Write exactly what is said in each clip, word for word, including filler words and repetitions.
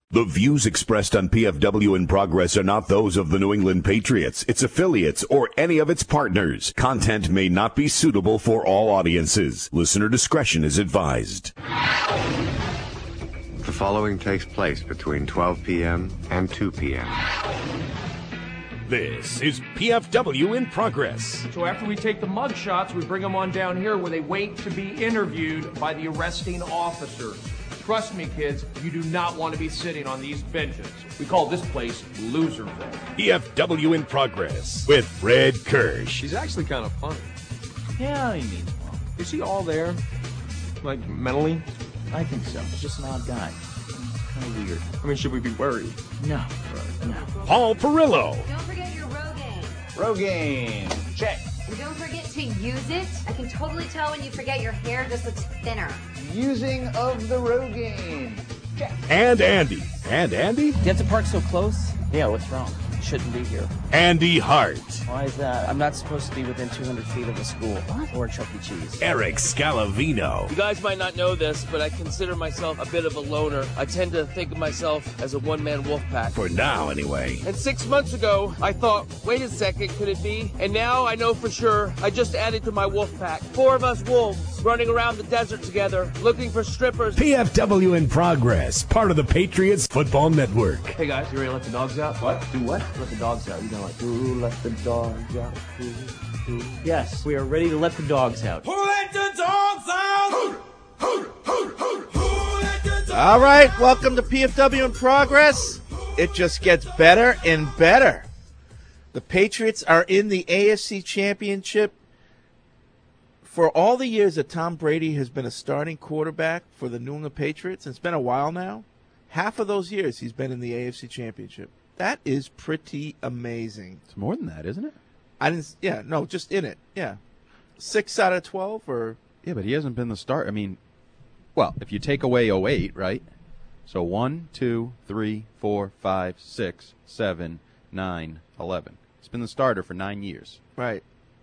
The views expressed on P F W in Progress are not those of the New England Patriots, its affiliates, or any of its partners. Content may not be suitable for all audiences. Listener discretion is advised. The following takes place between twelve p.m. and two p.m. This is P F W in Progress. So after we take the mug shots, we bring them on down here where they wait to be interviewed by the arresting officer. Trust me, kids, you do not want to be sitting on these benches. We call this place Loserville. P F W in Progress with Fred Kirsch. He's actually kind of funny. Yeah, he means well. Is he all there? Like, mentally? I think so. Just an odd guy. Kind of weird. I mean, should we be worried? No. No. Paul Perillo. Don't forget your Rogaine. Rogaine. Check. And don't forget to use it. I can totally tell when you forget your hair just looks thinner. Using of the Rogaine. Check. And Andy. And Andy? Get to park so close? Yeah, what's wrong? Shouldn't be here. Andy Hart. Why is that? I'm not supposed to be within two hundred feet of a school. What? Or a Chuck E. Cheese. Eric Scalavino. You guys might not know this, but I consider myself a bit of a loner. I tend to think of myself as a one-man wolf pack. For now, anyway. And six months ago, I thought, wait a second, could it be? And now I know for sure I just added to my wolf pack. Four of us wolves running around the desert together, looking for strippers. P F W in Progress, part of the Patriots Football Network. Hey guys, you ready to let the dogs out? What? Do what? Let the dogs out. You know, like, ooh, let the dogs out. Ooh, ooh. Yes, we are ready to let the dogs out. Who let the dogs out? Who, who, who, who, who let the dogs out? All right, welcome to P F W in Progress. It just gets better and better. The Patriots are in the A F C Championship. For all the years that Tom Brady has been a starting quarterback for the New England Patriots, and it's been a while now, half of those years he's been in the A F C Championship. That is pretty amazing. It's more than that, isn't it? I didn't. Yeah, no, just in it. Yeah, six out of twelve, or yeah, but he hasn't been the start. I mean, well, if you take away oh eight, right? So one, two, three, four, five, six, seven, nine, eleven. He's been the starter for nine years. Right.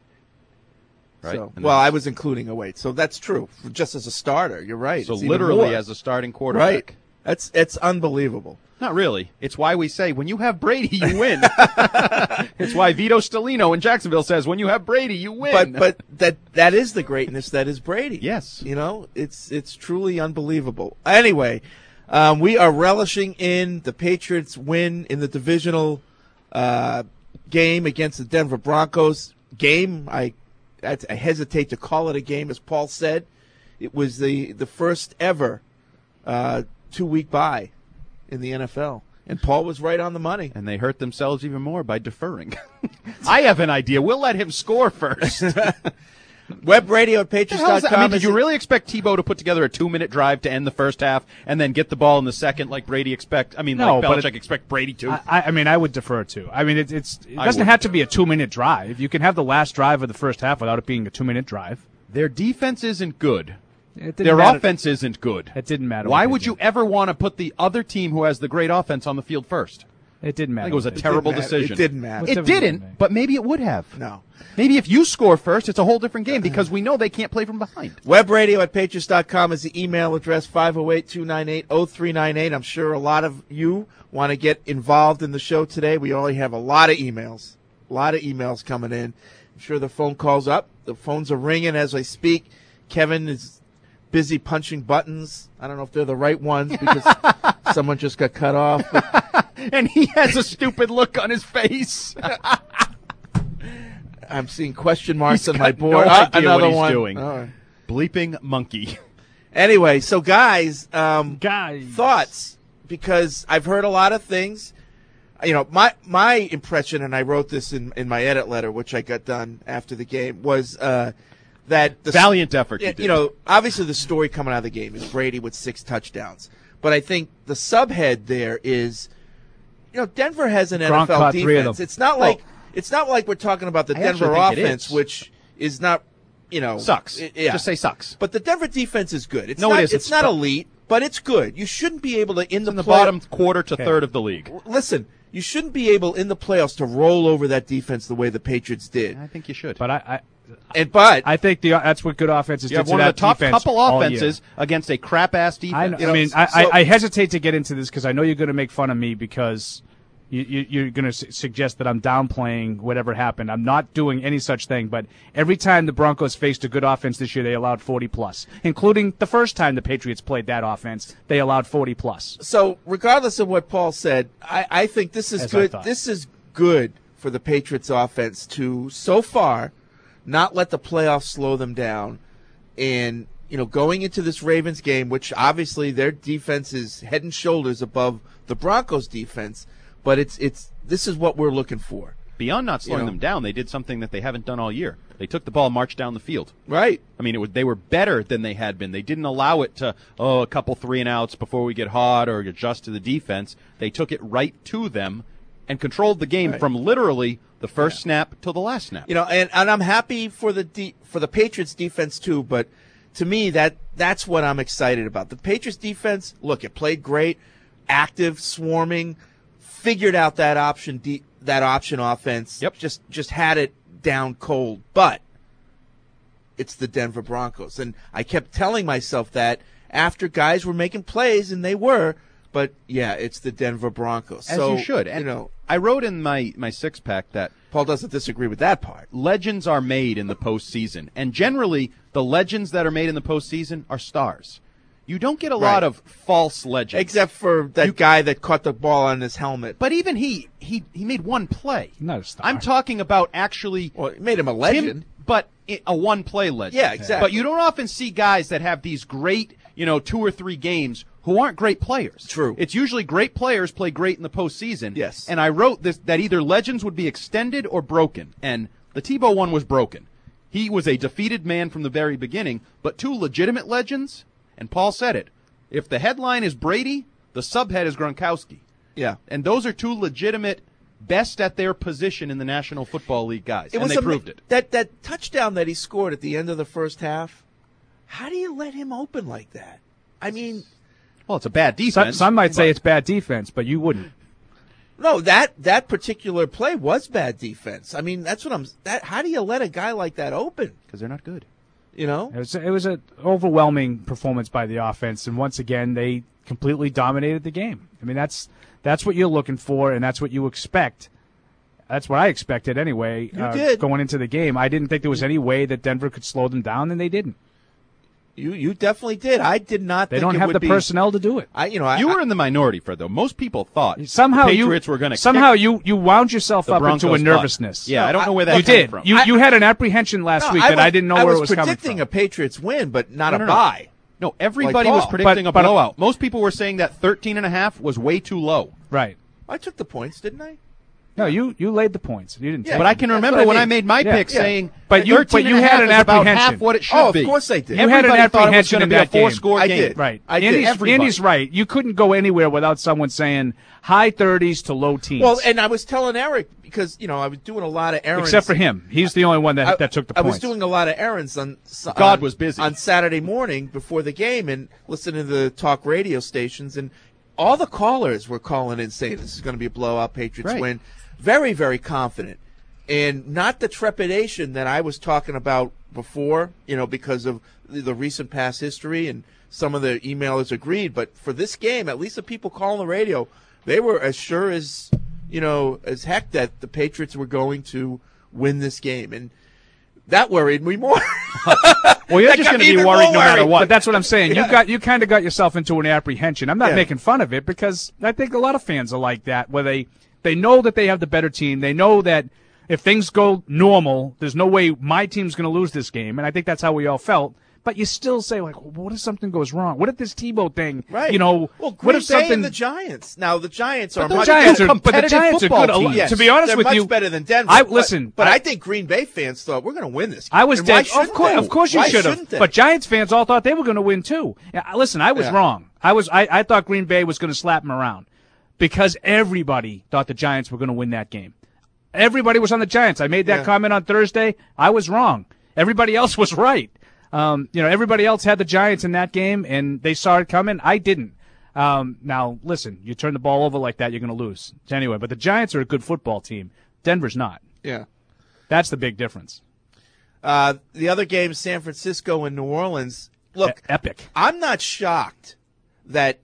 Right. So, well, I was including oh eight, so that's true. Just as a starter, you're right. So it's literally as a starting quarterback. Right. That's it's unbelievable. Not really. It's why we say when you have Brady, you win. It's why Vito Stellino in Jacksonville says when you have Brady, you win. But but that that is the greatness that is Brady. Yes. You know, it's it's truly unbelievable. Anyway, um, we are relishing in the Patriots' win in the divisional uh, game against the Denver Broncos. Game, I I hesitate to call it a game, as Paul said. It was the, the first ever uh, two-week bye in the N F L. And Paul was right on the money. And they hurt themselves even more by deferring. I have an idea. We'll let him score first. Web radio at Patriots dot com. I mean, did you really expect Tebow to put together a two-minute drive to end the first half and then get the ball in the second like Brady expect? I mean, no, like Belichick it, expect Brady to. I, I mean, I would defer to. I mean, it, it's it doesn't have to be a two-minute drive. You can have the last drive of the first half without it being a two-minute drive. Their defense isn't good. Their matter. offense isn't good. It didn't matter. Why would you ever want to put the other team who has the great offense on the field first? It didn't matter. I think it was a terrible decision. It didn't matter. It didn't, but maybe it would have. No. Maybe if you score first, it's a whole different game because we know they can't play from behind. Web radio at Patriots dot com is the email address, five oh eight, two nine eight, oh three nine eight. I'm sure a lot of you want to get involved in the show today. We already have a lot of emails, a lot of emails coming in. I'm sure the phone call's up. The phones are ringing as I speak. Kevin is busy punching buttons. I don't know if they're the right ones because someone just got cut off. And he has a stupid look on his face. I'm seeing question marks He's on my got board. No uh, idea another what he's one. doing. Right. Bleeping monkey. Anyway, so guys, um, guys, thoughts, because I've heard a lot of things. You know, my my impression, and I wrote this in, in my edit letter, which I got done after the game, was uh, that the valiant effort. You, you, did. you know, obviously the story coming out of the game is Brady with six touchdowns, but I think the subhead there is, you know, Denver has an Gronk N F L defense. Them. It's not well, like it's not like we're talking about the I Denver offense, is. which is not, you know, sucks. It, yeah. Just say sucks. But the Denver defense is good. It's no, not, it isn't. It's not elite, but it's good. You shouldn't be able to in it's the, in the play- bottom quarter to okay. third of the league. Listen, you shouldn't be able in the playoffs to roll over that defense the way the Patriots did. I think you should. But I, And but I think the that's what good offenses You do have to one that of the top defense couple all year. offenses against a crap-ass defense. I, know, You know, I mean, so- I, I, so- I hesitate to get into this because I know you're going to make fun of me because you, you, you're going to su- suggest that I'm downplaying whatever happened. I'm not doing any such thing. But every time the Broncos faced a good offense this year, they allowed forty plus, including the first time the Patriots played that offense. They allowed forty plus. So regardless of what Paul said, I, I think this is As I good. thought. This is good for the Patriots offense to so far not let the playoffs slow them down. And, you know, going into this Ravens game, which obviously their defense is head and shoulders above the Broncos defense, but it's it's this is what we're looking for. Beyond not slowing You know. them down, they did something that they haven't done all year. They took the ball and marched down the field. Right. I mean, it was, they were better than they had been. They didn't allow it to, oh, a couple three and outs before we get hot or adjust to the defense. They took it right to them and controlled the game Right. from literally the first snap till the last snap. You know, and, and I'm happy for the de- for the Patriots defense too, but to me that that's what I'm excited about. The Patriots defense, look, it played great, active, swarming, figured out that option de- that option offense. Yep. Just just had it down cold. But it's the Denver Broncos. And I kept telling myself that after guys were making plays, and they were, but yeah, it's the Denver Broncos. As so, you should. And you know, I wrote in my, my six-pack that Paul doesn't disagree with that part. legends are made in the postseason. And generally, the legends that are made in the postseason are stars. You don't get a Right. lot of false legends. Except for that You- guy that caught the ball on his helmet. But even he, he, he made one play. Not a star. I'm talking about actually Well, it made him a legend. Tim, but it, a one-play legend. Yeah, exactly. But you don't often see guys that have these great, you know, two or three games who aren't great players. True. It's usually great players play great in the postseason. Yes. And I wrote this that either legends would be extended or broken, and the Tebow one was broken. He was a defeated man from the very beginning, but two legitimate legends, and Paul said it. If the headline is Brady, the subhead is Gronkowski. Yeah. And those are two legitimate, best at their position in the National Football League guys, It and was they ama- proved it. That that touchdown that he scored at the end of the first half. How do you let him open like that? I mean, Well, it's a bad Some, defense. some might say but- it's bad defense, but you wouldn't. no, that that particular play was bad defense. I mean, that's what I'm. That how do you let a guy like that open? because they're not good. You know, It was it was an overwhelming performance by the offense, and once again they completely dominated the game. I mean that's that's what you're looking for, and that's what you expect. That's what I expected anyway. You uh, did. Going into the game, I didn't think there was any way that Denver could slow them down, and they didn't. you you definitely did. I did not. They think don't it have would the be, personnel to do it. I you know I, You I- were in the minority, Fred, though. Most people thought Somehow the you Patriots were going to somehow you you wound yourself the up into a Broncos' nervousness. butt. Yeah, No, I don't I- know where that you came did. from. You I- you had an apprehension last no, week I that was, I didn't know I where was it was coming predicting from. a Patriots win, but not No, a no, no. bye. No, everybody Like was Paul. predicting But- a but- blowout. Most people were saying that thirteen and a half was way too low. Right. I took the points, didn't I? No, you you laid the points. You didn't. Yeah, take But I can That's remember what I when mean. I made my Yeah, pick yeah. saying But you- thirteen but you and a had half an is about apprehension. half what it should Oh, of be. course I did. You had an Everybody thought it was apprehension going to in be a that game. four-score I game. did. Right. I did. Andy's, Everybody. Andy's right. You couldn't go anywhere without someone saying high thirties to low teens. Well, and I was telling Eric because you know I was doing a lot of errands. except for him, he's the only one that I, that took the I points. was doing a lot of errands on. on God was busy. on Saturday morning before the game and listening to the talk radio stations, and all the callers were calling in saying this is going to be a blowout, Patriots Right. win. Very, very confident, and not the trepidation that I was talking about before. You know, because of the, the recent past history, and some of the emailers agreed. But for this game, at least the people calling the radio, they were as sure as you know as heck that the Patriots were going to win this game, and that worried me more. well, you're That just got going to me be even worried more no matter worried. what. But that's what I'm saying. Yeah. You got you kind of got yourself into an apprehension. I'm not Yeah. making fun of it because I think a lot of fans are like that, where they they know that they have the better team. They know that if things go normal, there's no way my team's going to lose this game, and I think that's how we all felt. But you still say, like, well, what if something goes wrong? What if this Tebow thing, Right. you know, well, what Green if Bay something and the Giants. Now the Giants are the much Giants better. are, but the competitive Giants are football good. team. Yes, To be honest they're with much you, better than Denver. I but- listen. but, I, I think Green Bay fans thought we're going to win this. I was And why dead. Of shouldn't course, they? of course, you Why should have. shouldn't they? But Giants fans all thought they were going to win too. Yeah, listen, I was Yeah. wrong. I was. I, I thought Green Bay was going to slap them around because everybody thought the Giants were going to win that game. Everybody was on the Giants. I made that Yeah. comment on Thursday. I was wrong. Everybody else was right. Um, you know, everybody else had the Giants in that game, and they saw it coming. I didn't. Um, now, listen, you turn the ball over like that, you're going to lose. Anyway, but the Giants are a good football team. Denver's not. yeah. That's the big difference. Uh, the other game, San Francisco and New Orleans. Look, e- epic. I'm not shocked that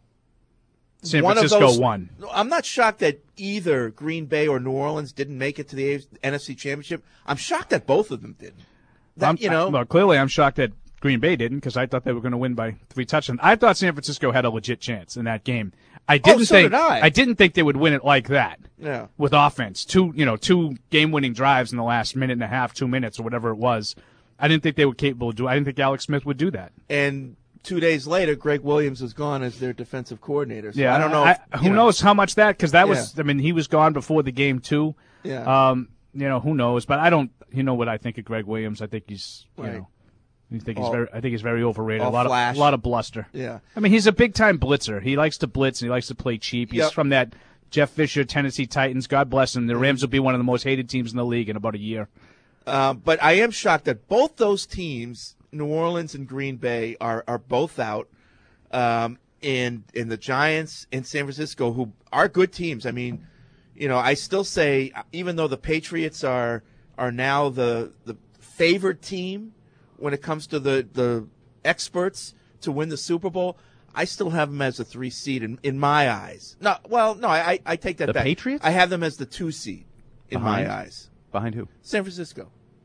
San one Francisco of those, won. I'm not shocked that either Green Bay or New Orleans didn't make it to the N F C Championship. I'm shocked that both of them did. That, I'm, you know, well, clearly I'm shocked that Green Bay didn't because I thought they were going to win by three touchdowns. I thought San Francisco had a legit chance in that game. I didn't oh, so think did I. I didn't think they would win it like that. Yeah. With offense, two you know two game-winning drives in the last minute and a half, two minutes or whatever it was. I didn't think they were capable of doing. I didn't think Alex Smith would do that. And two days later, Greg Williams was gone as their defensive coordinator. So yeah, I don't know. I, if, who know. knows how much that? Because that was. Yeah. I mean, he was gone before the game too. Yeah. Um. You know, who knows? But I don't. You know what I think of Greg Williams? I think he's. You Right. know. I think he's All- very. I think he's very overrated. A all lot flash. of a lot of bluster. Yeah. I mean, he's a big time blitzer. He likes to blitz and he likes to play cheap. He's Yep. from that Jeff Fisher Tennessee Titans. God bless him. The Rams will be one of the most hated teams in the league in about a year. Uh, but I am shocked that both those teams, New Orleans and Green Bay, are are both out. Um, and and the Giants and San Francisco, who are good teams. I mean, you know, I still say, even though the Patriots are are now the the favored team when it comes to the the experts to win the Super Bowl, I still have them as a three seed in, in my eyes. No, well, no, I I take that The back. Patriots? I have them as the two seed in Behind? my eyes. Behind who? San Francisco.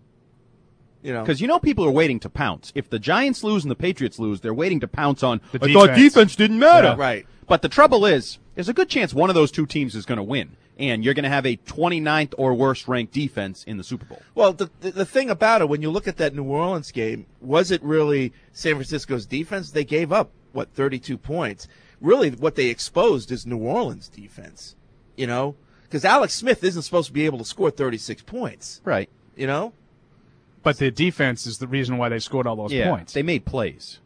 You know, Because you know people are waiting to pounce. If the Giants lose and the Patriots lose, they're waiting to pounce on, The I thought defense. defense didn't matter. Yeah, right. But the trouble is, there's a good chance one of those two teams is going to win. And you're going to have a twenty-ninth or worse ranked defense in the Super Bowl. Well, the, the the thing about it, when you look at that New Orleans game, was it really San Francisco's defense? They gave up, what, thirty-two points. Really, what they exposed is New Orleans' defense, you know? Because Alex Smith isn't supposed to be able to score thirty-six points, Right. you know? But the defense is the reason why they scored all those Yeah. points. They made plays.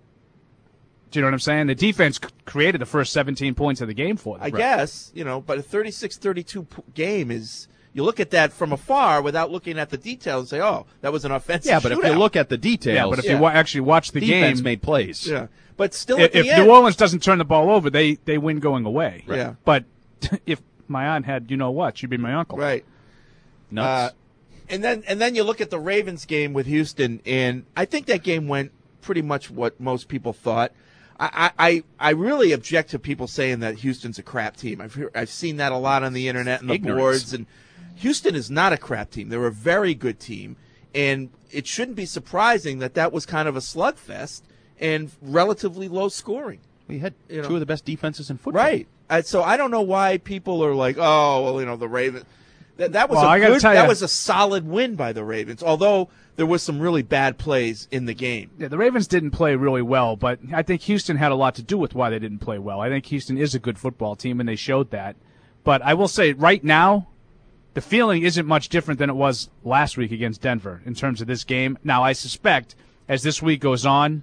Do you know what I'm saying? The defense c- created the first seventeen points of the game for them. I guess, you know, but a thirty-six thirty-two p- game is, you look at that from afar without looking at the details and say, oh, that was an offensive Yeah, but if shootout. you look at the details, Yeah, but if Yeah. you wa- actually watch the defense game, made plays. Yeah, but still i- at if the end. New Orleans doesn't turn the ball over, they, they win going away. Right. Yeah. But if my aunt had, you know what, she'd be my uncle. Right. Nuts. Uh, and then and then you look at the Ravens game with Houston, and I think that game went pretty much what most people thought. I, I, I really object to people saying that Houston's a crap team. I've heard, I've seen that a lot on the internet and the Ignorance. boards. And Houston is not a crap team. They're a very good team, and it shouldn't be surprising that that was kind of a slugfest and relatively low scoring. we had you know. two of the best defenses in football. Right. Uh, so I don't know why people are like, oh, well, you know, the Ravens. That, that was Well, a I gotta good, tell that ya- was a solid win by the Ravens, although there was some really bad plays in the game. Yeah, the Ravens didn't play really well, but I think Houston had a lot to do with why they didn't play well. I think Houston is a good football team, and they showed that. But I will say, right now, the feeling isn't much different than it was last week against Denver in terms of this game. Now, I suspect as this week goes on,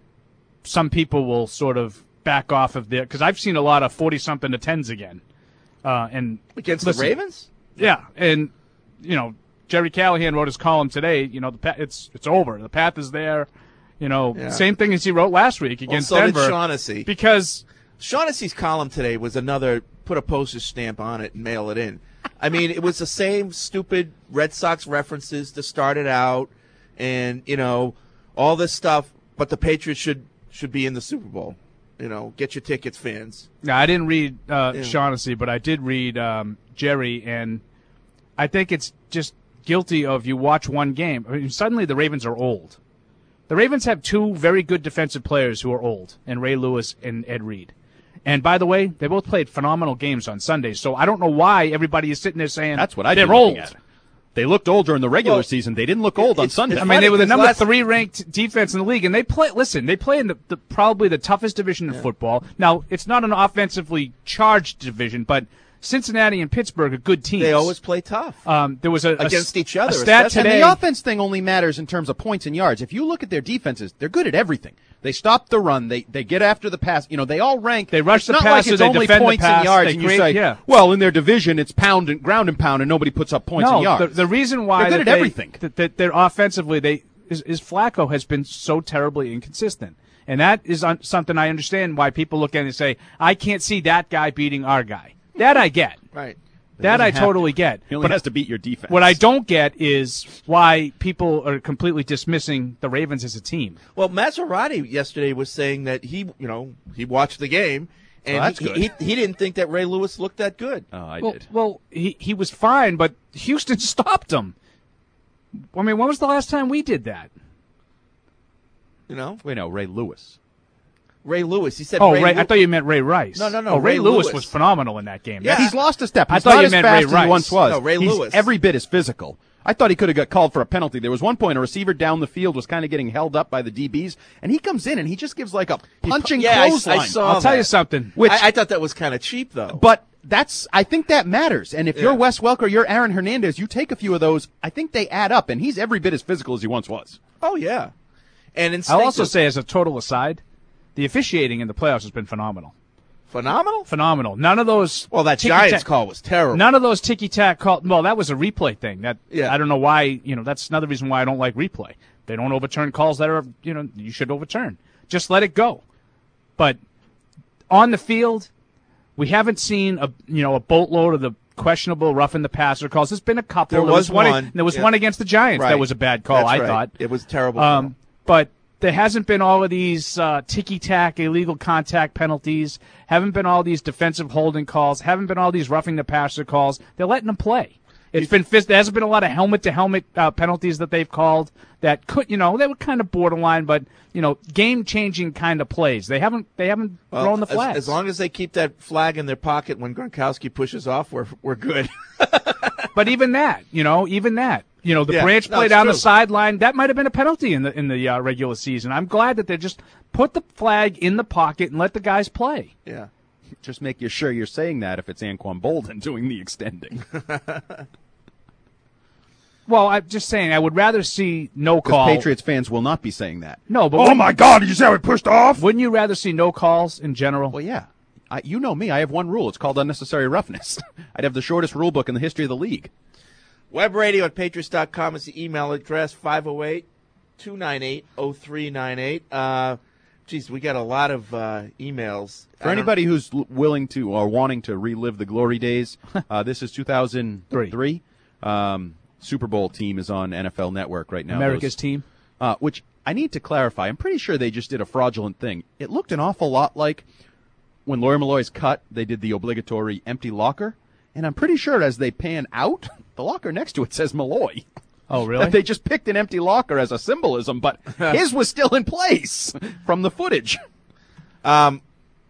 some people will sort of back off of their – because I've seen a lot of forty-something to tens again. Uh, and Against listen, the Ravens? Yeah, and, you know, Jerry Callahan wrote his column today. You know, the pa- it's it's over. The path is there. You know, Yeah. same thing as he wrote last week against well, so Denver. did Shaughnessy. Because Shaughnessy's column today was another put a postage stamp on it and mail it in. I mean, it was the same stupid Red Sox references to start it out, and you know all this stuff. But the Patriots should should be in the Super Bowl. You know, get your tickets, fans. now, I didn't read uh, Yeah. Shaughnessy, but I did read um, Jerry, and I think it's just guilty of you watch one game. I mean, suddenly the Ravens are old. The Ravens have two very good defensive players who are old, and Ray Lewis and Ed Reed. And by the way, they both played phenomenal games on Sundays, so I don't know why everybody is sitting there saying That's what I they're did old. At. They looked old during the regular Well, season. They didn't look old on it's- Sunday. it's I mean, they were the because number last- three ranked defense in the league, and they play. Listen, they play in the, the probably the toughest division in football. Now, it's not an offensively charged division, but Cincinnati and Pittsburgh are good teams. They always play tough. um, there was a a Against s- each other, A stat especially. today. And the offense thing only matters in terms of points and yards. If you look at their defenses, they're good at everything. They stop the run. They they get after the pass. You know, they all rank. They rush it's the not passer, like it's they only defend the points pass, and yards, they and you create- say, yeah. well, in their division, it's pound and ground and pound, and nobody puts up points no, and yards. the, the reason why They're good that at they- everything. That, that they're offensively they is, is Flacco has been so terribly inconsistent, and that is un, something I understand why people look at it and say I can't see that guy beating our guy. That I get. Right. That I doesn't have totally to. get. He only But has to beat your defense. What I don't get is why people are completely dismissing the Ravens as a team. Well, Maserati yesterday was saying that he, you know, he watched the game, and Well, that's he, good. he he didn't think that Ray Lewis looked that good. Oh, I well, did. Well, he, he was fine, but Houston stopped him. I mean, when was the last time we did that? You know, Wait, no, Ray Lewis. Ray Lewis. He said, Oh, Ray. Ray, Lew- I thought you meant Ray Rice. No, no, no, Oh, Ray, Ray Lewis, Lewis. was phenomenal in that game. Yeah. He's lost a step. I He's thought not you as meant fast Ray as Rice. he once was. No, Ray He's Lewis. every bit as physical. I thought he could have got called for a penalty. There was one point a receiver down the field was kind of getting held up by the D Bs, and he comes in and he just gives like a punching yeah, I- clothesline. I saw I'll tell that. you something. Which, I, I thought that was kind of cheap, though. but that's I think that matters. And if Yeah. you're Wes Welker, you're Aaron Hernandez, you take a few of those. I think they add up, and he's every bit as physical as he once was. oh yeah, and I'll instinctive. also say, as a total aside, the officiating in the playoffs has been phenomenal. phenomenal. Phenomenal. None of those. Well, that ticky-tack- Giants call was terrible. None of those ticky tack call. Well, that was a replay thing. That Yeah. I don't know why. You know, that's another reason why I don't like replay. They don't overturn calls that are you know you should overturn. Just let it go. But on the field, we haven't seen a you know a boatload of the questionable roughing the passer calls. There's been a couple. There was one. one. There was Yeah. one against the Giants Right. that was a bad call. That's I right. thought it was terrible. Um, but there hasn't been all of these uh, ticky-tack illegal contact penalties, haven't been all these defensive holding calls, haven't been all these roughing the passer calls. They're letting them play. It's been there hasn't been a lot of helmet-to-helmet uh, penalties that they've called that could, you know, they were kind of borderline, but you know, game-changing kind of plays. They haven't they haven't Well, thrown the as- flags. As, long as they keep that flag in their pocket when Gronkowski pushes off, we're we're good. But even that, you know, even that, you know, the Yeah, branch no, play it's down the true. sideline, that might have been a penalty in the in the uh, regular season. I'm glad that they just put the flag in the pocket and let the guys play. yeah. Just make you sure you're saying that if it's Anquan Bolden doing the extending. Well, I'm just saying, I would rather see no Because call. Patriots fans will not be saying that. No, but Oh wouldn't- my God! Did you see how he pushed off? Wouldn't you rather see no calls in general? Well, yeah. I, you know me. I have one rule. It's called unnecessary roughness. I'd have the shortest rule book in the history of the league. Webradio at patriots dot com is the email address, five oh eight, two nine eight, oh three nine eight. Uh, geez, we got a lot of uh, emails. I For don't- anybody who's l- willing to or wanting to relive the glory days, uh, this is two thousand three. Um, Super Bowl team is on N F L Network right now. America's Those- team. Uh, which I need to clarify. I'm pretty sure they just did a fraudulent thing. It looked an awful lot like when Lawyer Malloy's cut, they did the obligatory empty locker. And I'm pretty sure as they pan out, the locker next to it says Malloy. Oh, really? That they just picked an empty locker as a symbolism, but his was still in place from the footage. Um,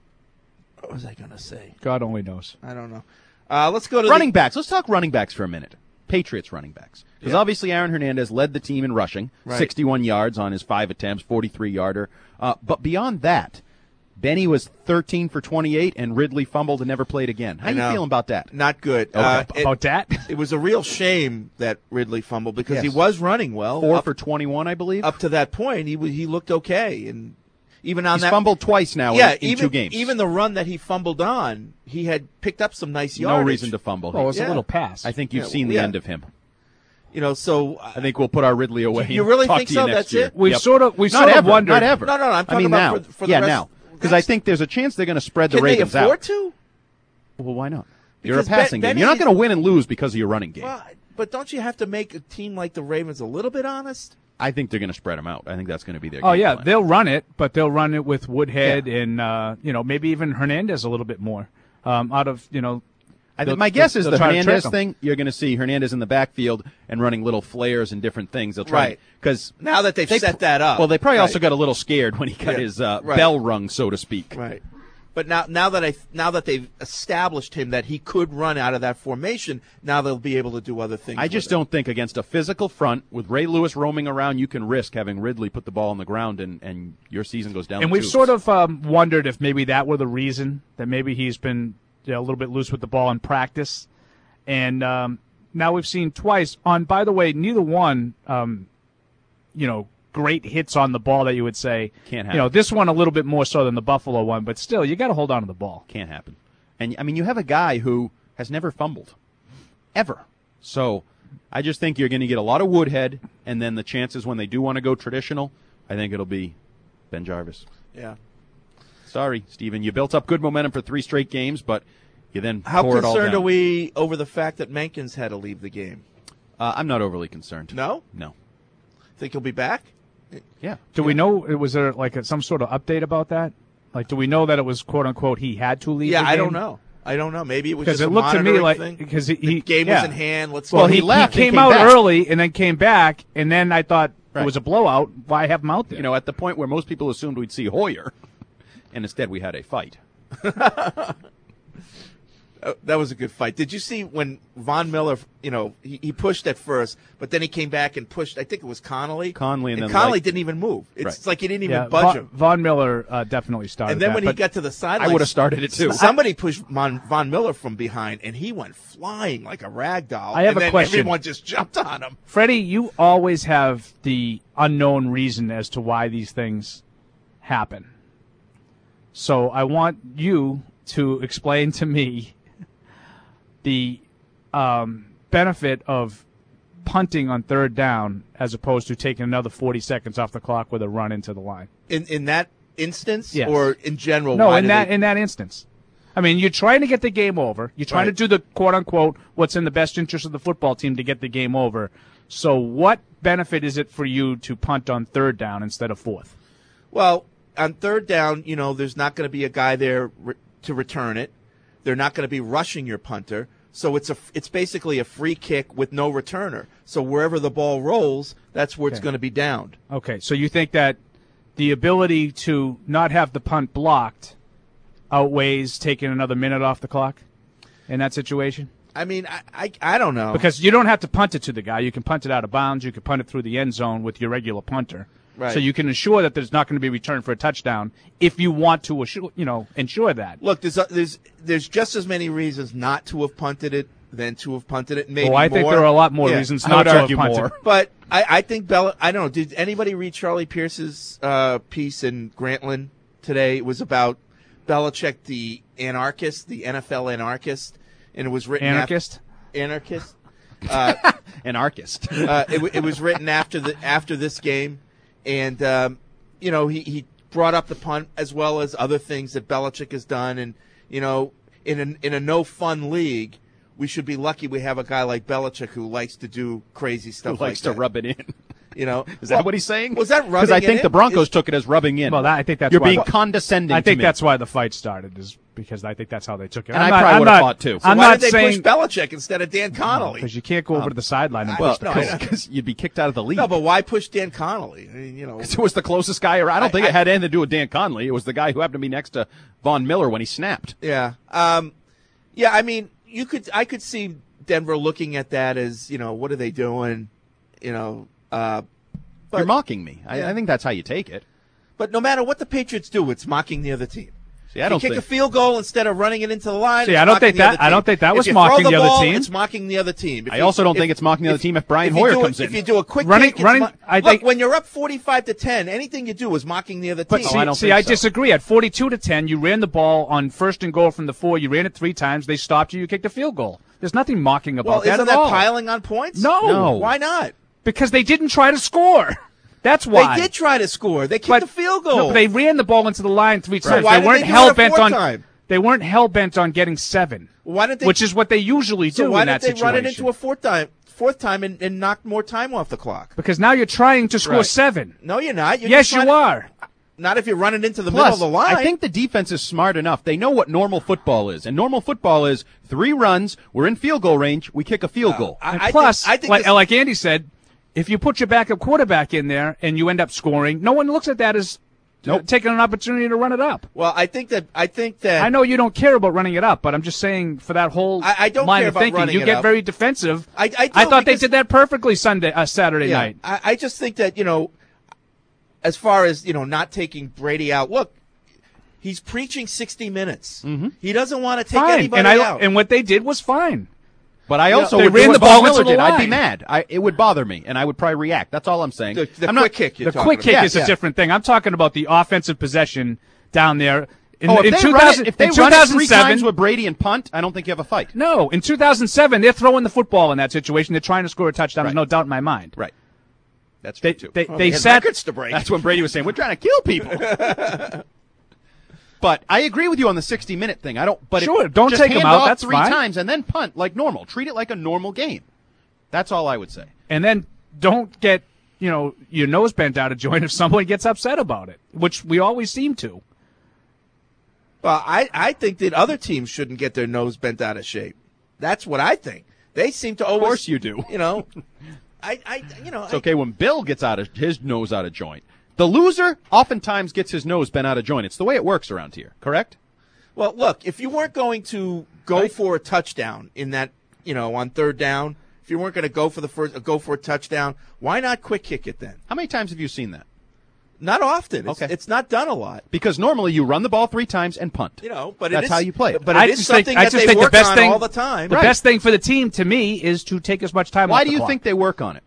what was I going to say? God only knows. I don't know. Uh, let's go to Running the, backs. Let's talk running backs for a minute. Patriots running backs. Because Yeah. obviously Aaron Hernandez led the team in rushing, Right. sixty-one yards on his five attempts, forty-three yarder. Uh, but beyond that, Benny was thirteen for twenty-eight, and Ridley fumbled and never played again. How I you know. feeling about that? Not good. Okay. Uh, it, About that? it was a real shame that Ridley fumbled because Yes. he was running well. Four up, for twenty-one, I believe. up to that point, he was- he looked okay, and even on He's that fumbled twice now yeah, in, in even two games. even the run that he fumbled on, he had picked up some nice no yardage. reason to fumble. Oh, it was Yeah. a little pass. I think you've Yeah, seen the yeah. end of him. You know, so uh, I think we'll put our Ridley away. You and really talk think to you so? next That's year. it? We've Yep. sort of we Not sort ever, of wondered. Not ever. No, no, no, I'm I talking mean about now. for- for the yeah, rest- now. Because I think there's a chance they're going to spread the can they Ravens afford out. to? Well, why not? You're a Because Ben- passing game. Benny- You're not going to win and lose because of your running game. Well, but don't you have to make a team like the Ravens a little bit honest? I think they're going to spread them out. I think that's going to be their Oh game yeah, plan. they'll run it, but they'll run it with Woodhead and uh, you know maybe even Hernandez a little bit more um, out of you know. I they'll- think my guess they'll- is they'll the try to trick Hernandez 'em. thing, you're going to see Hernandez in the backfield and running little flares and different things. They'll try Right. because Now that they've set that up. Well, they probably Right. also got a little scared when he got Yeah. his uh, Right. bell rung, so to speak. Right. But now, now that I, now that they've established him that he could run out of that formation, now they'll be able to do other things. I just with it. don't think against a physical front with Ray Lewis roaming around, you can risk having Ridley put the ball on the ground and, and your season goes down. And the we've tubes. sort of um, wondered if maybe that were the reason that maybe he's been you know, a little bit loose with the ball in practice, and um, now we've seen twice on. By the way, neither one, um, you know. Great hits on the ball that you would say. Can't You know, happen. this one a little bit more so than the Buffalo one, but still, you got to hold on to the ball. Can't happen. And I mean, you have a guy who has never fumbled, ever. So I just think you're going to get a lot of Woodhead, and then the chances when they do want to go traditional, I think it'll be Ben Jarvis. Yeah. Sorry, Steven. You built up good momentum for three straight games, but You then How pour it all concerned down. are we over the fact that Menkins had to leave the game? Uh, I'm not overly concerned. No? No. Think he'll be back? Yeah. Do we know? Was there like a, some sort of update about that? Like, do we know that it was quote unquote he had to leave? Yeah, the I game? don't know. I don't know. Maybe it was Because just it a looked to me monitoring like thing. because he, the he game yeah. was in hand. Let's well, go. he, he left he and came, came out back. early and then came back, and then I thought Right. it was a blowout. Why have him out there? You know, at the point where most people assumed we'd see Hoyer, and instead we had a fight. Uh, that was a good fight. Did you see when Von Miller, you know, he, he pushed at first, but then he came back and pushed, I think it was Connolly. Conley and then Connolly like- didn't even move. It's Right. like he didn't even yeah, budge Von, him. Von Miller uh, definitely started. And then that, when he but got to the sideline, I would have started it too. Somebody pushed Von, Von Miller from behind, and he went flying like a rag doll. I have and a then question. Everyone just jumped on him. Freddie, you always have the unknown reason as to why these things happen. So I want you to explain to me the um, benefit of punting on third down as opposed to taking another forty seconds off the clock with a run into the line. In in that instance, Yes. or in general? No, why in do that they- in that instance. I mean, you're trying to get the game over. You're trying Right. to do the quote-unquote what's in the best interest of the football team to get the game over. So what benefit is it for you to punt on third down instead of fourth? Well, on third down, you know, there's not going to be a guy there re- to return it. They're not going to be rushing your punter. So it's a it's basically a free kick with no returner. So wherever the ball rolls, that's where it's Okay. going to be downed. Okay, so you think that the ability to not have the punt blocked outweighs taking another minute off the clock in that situation? I mean, I, I, I don't know. Because you don't have to punt it to the guy. You can punt it out of bounds. You can punt it through the end zone with your regular punter. Right. So you can ensure that there's not going to be returned for a touchdown if you want to assure, you know, ensure that. Look, there's, there's there's just as many reasons not to have punted it than to have punted it. Maybe Oh, I think more. there are a lot more Yeah. reasons I not would to have argue punted. more. But I, I think Bella. I don't know. Did anybody read Charlie Pierce's uh, piece in Grantland today? It was about Belichick, the anarchist, the N F L anarchist, and it was written Anarchist? After, anarchist. Uh, Anarchist. uh, it, w- it was written after the after this game, and um, you know he, he brought up the punt as well as other things that Belichick has done, and you know in a, in a no fun league, we should be lucky we have a guy like Belichick who likes to do crazy Who stuff. likes like to that. rub it in. You know, Is that Well, what he's saying? Was that rubbing Because I it think in? the Broncos Is- took it as rubbing in. Well, that, I think that's You're why being the- condescending I think to me. that's why the fight started, is because I think that's how they took it. And I'm I not, probably I'm would've not- fought too. So I'm why not did they saying push Belichick instead of Dan Connolly? because you can't go over to the sideline and I- push no, the I- coach. Because you'd be kicked out of the league. No, but why push Dan Connolly? I mean, you know, It was the closest guy around. I don't I- think I- it had anything to do with Dan Conley. It was the guy who happened to be next to Von Miller when he snapped. yeah, um, yeah. I mean, you could, I could see Denver looking at that as, you know, what are they doing? You know, uh, but You're mocking me. I, Yeah. I think that's how you take it. but no matter what the Patriots do, it's mocking the other team. See, I If don't you kick think a field goal instead of running it into the line. See, it's I don't mocking think the that- other I team. don't think that If was you mocking throw the other ball, team. It's mocking the other team. If I you- also don't if- think it's mocking the other if- team if Brian if you Hoyer do a- comes in. If you do a quick Running- kick, it's running- mo- I look, think- when you're up forty-five to ten, anything you do is mocking the other But team. see, I don't see, think I so. disagree. At forty-two to ten, you ran the ball on first and goal from the four. You ran it three times. They stopped you. You kicked a field goal. There's nothing mocking about well, that isn't at that all. piling on points? No. No. Why not? Because they didn't try to score. That's why. They did try to score. They kicked But- a field goal. No, but they ran the ball into the line three So times. why they did weren't they do it hell a bent fourth on. time? They weren't hell bent on getting seven. Why did they? Which is what they usually do so why in that did they situation. run it into a fourth time? Fourth time and, and knock more time off the clock. Because now you're trying to score Right. seven. No, you're not. You're Yes, just you trying to- are. Not if you're running into the Plus, middle of the line. I think the defense is smart enough. They know what normal football is. And normal football is three runs, we're in field goal range, we kick a field goal. I- And I plus, think, I think like, this- like Andy said, if you put your backup quarterback in there and you end up scoring, no one looks at that as Nope. taking an opportunity to run it up. well, I think that I think that I know you don't care about running it up, but I'm just saying for that whole I- I don't line care of about thinking, running you it get up. very defensive. I- I don't, thought they because- did that perfectly Sunday, uh, Saturday yeah, night. I, I just think that you know, as far as you know, not taking Brady out. Look, he's preaching sixty minutes. Mm-hmm. He doesn't want to take Fine, anybody and I out. and what they did was fine. But I also they would ran do what the ball Von into Miller the did. I'd be line. mad. I, it would bother me, and I would probably react. That's all I'm saying. the the I'm quick not, kick. You're The talking quick kick about. is Yeah. a different thing. I'm talking about the offensive possession down there. In, Oh, if in they two run thousand, it, if they in run it three two thousand seven, times with Brady and punt, I don't think you have a fight. no, in two thousand seven, they're throwing the football in that situation. They're trying to score a touchdown. There's Right. no doubt in my mind. Right. That's They true, too. they, Well, they had sat. records to break. That's when Brady was saying, we're trying to kill people. But I agree with you on the sixty-minute thing. I don't. But sure, if, don't just take hand him out. off That's three fine. times and then punt like normal. Treat it like a normal game. That's all I would say. And then don't get you know your nose bent out of joint if someone gets upset about it, which we always seem to. Well, I, I think that other teams shouldn't get their nose bent out of shape. That's what I think. They seem to always. Of course you do. You know, I, I you know. It's okay when Bill gets out of his nose out of joint. The loser oftentimes gets his nose bent out of joint. It's the way it works around here, correct? Well, look, if you weren't going to go right. for a touchdown in that, you know, on third down, if you weren't going to go for the first, go for a touchdown, why not quick kick it then? How many times have you seen that? Not often. It's, okay. It's not done a lot. Because normally you run the ball three times and punt. You know, but that's it is, how you play it. But it I is just something think, that I just they think work the best on thing, all the time. The right. best thing for the team, to me, is to take as much time Why off do the you clock. think they work on it?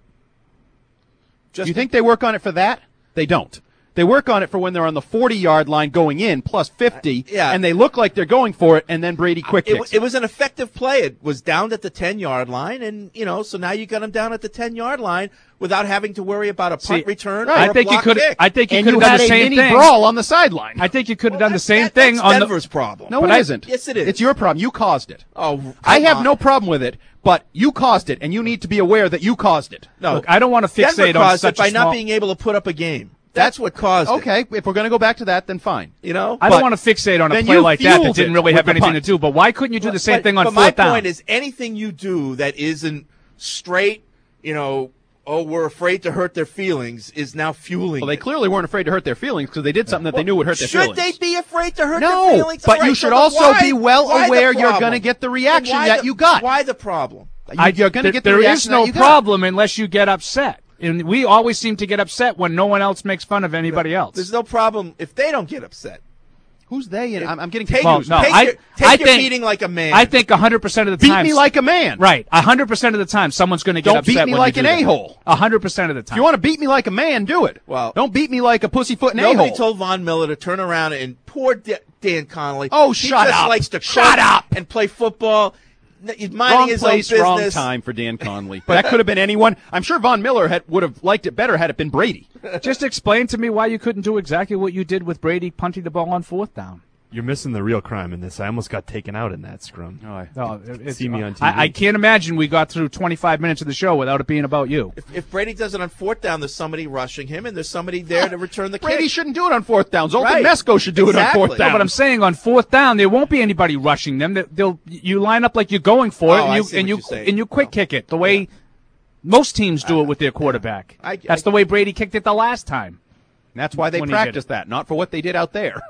Just you think they work on it for that? They don't. They work on it for when they're on the forty-yard line going in, plus fifty, uh, yeah. and they look like they're going for it, and then Brady quick it, kicks it. It was an effective play. It was down at the ten-yard line, and, you know, so now you got them down at the ten-yard line without having to worry about a punt See, return right. or I think a you block could. kick. I think you and could you have done had the a same mini thing. brawl on the sideline. I think you could have Well, done the that's- same that- thing that's on Denver's the. problem. No, But it I- isn't. Yes, it is. It's your problem. You caused it. Oh, I come have on. no problem with it, but you caused it, and you need to be aware that you caused it. No, Look, I don't want to Denver fixate on caused such it by a small. not being able to put up a game. That's what caused it. Okay, if we're going to go back to that, then fine. You know, I But don't want to fixate on a then play you like that that fueled didn't it really with have the anything to punt. do. But why couldn't you do the same but, thing on but fourth my down? point is, anything you do that isn't straight, you know, oh, we're afraid to hurt their feelings, is now fueling. Well, they it. clearly weren't afraid to hurt their feelings because they did something that they knew would hurt their Should feelings. they be afraid to hurt No, their feelings? but All you right, should so also why- be well why the aware you're problem? going to get the reaction Why that the- you got. Why the problem? I, You're going to there, get the there reaction is no that you got. problem unless you get upset. And we always seem to get upset when no one else makes fun of anybody else. There's no problem if they don't get upset. Who's they? And I'm, I'm getting Take, confused. Well, no, take I- your, take I your think- beating like a man. I think one hundred percent of the Beat time. me like a man. Right. one hundred percent of the time, someone's going to get Don't upset beat me when like you an do that. a-hole. one hundred percent of the time. If you want to beat me like a man, do it. Well, don't beat me like a pussyfoot and Nobody a-hole. told Von Miller to turn around and poor D- Dan Connolly. Oh, he shut just up. likes to Shut cook up. and play football. He's minding Wrong his place, own wrong business. time for Dan Conley. But that could have been anyone. I'm sure Von Miller had, would have liked it better had it been Brady. Just explain to me why you couldn't do exactly what you did with Brady punting the ball on fourth down. You're missing the real crime in this. I almost got taken out in that scrum. Oh, I, No, it- it's, See me on T V. I, I can't imagine we got through twenty-five minutes of the show without it being about you. If, if Brady does it on fourth down, there's somebody rushing him, and there's somebody there to return the Brady kick. shouldn't do it on fourth down. Zoltan Right. Mesko should do it on Exactly. fourth No, down. No, but I'm saying on fourth down, there won't be anybody rushing them. They- They'll you line up like you're going for it, Oh, I and see you and what you you're saying. and you quick Oh. kick it the way most teams do it with their quarterback. I- That's I- the way Brady kicked it the last time. That's why they when he did practiced that, not for what they did out there.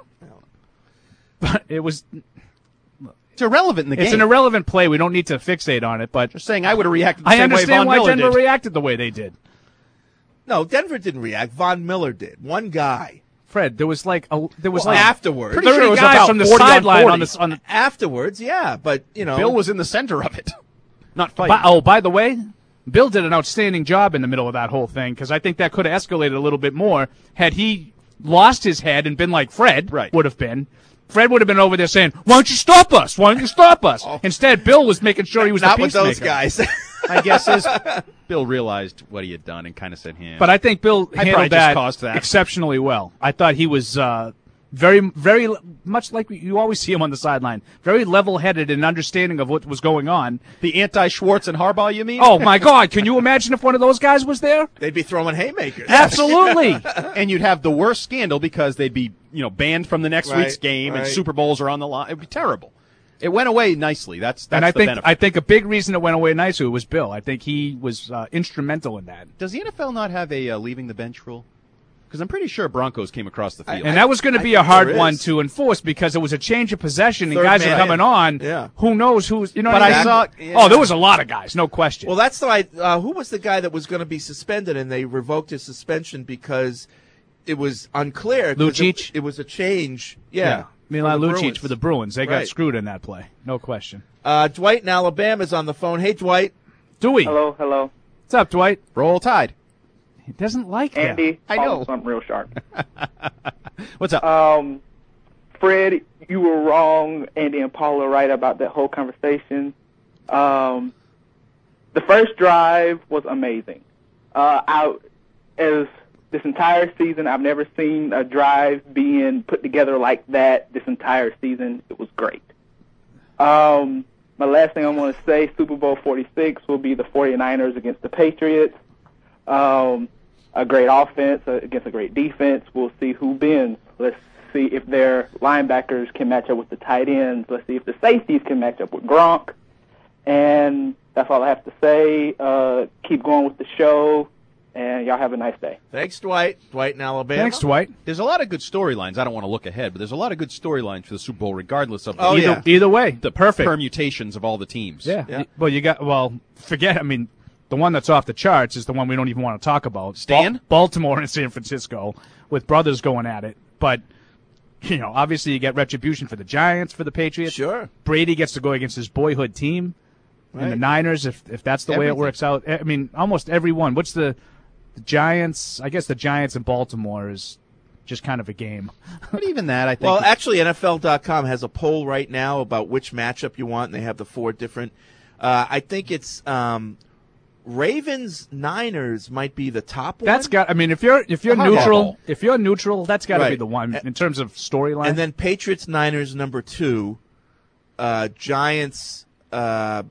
But it was It's irrelevant in the it's game. an irrelevant play. We don't need to fixate on it. But Just saying, I would have reacted the I same way understand Von why Miller Denver did. reacted the way they did. No, Denver didn't react. Von Miller did. One guy. Fred, there was like a, there was Well, like afterwards. Pretty sure it thirty was guys about from the forty on sideline forty. on the on the. Afterwards, yeah, but you know, Bill was in the center of it, not fighting. By, oh, by the way, Bill did an outstanding job in the middle of that whole thing because I think that could have escalated a little bit more had he lost his head and been like Fred Right. would have been. Fred would have been over there saying, "Why don't you stop us? Why don't you stop us?" Instead, Bill was making sure he was not the with those peacemaker. guys. I guess is Bill realized what he had done and kind of said, "Him." But I think Bill I probably handled just that, caused that. exceptionally well. I thought he was uh, very, very much like you always see him on the sideline, very level-headed and understanding of what was going on. the anti-Schwartz and Harbaugh, you mean? Oh my God! Can you imagine if one of those guys was there? They'd be throwing haymakers. Absolutely. And you'd have the worst scandal because they'd be, you know, banned from the next Right, week's game and right. Super Bowls are on the line. It'd be terrible. It went away nicely. That's that's and I the think benefit. I think a big reason it went away nicely was Bill. I think he was uh, instrumental in that. Does the N F L not have a uh, leaving the bench rule? Because I'm pretty sure Broncos came across the field. And that was going to I be a think hard there one is. to enforce because it was a change of possession and Third guys man are coming in. on. Yeah. Who knows who's, you know But what I I mean? saw- Oh, there was a lot of guys, no question. Well, that's why. Uh, who was the guy that was going to be suspended, and they revoked his suspension because it was unclear. 'cause Lucic? It, it was a change. Yeah, Milan for the Lucic Bruins. for the Bruins. They got Right. screwed in that play. No question. Uh, Dwight in Alabama is on the phone. Hey, Dwight. Dewey. Hello, hello. What's up, Dwight? Roll Tide. He doesn't like Andy, I call know. something real sharp. What's up? Um, Fred, you were wrong. Andy and Paula right about that whole conversation. Um, the first drive was amazing. Uh, I, as this entire season, I've never seen a drive being put together like that this entire season. It was great. Um, my last thing I want to say, Super Bowl forty-six will be the 49ers against the Patriots. Um, a great offense against a great defense. We'll see who bends. Let's see if their linebackers can match up with the tight ends. Let's see if the safeties can match up with Gronk. And that's all I have to say. Uh, keep going with the show, and y'all have a nice day. Thanks, Dwight. Dwight in Alabama. Thanks, Dwight. There's a lot of good storylines. I don't want to look ahead, but there's a lot of good storylines for the Super Bowl, regardless of the, Oh, either, yeah. either way, the perfect permutations of all the teams. Yeah. Yeah. Well, you got well. Forget. I mean, the one that's off the charts is the one we don't even want to talk about. Stan? Ba- Baltimore and San Francisco with brothers going at it, but you know, obviously you get retribution for the Giants, for the Patriots. Sure. Brady gets to go against his boyhood team, Right. and the Niners. If if that's the way it Everything. works out, I mean, almost every one. What's the the Giants? I guess the Giants and Baltimore is just kind of a game. But even that, I think. Well, actually, N F L dot com has a poll right now about which matchup you want, and they have the four different. Uh, I think it's um, Ravens Niners might be the top one. That's got. I mean, if you're if you're The Harbaugh neutral, Bowl. if you're neutral, that's got to be Right. the one in terms of storyline. and then Patriots Niners number two, uh, Giants uh,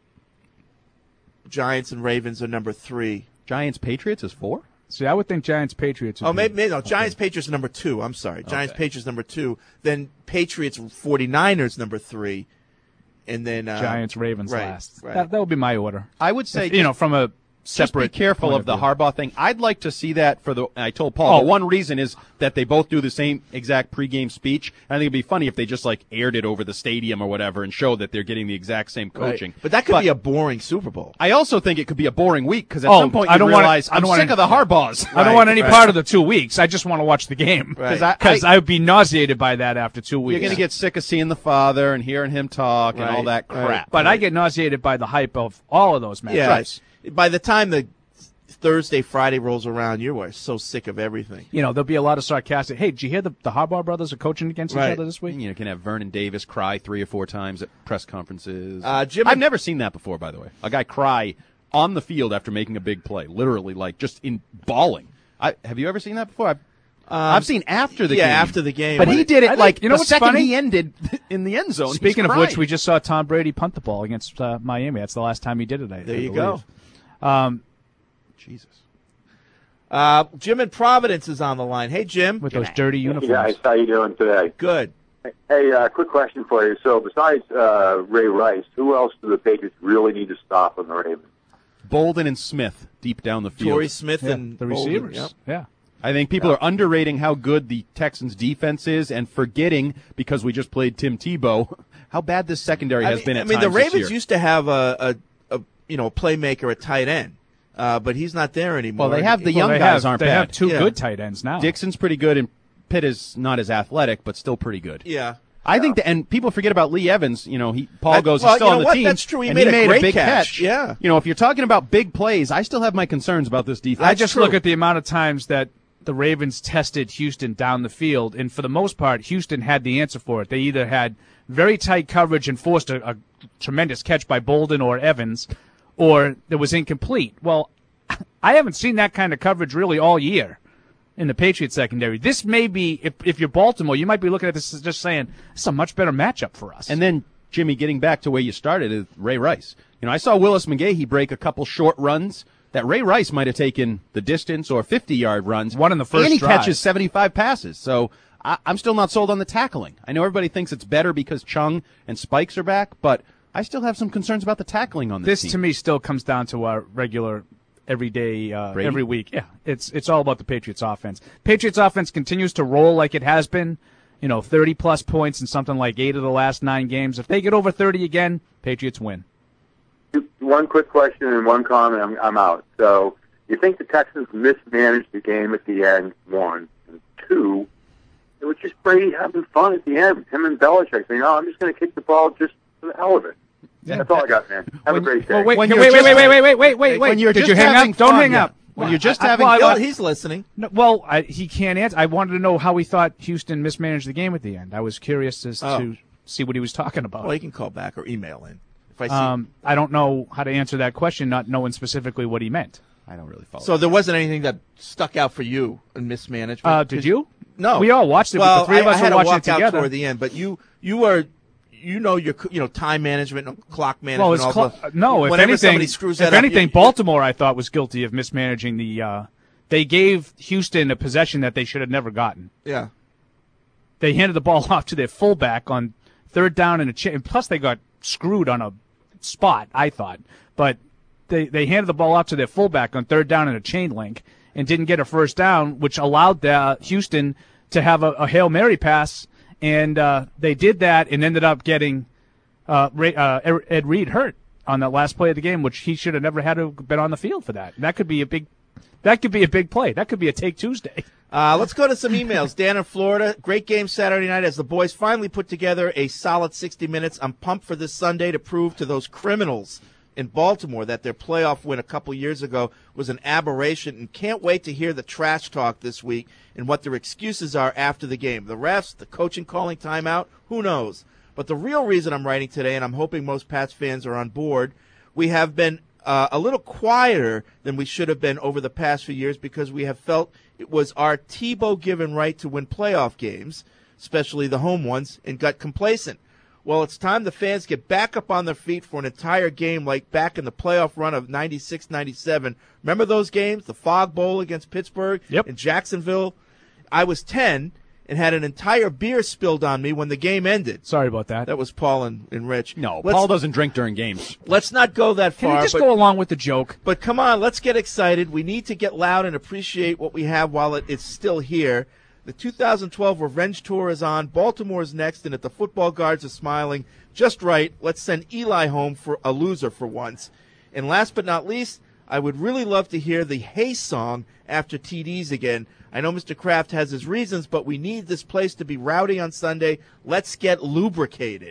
Giants and Ravens are number three. Giants Patriots is four? See, I would think Giants Patriots. Would Oh, be- maybe, maybe no. Giants Patriots number two. I'm sorry. Giants Patriots number two. Then Patriots 49ers number three, and then uh, Giants Ravens right, last. Right. That that would be my order. I would say, If- you know, from a just separate. be careful point of the view. Harbaugh thing. I'd like to see that for the. I told Paul Oh. the one reason is that they both do the same exact pregame speech. I think it'd be funny if they just like aired it over the stadium or whatever and show that they're getting the exact same Right. coaching. But that could be a boring Super Bowl. I also think it could be a boring week because at Oh, some point I you don't want- realize I I'm don't want sick any- of the Harbaughs. I don't want any right. part of the two weeks. I just want to watch the game Right. because I- I, would be nauseated by that after two weeks. You're going to get sick of seeing the father and hearing him talk and Right, all that right. crap. But I get nauseated by the hype of all of those matchups. Yeah. By the time the Thursday, Friday rolls around, you are so sick of everything. You know, there'll be a lot of sarcastic. Hey, did you hear the, the Harbaugh brothers are coaching against Right. each other this week? You know, can have Vernon Davis cry three or four times at press conferences. Uh, Jim- I've never seen that before, by the way. A guy cry on the field after making a big play, literally, like just in bawling. I, have you ever seen that before? I've, I've seen after the yeah, game. after the game. But he did I it think- like you know the what's second funny? he ended in the end zone. Speaking he's of which, crying. we just saw Tom Brady punt the ball against uh, Miami. That's the last time he did it. I, There I you believe. go. Um, Jesus. Uh, Jim in Providence is on the line. Hey, Jim. with those dirty uniforms. Hey guys, how you doing today? Good. Hey, uh, quick question for you. So besides uh, Ray Rice, who else do the Patriots really need to stop on the Ravens? Bolden and Smith deep down the field. Torrey Smith Yeah, and the Bolden, receivers. yep. Yeah. I think people are underrating how good the Texans' defense is and forgetting, because we just played Tim Tebow, how bad this secondary I has mean, been at I mean, the times this Ravens year. used to have a, a, a you know a playmaker at tight end, uh, but he's not there anymore. Well, they have the Well, young they guys have, aren't they bad. have two Yeah. good tight ends now. Dixon's pretty good, and Pitt is not as athletic, but still pretty good. Yeah. I think that, and people forget about Lee Evans. You know, he Paul I- goes, well, he's still you know on the what? team. That's true. He and made a he made great big catch. Yeah. You know, if you're talking about big plays, I still have my concerns about this defense. I just look at the amount of times that the Ravens tested Houston down the field, and for the most part, Houston had the answer for it. They either had very tight coverage and forced a, a tremendous catch by Bolden or Evans, or it was incomplete. Well, I haven't seen that kind of coverage really all year in the Patriots secondary. This may be, if, if you're Baltimore, you might be looking at this as just saying, it's a much better matchup for us. And then, Jimmy, getting back to where you started, is Ray Rice. You know, I saw Willis McGahee break a couple short runs that Ray Rice might have taken the distance or fifty-yard runs. One in the first And he drive. catches seventy-five passes. So I, I'm still not sold on the tackling. I know everybody thinks it's better because Chung and Spikes are back, but I still have some concerns about the tackling on this, This team. to me still comes down to our regular everyday uh, Brady? every week. Yeah, it's it's all about the Patriots offense. Patriots offense continues to roll like it has been. You know, thirty plus points in something like eight of the last nine games. If they get over thirty again, Patriots win. One quick question and one comment, I'm, I'm out. So you think the Texans mismanaged the game at the end, one. And two, it was just Brady having fun at the end. Him and Belichick saying, oh, I'm just going to kick the ball just for the hell of it. Yeah. That's all I got, man. Have a great day. Well, wait, When wait, you're wait, wait, just- wait, wait, wait, wait, wait, wait. When you're Did just you hang having up? Don't fun, hang yeah. up. When you're just I- I- having well, I- Well, fun. he's listening. No, well, I, he can't answer. I wanted to know how he thought Houston mismanaged the game at the end. I was curious as Oh. to see what he was talking about. Well, he can call back or email in. If I see, Um, I don't know how to answer that question, not knowing specifically what he meant. I don't really follow. So there wasn't anything that stuck out for you in mismanagement. Uh, did you? No, we all watched it. Well, but the three of I, us I had were to watching walk it together. out toward the end, but you you are you know your you know time management, clock management. Well, it's all cl- the, no. If whenever anything, somebody screws that if up, anything, you- Baltimore I thought was guilty of mismanaging the. Uh, they gave Houston a possession that they should have never gotten. Yeah. They handed the ball off to their fullback on third down and a cha- and plus they got screwed on a spot, I thought. But they they handed the ball off to their fullback on third down and a chain link and didn't get a first down, which allowed the, Houston to have a, a Hail Mary pass, and uh, they did that and ended up getting uh, Ray, uh, Ed Reed hurt on that last play of the game, which he should have never had to have been on the field for that. That could be a big that could be a big play. That could be a Take Tuesday. Uh, let's go to some emails. Dan in Florida. Great game Saturday night as the boys finally put together a solid sixty minutes. I'm pumped for this Sunday to prove to those criminals in Baltimore that their playoff win a couple years ago was an aberration, and can't wait to hear the trash talk this week and what their excuses are after the game. The refs, the coaching calling timeout, who knows? But the real reason I'm writing today, and I'm hoping most Pats fans are on board, we have been uh, a little quieter than we should have been over the past few years because we have felt it was our Tebow-given right to win playoff games, especially the home ones, and got complacent. Well, it's time the fans get back up on their feet for an entire game like back in the playoff run of ninety-six ninety-seven. Remember those games? The Fog Bowl against Pittsburgh yep. and Jacksonville? I was ten and had an entire beer spilled on me when the game ended. Sorry about that. That was Paul and, and Rich. No, let's, Paul doesn't drink during games. Let's not go that Can far. you just but, go along with the joke? But come on, let's get excited. We need to get loud and appreciate what we have while it is still here. The two thousand twelve Revenge Tour is on. Baltimore's next, and if the football guards are smiling just right, let's send Eli home for a loser for once. And last but not least, I would really love to hear the Hey song after T Ds again. I know Mister Kraft has his reasons, but we need this place to be rowdy on Sunday. Let's get lubricated.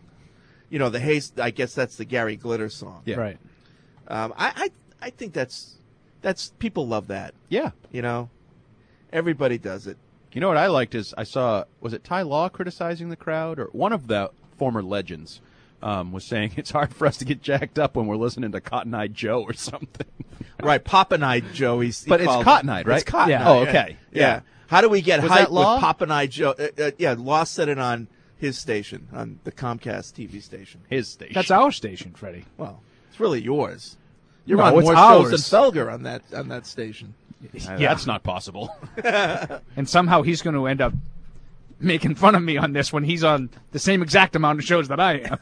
You know, the Hey, I guess that's the Gary Glitter song. Yeah. Right. Um, I, I I think that's that's people love that. Yeah. You know, everybody does it. You know what I liked is I saw, was it Ty Law criticizing the crowd? Or one of the former legends um, was saying it's hard for us to get jacked up when we're listening to Cotton Eye Joe or something. Right, Poppin' Joe. He's, he but it's Cotton Eye, right? It's Cotton Yeah. Eye. Oh, okay. Yeah. Yeah. How do we get Was hyped that Law? with Poppin' Joe? Uh, uh, yeah, Law said it on his station, on the Comcast T V station. His station. That's our station, Freddie. Well, it's really yours. You're No, on it's more ours. shows than Felger on that on that station. Uh, That's not possible. And somehow he's going to end up making fun of me on this when he's on the same exact amount of shows that I am.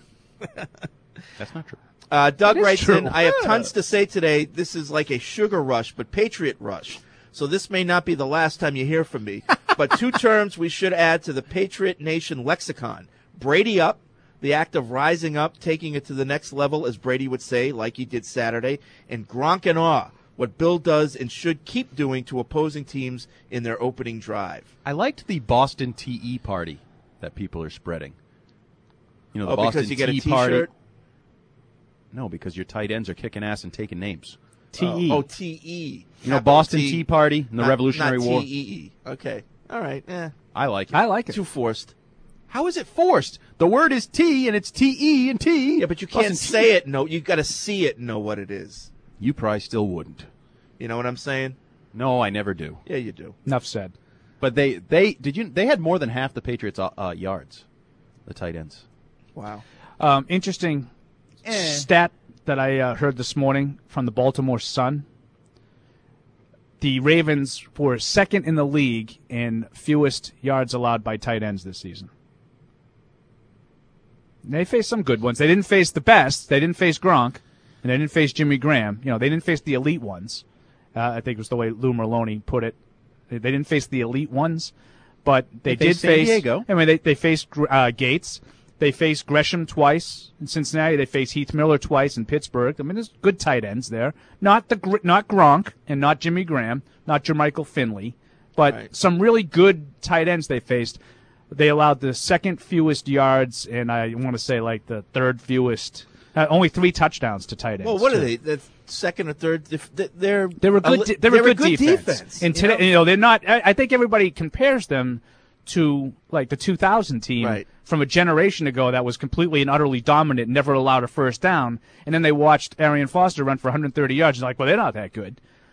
That's not true. Uh, Doug It is writes true. in, I have tons to say today. This is like a sugar rush, but Patriot rush. So this may not be the last time you hear from me. But two terms we should add to the Patriot Nation lexicon. Brady up, the act of rising up, taking it to the next level, as Brady would say, like he did Saturday. And Gronk and awe, what Bill does and should keep doing to opposing teams in their opening drive. I liked the Boston T E party that people are spreading. You know, the Oh, Boston because you get a Tea T-shirt? party. No, because your tight ends are kicking ass and taking names. T E. Oh, oh, T E. You know, Capital Boston T. Tea Party and the Not- Revolutionary not War. T E E. Okay. All right. Eh. I like it. I like it. Too forced. How is it forced? The word is T, and it's T E and T. Yeah, but you can't Boston say Tea. it. No, you got to see it and know what it is. You probably still wouldn't. You know what I'm saying? No, I never do. Yeah, you do. Enough said. But they, they did you? They had more than half the Patriots' uh, uh, yards, the tight ends. Wow. Um, interesting stat that I uh, heard this morning from the Baltimore Sun. The Ravens were second in the league in fewest yards allowed by tight ends this season. They faced some good ones. They didn't face the best. They didn't face Gronk, and they didn't face Jimmy Graham. You know, they didn't face the elite ones. Uh, I think was the way Lou Merloni put it. They, they didn't face the elite ones, but they, They did faced San face. Diego. I mean, they they faced uh, Gates. They faced Gresham twice in Cincinnati. They faced Heath Miller twice in Pittsburgh. I mean, there's good tight ends there. Not the Gr- not Gronk and not Jimmy Graham, not Jermichael Finley, but Right. some really good tight ends they faced. They allowed the second fewest yards, and I want to say like the third fewest. Uh, only three touchdowns to tight ends. Well, what too. are they? The second or third? They're They're a good. li- They're, a good, defense. defense. And you today, know? you know, they're not. I, I think everybody compares them to like the two thousand team Right. from a generation ago that was completely and utterly dominant, never allowed a first down, and then they watched Arian Foster run for one hundred thirty yards. And like, well, they're not that good.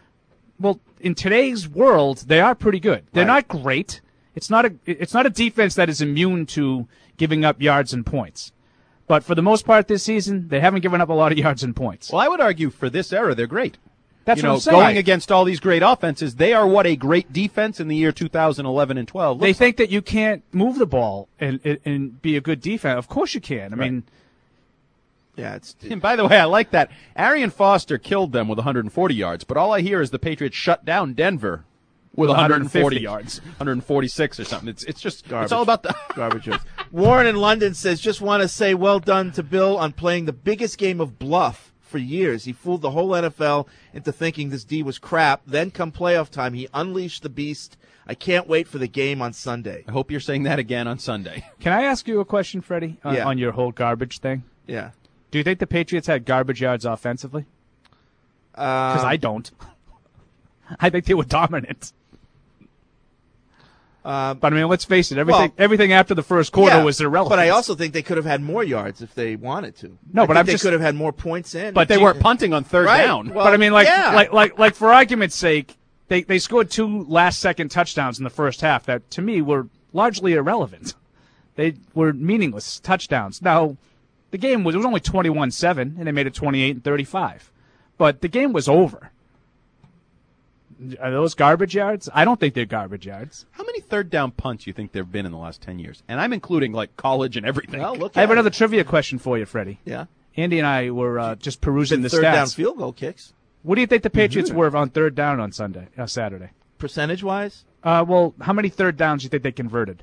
Well, in today's world, they are pretty good. They're Right. not great. It's not a it's not a defense that is immune to giving up yards and points. But for the most part this season, they haven't given up a lot of yards and points. Well, I would argue for this era, they're great. That's you what know, I'm saying. going against all these great offenses, they are what a great defense in the year two thousand eleven and twelve. They looks think that you can't move the ball and and, and be a good defense. Of course you can. I Right. mean, Yeah, it's And by the way, I like that. Arian Foster killed them with one hundred forty yards, but all I hear is the Patriots shut down Denver with With one hundred forty one hundred fifty yards, one hundred forty-six or something. It's it's just Garbage. it's all about the garbage. Warren in London says, just want to say well done to Bill on playing the biggest game of bluff for years. He fooled the whole N F L into thinking this D was crap. Then come playoff time, he unleashed the beast. I can't wait for the game on Sunday. I hope you're saying that again on Sunday. can I ask you a question, Freddie, on, Yeah. on your whole garbage thing? Yeah. Do you think the Patriots had garbage yards offensively? Because Um, I don't. I think they were dominant. Uh, But I mean, let's face it. Everything well, everything after the first quarter yeah, was irrelevant. But I also think they could have had more yards if they wanted to. No, I but think I'm they just- could have had more points in. But they weren't punting on third Right. down. Well, but I mean, like, yeah. like, like, like, for argument's sake, they they scored two last-second touchdowns in the first half that, to me, were largely irrelevant. They were meaningless touchdowns. Now, the game was it was only twenty-one seven, and they made it twenty-eight and thirty-five. But the game was over. Are those garbage yards? I don't think they're garbage yards. How many third down punts do you think there have been in the last ten years? And I'm including like college and everything. Well, look I have at another it. trivia question for you, Freddie. Yeah. Andy and I were uh, just perusing the third stats. down field goal kicks. What do you think the Patriots were on third down on Sunday, uh, Saturday? Percentage wise? Uh, well, how many third downs do you think they converted?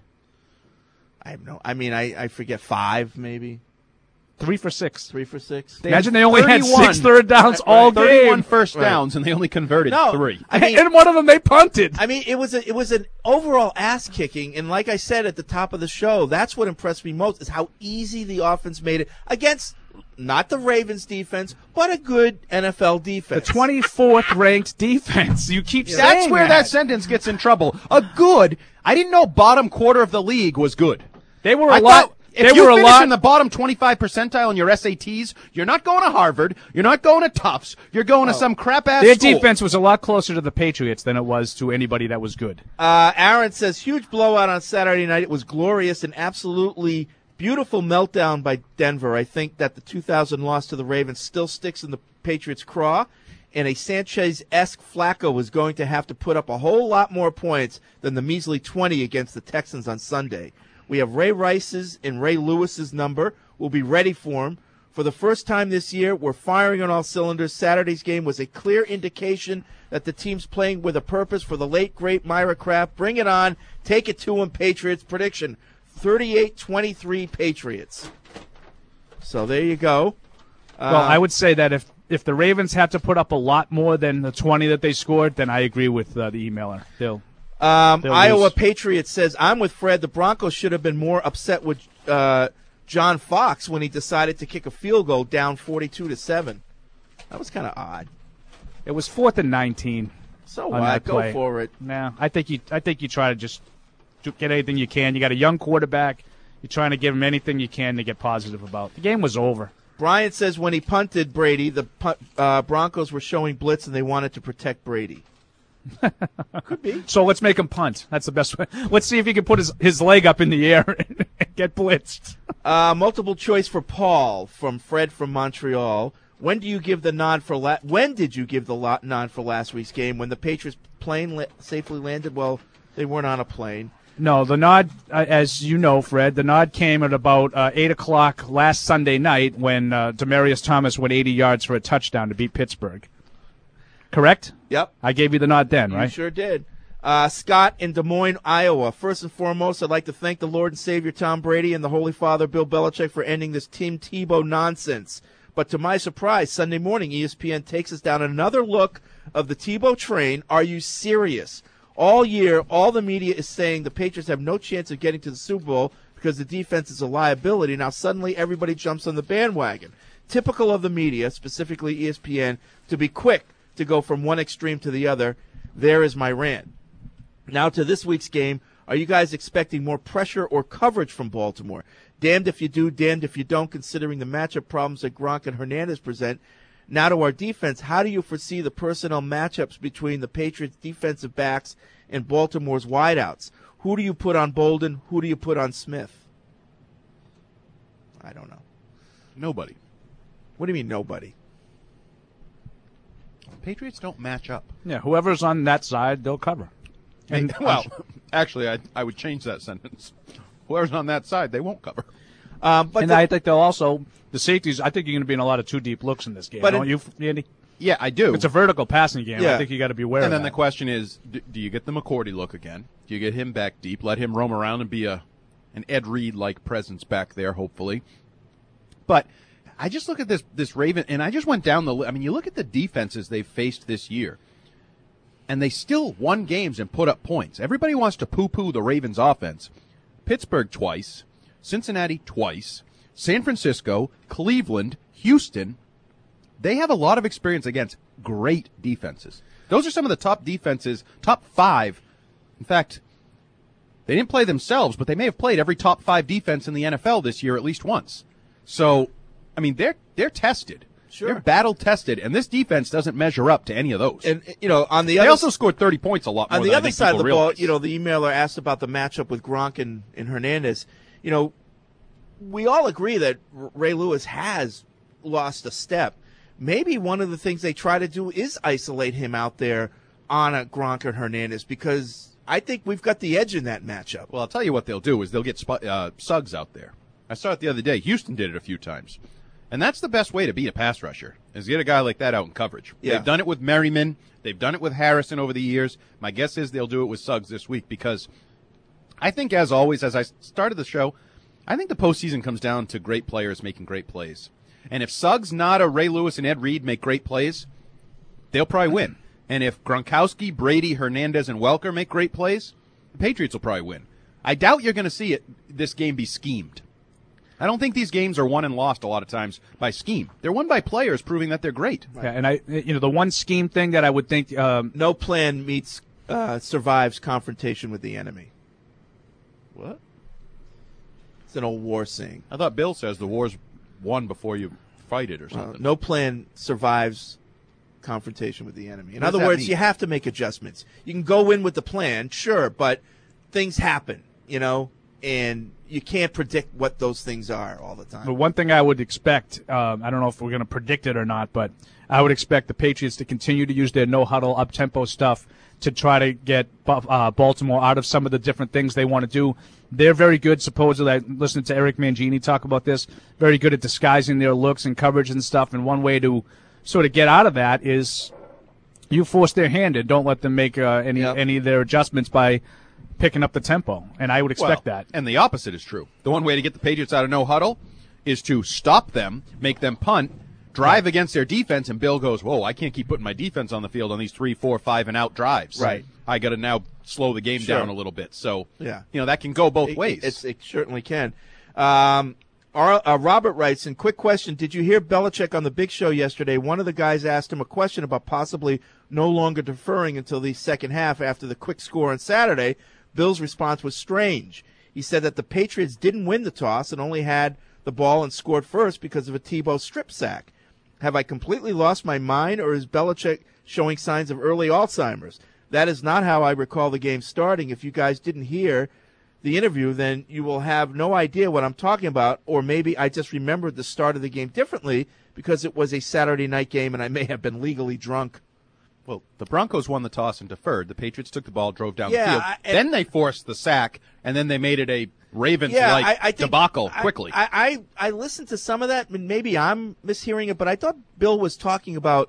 I have no. I mean, I, I forget five maybe. Three for six. Three for six. Imagine they only had thirty-one. six third downs all game. thirty-one first Right. downs, and they only converted No, three. I mean, and one of them they punted. I mean, it was a, it was an overall ass kicking, and like I said at the top of the show, that's what impressed me most is how easy the offense made it against not the Ravens defense, but a good N F L The defense. twenty-fourth ranked defense. You keep saying That's where that. that sentence gets in trouble. A good. I didn't know bottom quarter of the league was good. They were a I lot. thought if They you were a finish lot. in the bottom twenty-five percentile in your S A Ts, you're not going to Harvard. You're not going to Tufts. You're going to some crap ass Their school. defense was a lot closer to the Patriots than it was to anybody that was good. Uh, Aaron says, huge blowout on Saturday night. It was glorious and absolutely beautiful meltdown by Denver. I think that the two thousand loss to the Ravens still sticks in the Patriots' craw, and a Sanchez-esque Flacco was going to have to put up a whole lot more points than the measly twenty against the Texans on Sunday. We have Ray Rice's and Ray Lewis's number. We'll be ready for him. For the first time this year, we're firing on all cylinders. Saturday's game was a clear indication that the team's playing with a purpose for the late, great Myra Kraft. Bring it on. Take it to him, Patriots. Prediction, thirty-eight twenty-three Patriots. So there you go. Well, Uh, I would say that if if the Ravens had to put up a lot more than the twenty that they scored, then I agree with uh, the emailer. They'll. Um, They'll Iowa lose. Patriots says, I'm with Fred. The Broncos should have been more upset with uh, John Fox when he decided to kick a field goal down forty-two to seven. That was kind of odd. It was fourth and nineteen. So on what? that Go play. for it. Nah, I think you. I think you try to just do- get anything you can. You got a young quarterback. You're trying to give him anything you can to get positive about. The game was over. Brian says when he punted Brady, the punt, uh, Broncos were showing blitz and they wanted to protect Brady. Could be. So let's make him punt. That's the best way. Let's see if he can put his, his leg up in the air and get blitzed. Uh, multiple choice for Paul from Fred from Montreal. When do you give the nod for la- When did you give the lo- nod for last week's game when the Patriots plane la- safely landed? Well, they weren't on a plane. No, the nod, uh, as you know, Fred, the nod came at about uh, eight o'clock last Sunday night when uh, Demaryius Thomas went eighty yards for a touchdown to beat Pittsburgh. Correct? Yep. I gave you the nod then, You right? sure did. Uh, Scott in Des Moines, Iowa. First and foremost, I'd like to thank the Lord and Savior Tom Brady and the Holy Father Bill Belichick for ending this Tim Tebow nonsense. But to my surprise, Sunday morning, E S P N takes us down another look of the Tebow train. Are you serious? All year, all the media is saying the Patriots have no chance of getting to the Super Bowl because the defense is a liability. Now suddenly everybody jumps on the bandwagon. Typical of the media, specifically E S P N, to be quick to go from one extreme to the other. There is my rant. Now to this week's game. Are you guys expecting more pressure or coverage from Baltimore? Damned if you do, damned if you don't, considering the matchup problems that Gronk and Hernandez present. Now to our defense, how do you foresee the personnel matchups between the Patriots' defensive backs and Baltimore's wideouts? Who do you put on Bolden? Who do you put on Smith? I don't know. Nobody. What do you mean nobody? Patriots don't match up. Yeah, whoever's on that side, they'll cover. And well, actually, I I would change that sentence. Whoever's on that side, they won't cover. Um, but and the, I think they'll also the safeties. I think you're going to be in a lot of two deep looks in this game. Don't it, you, Andy? Yeah, I do. It's a vertical passing game. Yeah. I think you got to be aware. And of then that. the question is, do, do you get the McCourty look again? Do you get him back deep? Let him roam around and be a an Ed Reed like presence back there, hopefully. But I just look at this this Raven, and I just went down the. I mean, you look at the defenses they've faced this year, and they still won games and put up points. Everybody wants to poo-poo the Ravens' offense. Pittsburgh twice, Cincinnati twice, San Francisco, Cleveland, Houston. They have a lot of experience against great defenses. Those are some of the top defenses, top five. In fact, they didn't play themselves, but they may have played every top five defense in the N F L this year at least once. So, I mean, they're they're tested. Sure. They're battle tested, and this defense doesn't measure up to any of those. And you know, on the they other, also scored thirty points a lot more on the than other I think side of the people ball. realize. You know, the emailer asked about the matchup with Gronk and, and Hernandez. You know, we all agree that Ray Lewis has lost a step. Maybe one of the things they try to do is isolate him out there on a Gronk and Hernandez, because I think we've got the edge in that matchup. Well, I'll tell you what they'll do is they'll get uh, Suggs out there. I saw it the other day. Houston did it a few times. And that's the best way to beat a pass rusher, is get a guy like that out in coverage. Yeah. They've done it with Merriman. They've done it with Harrison over the years. My guess is they'll do it with Suggs this week, because I think, as always, as I started the show, I think the postseason comes down to great players making great plays. And if Suggs, Nada, Ray Lewis, and Ed Reed make great plays, they'll probably win. And if Gronkowski, Brady, Hernandez, and Welker make great plays, the Patriots will probably win. I doubt you're going to see it this game be schemed. I don't think these games are won and lost a lot of times by scheme. They're won by players proving that they're great. Yeah, and I, you know, the one scheme thing that I would think, um, no plan meets uh, survives confrontation with the enemy. What? It's an old war saying. I thought Bill says the war's won before you fight it or something. Uh, no plan survives confrontation with the enemy. In What does other that words, mean? you have to make adjustments. You can go in with the plan, sure, but things happen, you know, and you can't predict what those things are all the time. But one thing I would expect, um, I don't know if we're going to predict it or not, but I would expect the Patriots to continue to use their no-huddle, up-tempo stuff to try to get uh, Baltimore out of some of the different things they want to do. They're very good, supposedly. I listened to Eric Mangini talk about this, very good at disguising their looks and coverage and stuff, and one way to sort of get out of that is you force their hand and don't let them make uh, any Yep. any of their adjustments by picking up the tempo, and I would expect Well, that. And the opposite is true. The one way to get the Patriots out of no huddle is to stop them, make them punt, drive against their defense, and Bill goes, whoa, I can't keep putting my defense on the field on these three, four, five, and out drives. Right. I got to now slow the game Sure. down a little bit. So, Yeah. you know, that can go both It- ways. It's, it certainly can. Um, our, uh, Robert writes, in quick question, did you hear Belichick on the Big Show yesterday? One of the guys asked him a question about possibly no longer deferring until the second half after the quick score on Saturday. Bill's response was strange. He said that the Patriots didn't win the toss and only had the ball and scored first because of a Tebow strip sack. Have I completely lost my mind, or is Belichick showing signs of early Alzheimer's? That is not how I recall the game starting. If you guys didn't hear the interview, then you will have no idea what I'm talking about, or maybe I just remembered the start of the game differently because it was a Saturday night game and I may have been legally drunk. Well, the Broncos won the toss and deferred. The Patriots took the ball, drove down Yeah, the field. I- and- then they forced the sack, and then they made it a Ravens-like Yeah, I, I think, debacle I- quickly. I, I, I listened to some of that, and maybe I'm mishearing it, but I thought Bill was talking about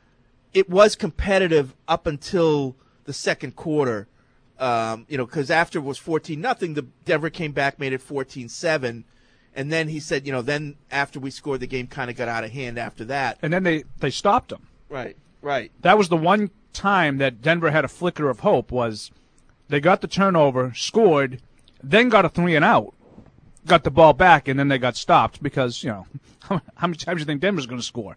it was competitive up until the second quarter, um, you know, because after it was fourteen nothing, the Denver came back, made it fourteen seven, and then he said, you know, then after we scored, the game kind of got out of hand after that. And then they, they stopped them. Right, right. That was the one time that Denver had a flicker of hope, was they got the turnover, scored, then got a three and out, got the ball back, and then they got stopped because, you know, how many times do you think Denver's going to score?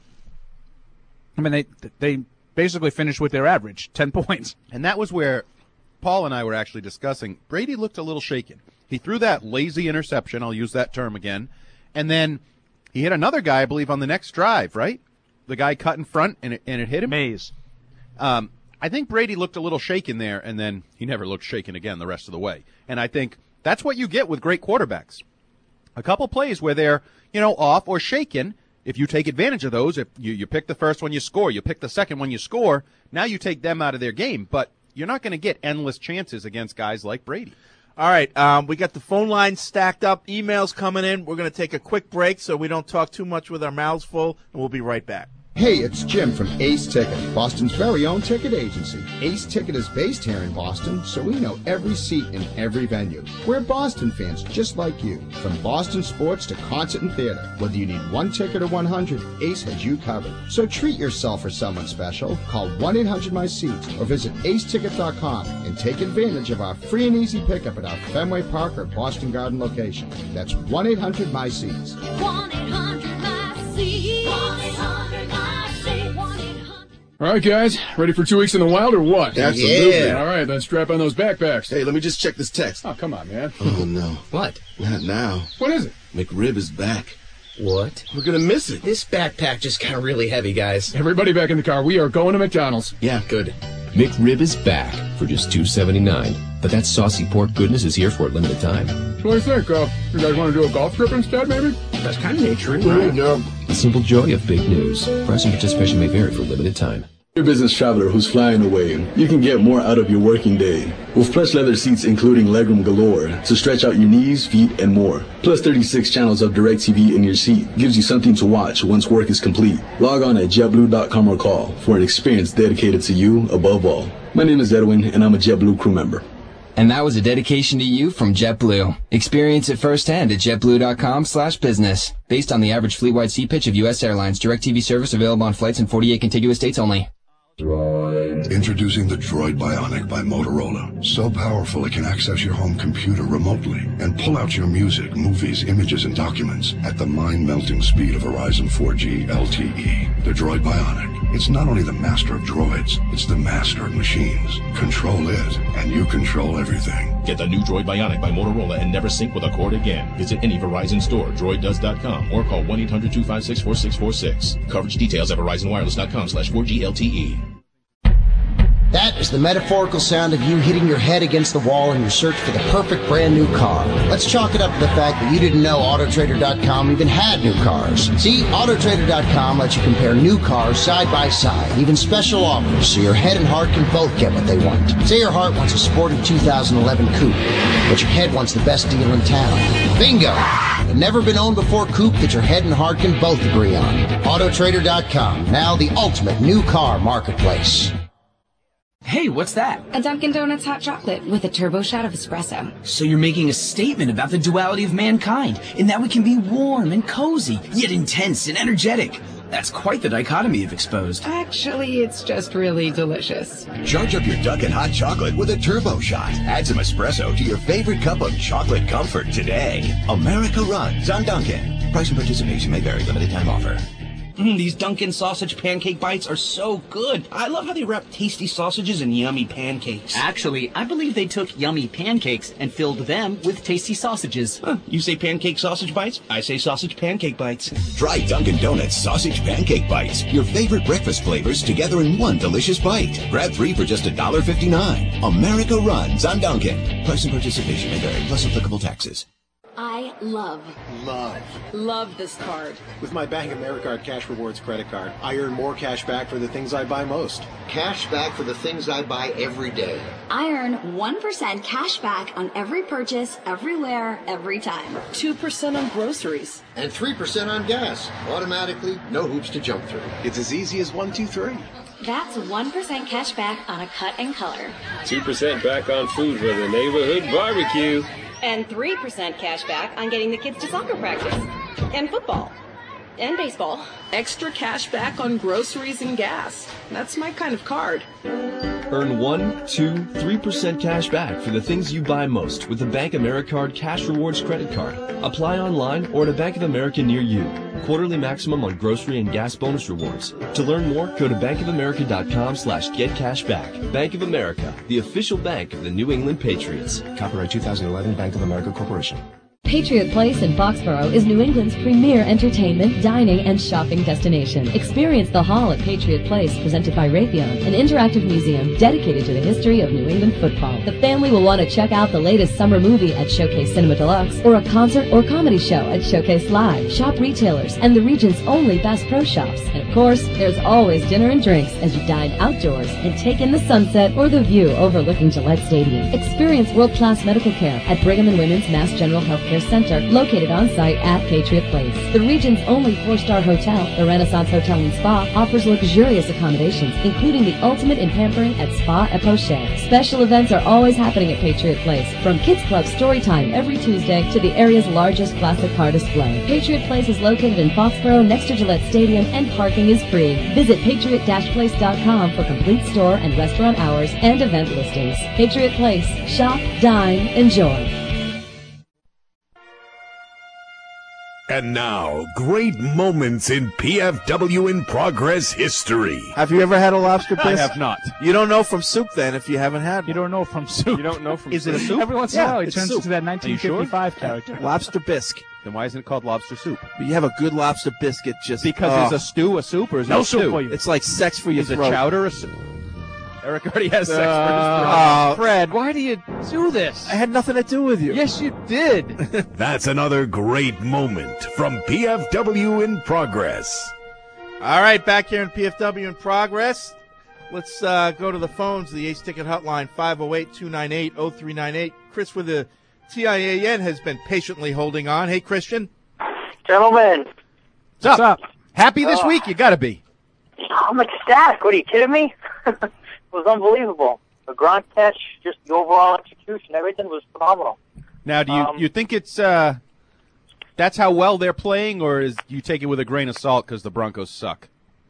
I mean, they they basically finished with their average, ten points. And that was where Paul and I were actually discussing. Brady looked a little shaken. He threw that lazy interception, I'll use that term again, and then he hit another guy, I believe, on the next drive, right? the guy cut in front and it, and it hit him? Mays. Um, I think Brady looked a little shaken there, and then he never looked shaken again the rest of the way. And I think that's what you get with great quarterbacks. A couple plays where they're, you know, off or shaken. If you take advantage of those, if you, you pick the first one, you score. You pick the second one, you score. Now you take them out of their game. But you're not going to get endless chances against guys like Brady. All right, um, we got the phone lines stacked up, emails coming in. We're going to take a quick break so we don't talk too much with our mouths full, and we'll be right back. Hey, it's Jim from Ace Ticket, Boston's very own ticket agency. Ace Ticket is based here in Boston, so we know every seat in every venue. We're Boston fans just like you. From Boston sports to concert and theater, whether you need one ticket or one hundred, Ace has you covered. So treat yourself or someone special. Call one eight hundred my seats or visit ace ticket dot com and take advantage of our free and easy pickup at our Fenway Park or Boston Garden location. That's one eight hundred my seats. one eight hundred my seats. one eight hundred my seats. All right, guys, ready for two weeks in the wild or what? Absolutely. Yeah. All right, then strap on those backpacks. Hey, let me just check this text. Oh, come on, man. Oh, no. What? Not now. What is it? McRib is back. What? We're going to miss it. This backpack just got really heavy, guys. Everybody back in the car. We are going to McDonald's. Yeah. Good. McRib is back for just two seventy-nine. But that saucy pork goodness is here for a limited time. What do you think? Uh, you guys want to do a golf trip instead, maybe? That's kind of naturing, right? No. The simple joy of big news. Price and participation may vary for a limited time. You're a business traveler who's flying away. You can get more out of your working day with plush leather seats including legroom galore to stretch out your knees, feet, and more. Plus thirty-six channels of DirecTV in your seat gives you something to watch once work is complete. Log on at jet blue dot com or call for an experience dedicated to you above all. My name is Edwin, and I'm a JetBlue crew member. And that was a dedication to you from JetBlue. Experience it firsthand at jet blue dot com slash business. Based on the average fleet-wide seat pitch of U S Airlines, DirecTV service available on flights in forty-eight contiguous states only. Introducing the Droid Bionic by Motorola. So powerful it can access your home computer remotely and pull out your music, movies, images, and documents at the mind-melting speed of Verizon four G L T E. The Droid Bionic. It's not only the master of droids, it's the master of machines. Control it, and you control everything. Get the new Droid Bionic by Motorola and never sync with a cord again. Visit any Verizon store, droid does dot com, or call one eight hundred two five six four six four six. Coverage details at verizon wireless dot com slash four G L T E. That is the metaphorical sound of you hitting your head against the wall in your search for the perfect brand new car. Let's chalk it up to the fact that you didn't know Auto Trader dot com even had new cars. See, Auto Trader dot com lets you compare new cars side by side, even special offers, so your head and heart can both get what they want. Say your heart wants a sporty two thousand eleven coupe, but your head wants the best deal in town. Bingo! A never been owned before coupe that your head and heart can both agree on. Auto Trader dot com, now the ultimate new car marketplace. Hey, what's that? A Dunkin' Donuts hot chocolate with a turbo shot of espresso. So you're making a statement about the duality of mankind, in that we can be warm and cozy, yet intense and energetic. That's quite the dichotomy you've exposed. Actually, it's just really delicious. Charge up your Dunkin' hot chocolate with a turbo shot. Add some espresso to your favorite cup of chocolate comfort today. America runs on Dunkin'. Price and participation may vary. Limited time offer. Mm, these Dunkin' sausage pancake bites are so good. I love how they wrap tasty sausages in yummy pancakes. Actually, I believe they took yummy pancakes and filled them with tasty sausages. Huh, you say pancake sausage bites? I say sausage pancake bites. Try Dunkin' Donuts sausage pancake bites. Your favorite breakfast flavors together in one delicious bite. Grab three for just one dollar fifty-nine. America runs on Dunkin'. Price and participation may vary, plus applicable taxes. I love, Love. love this card. With my Bank of America Cash Rewards credit card, I earn more cash back for the things I buy most. Cash back for the things I buy every day. I earn one percent cash back on every purchase, everywhere, every time. two percent on groceries. And three percent on gas. Automatically, no hoops to jump through. It's as easy as one, two, three. That's one percent cash back on a cut and color. two percent back on food with a neighborhood barbecue. And three percent cash back on getting the kids to soccer practice. And football. And baseball. Extra cash back on groceries and gas. That's my kind of card. Earn one, two, three percent cash back for the things you buy most with the Bank Americard Cash Rewards credit card. Apply online or at a Bank of America near you. Quarterly maximum on grocery and gas bonus rewards. To learn more, go to bank of america dot com slash get cash back. Bank of America, the official bank of the New England Patriots. Copyright two thousand eleven Bank of America Corporation. Patriot Place in Foxborough is New England's premier entertainment, dining, and shopping destination. Experience the Hall at Patriot Place, presented by Raytheon, an interactive museum dedicated to the history of New England football. The family will want to check out the latest summer movie at Showcase Cinema Deluxe, or a concert or comedy show at Showcase Live. Shop retailers and the region's only Bass Pro Shops. And of course, there's always dinner and drinks as you dine outdoors and take in the sunset or the view overlooking Gillette Stadium. Experience world-class medical care at Brigham and Women's Mass General Healthcare Center, located on-site at Patriot Place. The region's only four-star hotel, the Renaissance Hotel and Spa, offers luxurious accommodations, including the ultimate in pampering at Spa et Poche. Special events are always happening at Patriot Place, from Kids Club Story Time every Tuesday to the area's largest classic car display. Patriot Place is located in Foxborough next to Gillette Stadium, and parking is free. Visit patriot dash place dot com for complete store and restaurant hours and event listings. Patriot Place. Shop, dine, enjoy. And now, great moments in P F W in Progress history. Have you ever had a lobster bisque? I have not. You don't know from soup then if you haven't had one. You don't know from soup. You don't know from Is soup. it a soup? Every once Yeah, in a while, it it's turns soup. into that nineteen fifty-five sure? character. Lobster bisque. Then why isn't it called lobster soup? But you have a good lobster biscuit just Because oh. is a stew a soup or is it No a soup stew? for you. It's like sex for your Is a throat. chowder a soup? Eric already has sex Uh, for his throat. uh, Fred, why do you do this? I had nothing to do with you. Yes, you did. That's another great moment from P F W in Progress. All right, back here in P F W in Progress. Let's uh, go to the phones, the Ace Ticket Hotline, five oh eight, two nine eight, oh three nine eight. Chris with the T I A N has been patiently holding on. Hey, Christian. Gentlemen. What's up? Happy this Oh. week? You got to be. I'm ecstatic. What, are you kidding me? It was unbelievable. The Gronk catch, just the overall execution, everything was phenomenal. Now, do you Um, you think it's uh, that's how well they're playing, or is you take it with a grain of salt because the Broncos suck?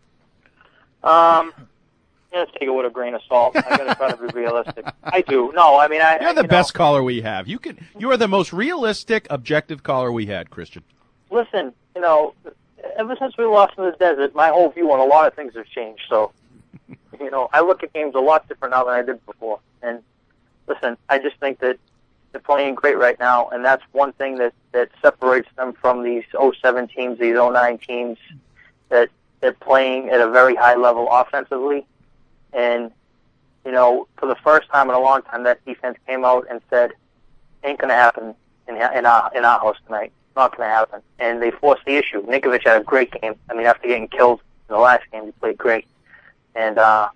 Um, yeah, let's take it with a grain of salt. I got to try to be realistic. I do. No, I mean, I. You're the you best know, caller we have. You can. You are the most realistic, objective caller we had, Christian. Listen, you know, ever since we lost in the desert, my whole view on a lot of things have changed. So, you know, I look at games a lot different now than I did before. And listen, I just think that they're playing great right now, and that's one thing that, that separates them from these oh seven teams, these oh nine teams, that they're playing at a very high level offensively. And, you know, for the first time in a long time, that defense came out and said, ain't going to happen in, in, our, in our house tonight. Not going to happen. And they forced the issue. Nikovic had a great game. I mean, after getting killed in the last game, he played great. And uh,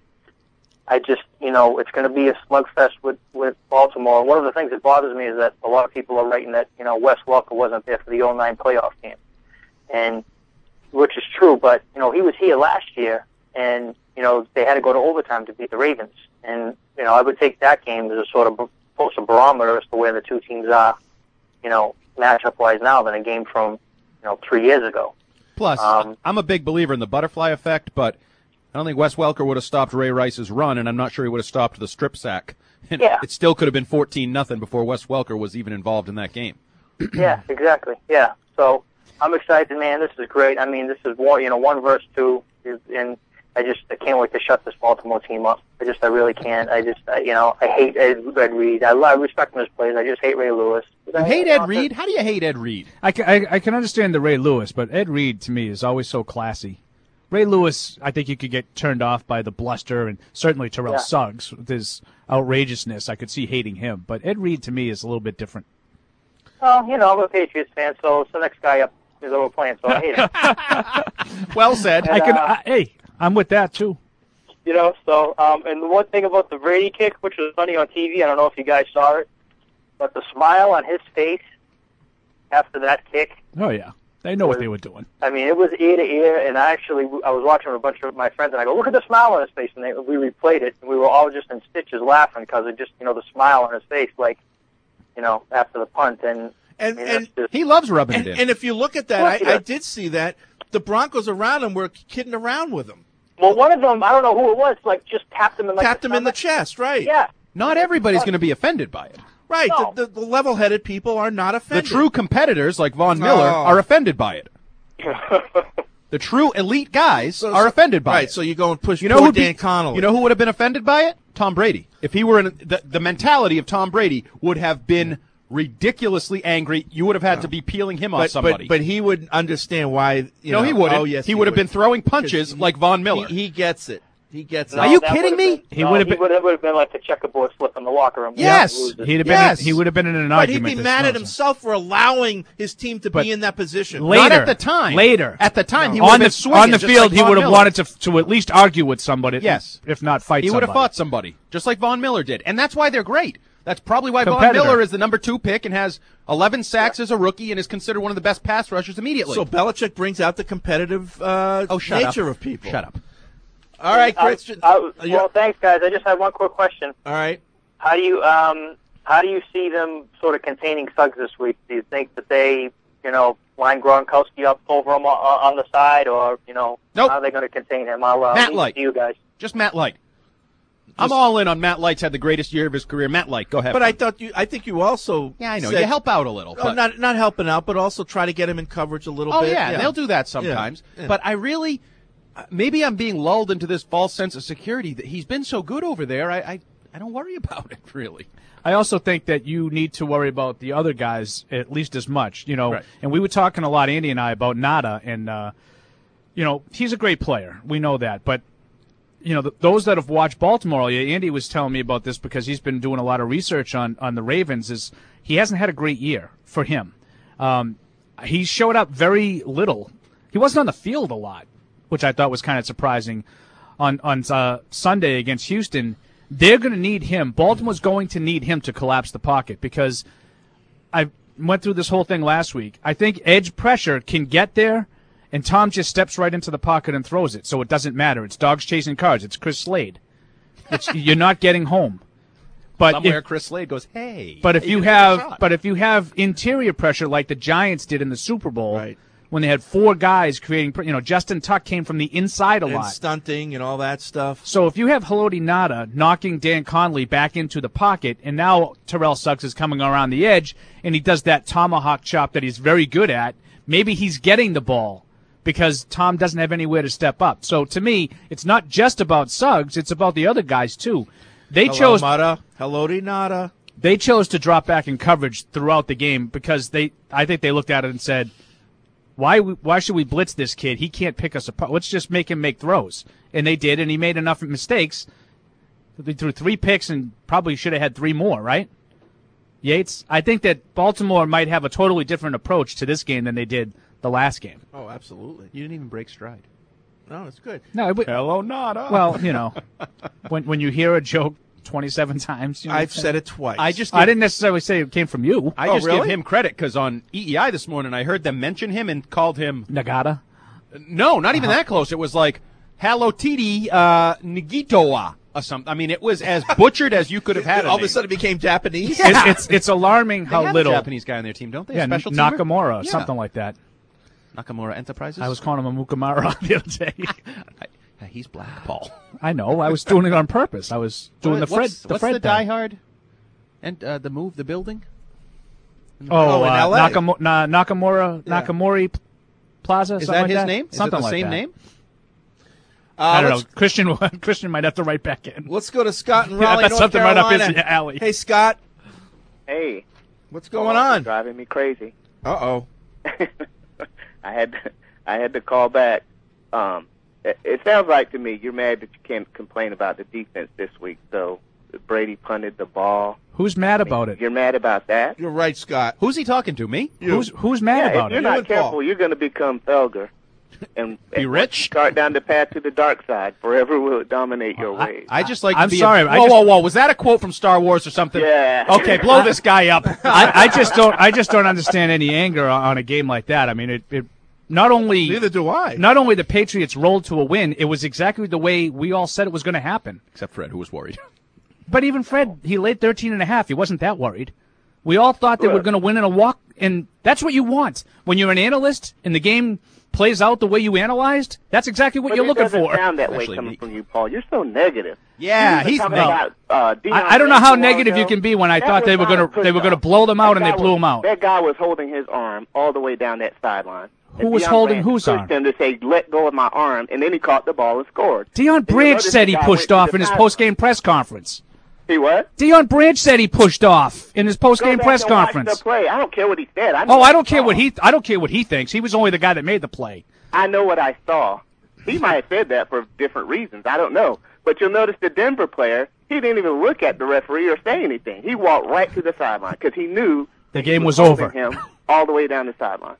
I just, you know, it's going to be a slugfest with, with Baltimore. One of the things that bothers me is that a lot of people are writing that, you know, Wes Welker wasn't there for the oh nine playoff game. And, which is true, but, you know, he was here last year, and, you know, they had to go to overtime to beat the Ravens. And, you know, I would take that game as a sort of post a barometer as to where the two teams are, you know, matchup-wise now than a game from, you know, three years ago. Plus, Um, I'm a big believer in the butterfly effect, but I don't think Wes Welker would have stopped Ray Rice's run, and I'm not sure he would have stopped the strip sack. And Yeah. it still could have been fourteen nothing before Wes Welker was even involved in that game. Yeah, exactly. Yeah. So I'm excited, man. This is great. I mean, this is one, you know, one versus two, is- and I just I can't wait to shut this Baltimore team up. I just I really can't. I just I, you know I hate Ed, Ed Reed. I love I respect him as players. I just hate Ray Lewis. You hate Ed Reed? How do you hate Ed Reed? I, ca- I, I can understand the Ray Lewis, but Ed Reed, to me, is always so classy. Ray Lewis, I think you could get turned off by the bluster, and certainly Terrell Yeah. Suggs with his outrageousness. I could see hating him, but Ed Reed, to me, is a little bit different. Well, you know, I'm a Patriots fan, so it's the next guy up is over playing, so I hate him. Well said. And, I can. uh, I, hey, I'm with that too. You know, so, um, and the one thing about the Brady kick, which was funny on T V, I don't know if you guys saw it, but the smile on his face after that kick, Oh yeah, they know what they were doing. I mean, it was ear to ear, and I actually, I was watching with a bunch of my friends, and I go, look at the smile on his face, and they, we replayed it, and we were all just in stitches laughing because of just, you know, the smile on his face, like, you know, after the punt, and, And, I mean, and that's just, He loves rubbing and, it in. and if you look at that, Of course he I, I does. did see that. The Broncos around him were kidding around with him. well, one of them, I don't know who it was, like, just tapped him in, like, Tapped the him in the stomach. chest, right. Yeah. Not everybody's going to be offended by it. Right. No. The, the, the level-headed people are not The offended. true competitors, like Von Miller, Oh. are offended by it. The true elite guys So- are so- offended by right, it. so you go and push You know poor who'd be- Dan Connolly. You know who would have been offended by it? Tom Brady. If he were in the, the mentality of Tom Brady would have been ridiculously angry. You would have had to be peeling him off But, somebody. but but he would understand why. You no, know, he wouldn't. Oh, yes, he would have would. been throwing punches He- like Von Miller. He, he gets it. He gets it. Are you that kidding would've me? Been, He no, would've he been- would have, would have been like the checkerboard slip in the locker room. Yes. Lose it. He'd have been. Yes. In, he would have been in an But he'd argument. be this mad at season. himself for allowing his team to But be in that position. Later, Not at the time. Later, At the time, he on would have the been swinging, on the just field, like he Von would have Miller. wanted to to at least argue with somebody. Yes. if not fight. He would have somebody. fought somebody, just like Von Miller did. And that's why they're great. That's probably why Von Competitor. Miller is the number two pick and has eleven sacks as a rookie and is considered one of the best pass rushers immediately. So Belichick brings out the competitive uh, oh, shut nature up. of people. Shut up. All right, I- Christian. I- Uh, yeah. well, thanks, guys. I just have one quick question. All right. How do you um how do you see them sort of containing Suggs this week? Do you think that they, you know, line Gronkowski up over him on, on the side, or you know, Nope. how are they going to contain him? I'll uh, Matt leave it Light. to you guys. Just Matt Light. I'm all in on Matt Light's had the greatest year of his career. Matt Light, go ahead. But I thought you. I think you also. Yeah, I know. said- You help out a little. Oh, But, not not helping out, but also try to get him in coverage a little oh, bit. yeah, they'll do that sometimes. Yeah. But I really, uh, maybe I'm being lulled into this false sense of security that he's been so good over there. I, I, I don't worry about it, really. I also think that you need to worry about the other guys at least as much, you know. Right. And we were talking a lot, Andy and I, about Nada, and uh, you know, he's a great player. We know that, but you know, the, those that have watched Baltimore all year, Andy was telling me about this because he's been doing a lot of research on on the Ravens. Is he hasn't had a great year for him. Um, he showed up very little. He wasn't on the field a lot, which I thought was kind of surprising. On on uh, Sunday against Houston, they're going to need him. Baltimore's going to need him to collapse the pocket because I went through this whole thing last week. I think edge pressure can get there, and Tom just steps right into the pocket and throws it, so it doesn't matter. It's dogs chasing cars. It's Chris Slade. It's, you're not getting home. But Somewhere if, Chris Slade goes, hey. but if hey, you give me a have shot. but if you have interior pressure like the Giants did in the Super Bowl, Right. when they had four guys creating, pr- you know, Justin Tuck came from the inside a And lot. stunting and all that stuff. So if you have Haloti Nada knocking Dan Conley back into the pocket, and now Terrell Suggs is coming around the edge, and he does that tomahawk chop that he's very good at, maybe he's getting the ball because Tom doesn't have anywhere to step up. So to me, it's not just about Suggs, it's about the other guys too. They Hello, chose Mata. Hello, Nada. they chose to drop back in coverage throughout the game because they I think they looked at it and said, Why why should we blitz this kid? He can't pick us apart. Let's just make him make throws. And they did, and he made enough mistakes. They threw three picks and probably should have had three more, right? Yates? I think that Baltimore might have a totally different approach to this game than they did the last game. Oh, absolutely. You didn't even break stride. No, it's good. No, it, Hello, Nada. well, you know, when when you hear a joke twenty-seven times, you know, I've said it twice. I just I give- didn't necessarily say it came from you. I Oh, just really? give him credit because on E E I this morning I heard them mention him and called him Nagata. no, not even Uh-huh. that close. It was like Halotiti uh, Nigitoa or something. I mean, it was as butchered as you could have had. all of name. a sudden it became Japanese. It's, it's it's alarming They how have little. a Japanese guy on their team, don't they? A Yeah, special teamer? Nakamura, Yeah. something like that. Nakamura Enterprises. I was calling him a Mukamara the other day. I, he's black, Paul. I know. I was doing it on purpose. I was doing What- the Fred. What's the what's Fred the thing. Die Hard? And uh, the move, the building. Oh, Oh, in uh, L A. Nakamo- Na- Nakamura, Yeah. Nakamori P- Plaza. Is something that like his that? name? Is Something it the like same that. name? Uh, I don't know. let's, Christian, Christian might have to write back in. let's go to Scott in Yeah, Raleigh, that's North something right up Carolina. his alley. Hey, Scott. Hey, What's going on? driving me crazy. Uh oh. I had to, I had to call back. Um, it, it sounds like to me you're mad that you can't complain about the defense this week. So Brady punted the ball. Who's mad about it? You're mad about that? You're right, Scott. Who's he talking to? Me? Who's who's mad yeah, about if you're it? not and careful, Paul. you're going to become Felger. And, Be and rich? Start down the path to the dark side. Forever will it dominate your ways. I just like. I'm to be sorry, A, I whoa, just- whoa, whoa! Was that a quote from Star Wars or something? Yeah. Okay, blow this guy up. I, I just don't. I just don't understand any anger on on a game like that. I mean, it. it not only Neither do I. not only the Patriots rolled to a win, it was exactly the way we all said it was going to happen. Except Fred, who was worried. But even Fred, he laid thirteen and a half. He wasn't that worried. We all thought they were Right. going to win in a walk, and that's what you want. When you're an analyst and the game plays out the way you analyzed, that's exactly what But you're it looking doesn't for. sound that way Especially coming me. from you, Paul. You're so negative. Yeah, You were he's talking no. about, uh, Deion I, I don't know how Sanders a while negative you ago. can be when I That thought was they were not a going to they were push-off. going to blow them out, That and they guy blew was- them out. That guy was holding his arm all the way down that sideline. Who And was Deion holding ran whose to arm? him to say, "Let go of my arm," and then he caught the ball and scored. Deion And you Branch notice said the he guy pushed went to off the in his sideline. post-game press conference. He what? Deion Branch said he pushed off in his post-game Go back press and watch conference. The play. I don't care what he said. I Oh, I don't care what he. I don't care what he thinks. He was only the guy that made the play. I know what I saw. He might have said that for different reasons. I don't know. But you'll notice the Denver player, he didn't even look at the referee or say anything. He walked right to the sideline because he knew The game was, was holding over. him all the way down the sideline.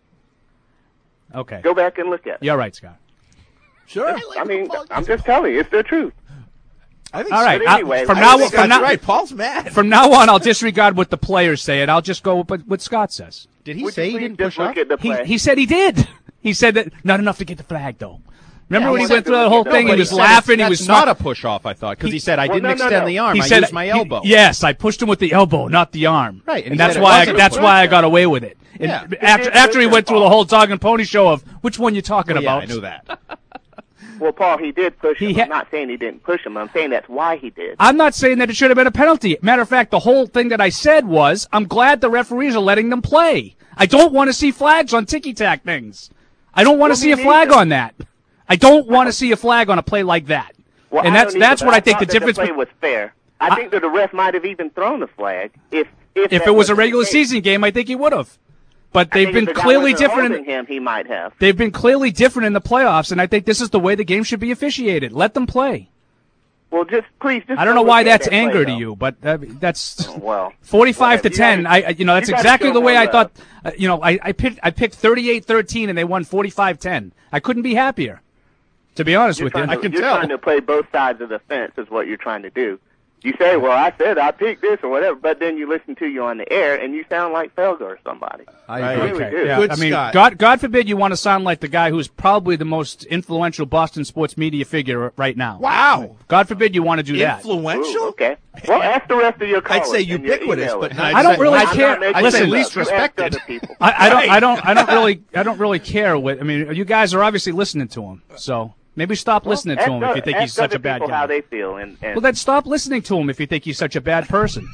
Okay. Go back and look at it. You're right, Scott. Sure. I mean, I'm just telling you, it's the truth. I think All right. But I- anyway, from I now, think from now, right. Paul's mad. From now on, I'll disregard what the players say, and I'll just go with what- what Scott says. Did he Would say you he please didn't just push look off? at the He, play? he said he did. He said that not enough to get the flag, though. Remember Yeah, when he he went said through that to whole look at the thing? He play. was Said laughing. He that's was not smart. a push off, I thought, because he, He- said I Well, didn't no, no, extend no. the arm. He I said used my he- elbow. Yes, I pushed him with the elbow, not the arm. Right, and and, he that's said it why I, wasn't a that's push why I off. got away with it. And Yeah. after It after he did went through push the whole dog and pony show of which one you talking Well, yeah, about? I knew that. Well, Paul, he did push He him. ha- I'm not saying he didn't push him. I'm saying that's why he did. I'm not saying that it should have been a penalty. Matter of fact, the whole thing that I said was, I'm glad the referees are letting them play. I don't want to see flags on ticky-tack things. I don't want Well, to see me a flag neither. on that. I don't want to see a flag on a play like that. Well, and I that's don't either, that's but what I think thought the that difference. The play be- was fair. I, I- think that the ref might have even thrown the flag if if, if that it was a the regular case. season game, I think he would have. But I they've think been if the guy clearly wasn't different. holding In, him, he might have. they've been clearly different in the playoffs, and I think this is the way the game should be officiated. Let them play. Well, just please, just. I don't go know why look at that's that play, anger to though. you, but uh, that's Oh, well, forty-five to whatever. You ten. gotta- I, I you know that's you gotta exactly show the way more I love. thought. Uh, you know, I I picked I picked thirty-eight thirteen, and they won forty-five ten. I couldn't be happier. To be honest You're with you, trying to, you're trying to play both sides of the fence, is what you're trying to do. You say, "Well, I said I picked this or whatever," but then you listen to you on the air, and you sound like Felger or somebody. I You agree. really Okay, do. yeah. Good I mean, Scott. God, God forbid you want to sound like the guy who's probably the most influential Boston sports media figure right now. Wow. God forbid you want to do that. Influential? Ooh, okay. Well, ask the rest of your callers. I'd say and your ubiquitous, emailers. but not. I don't really I'm not care. making I'd Listen, say it least up. You ask respected. other people. I, I don't. Right. I don't. I don't really. I don't really care what. I mean, you guys are obviously listening to him, so maybe stop listening to Ask him if other- you think ask he's such other a bad people guy. How they feel, and, and Well, then stop listening to him if you think he's such a bad person.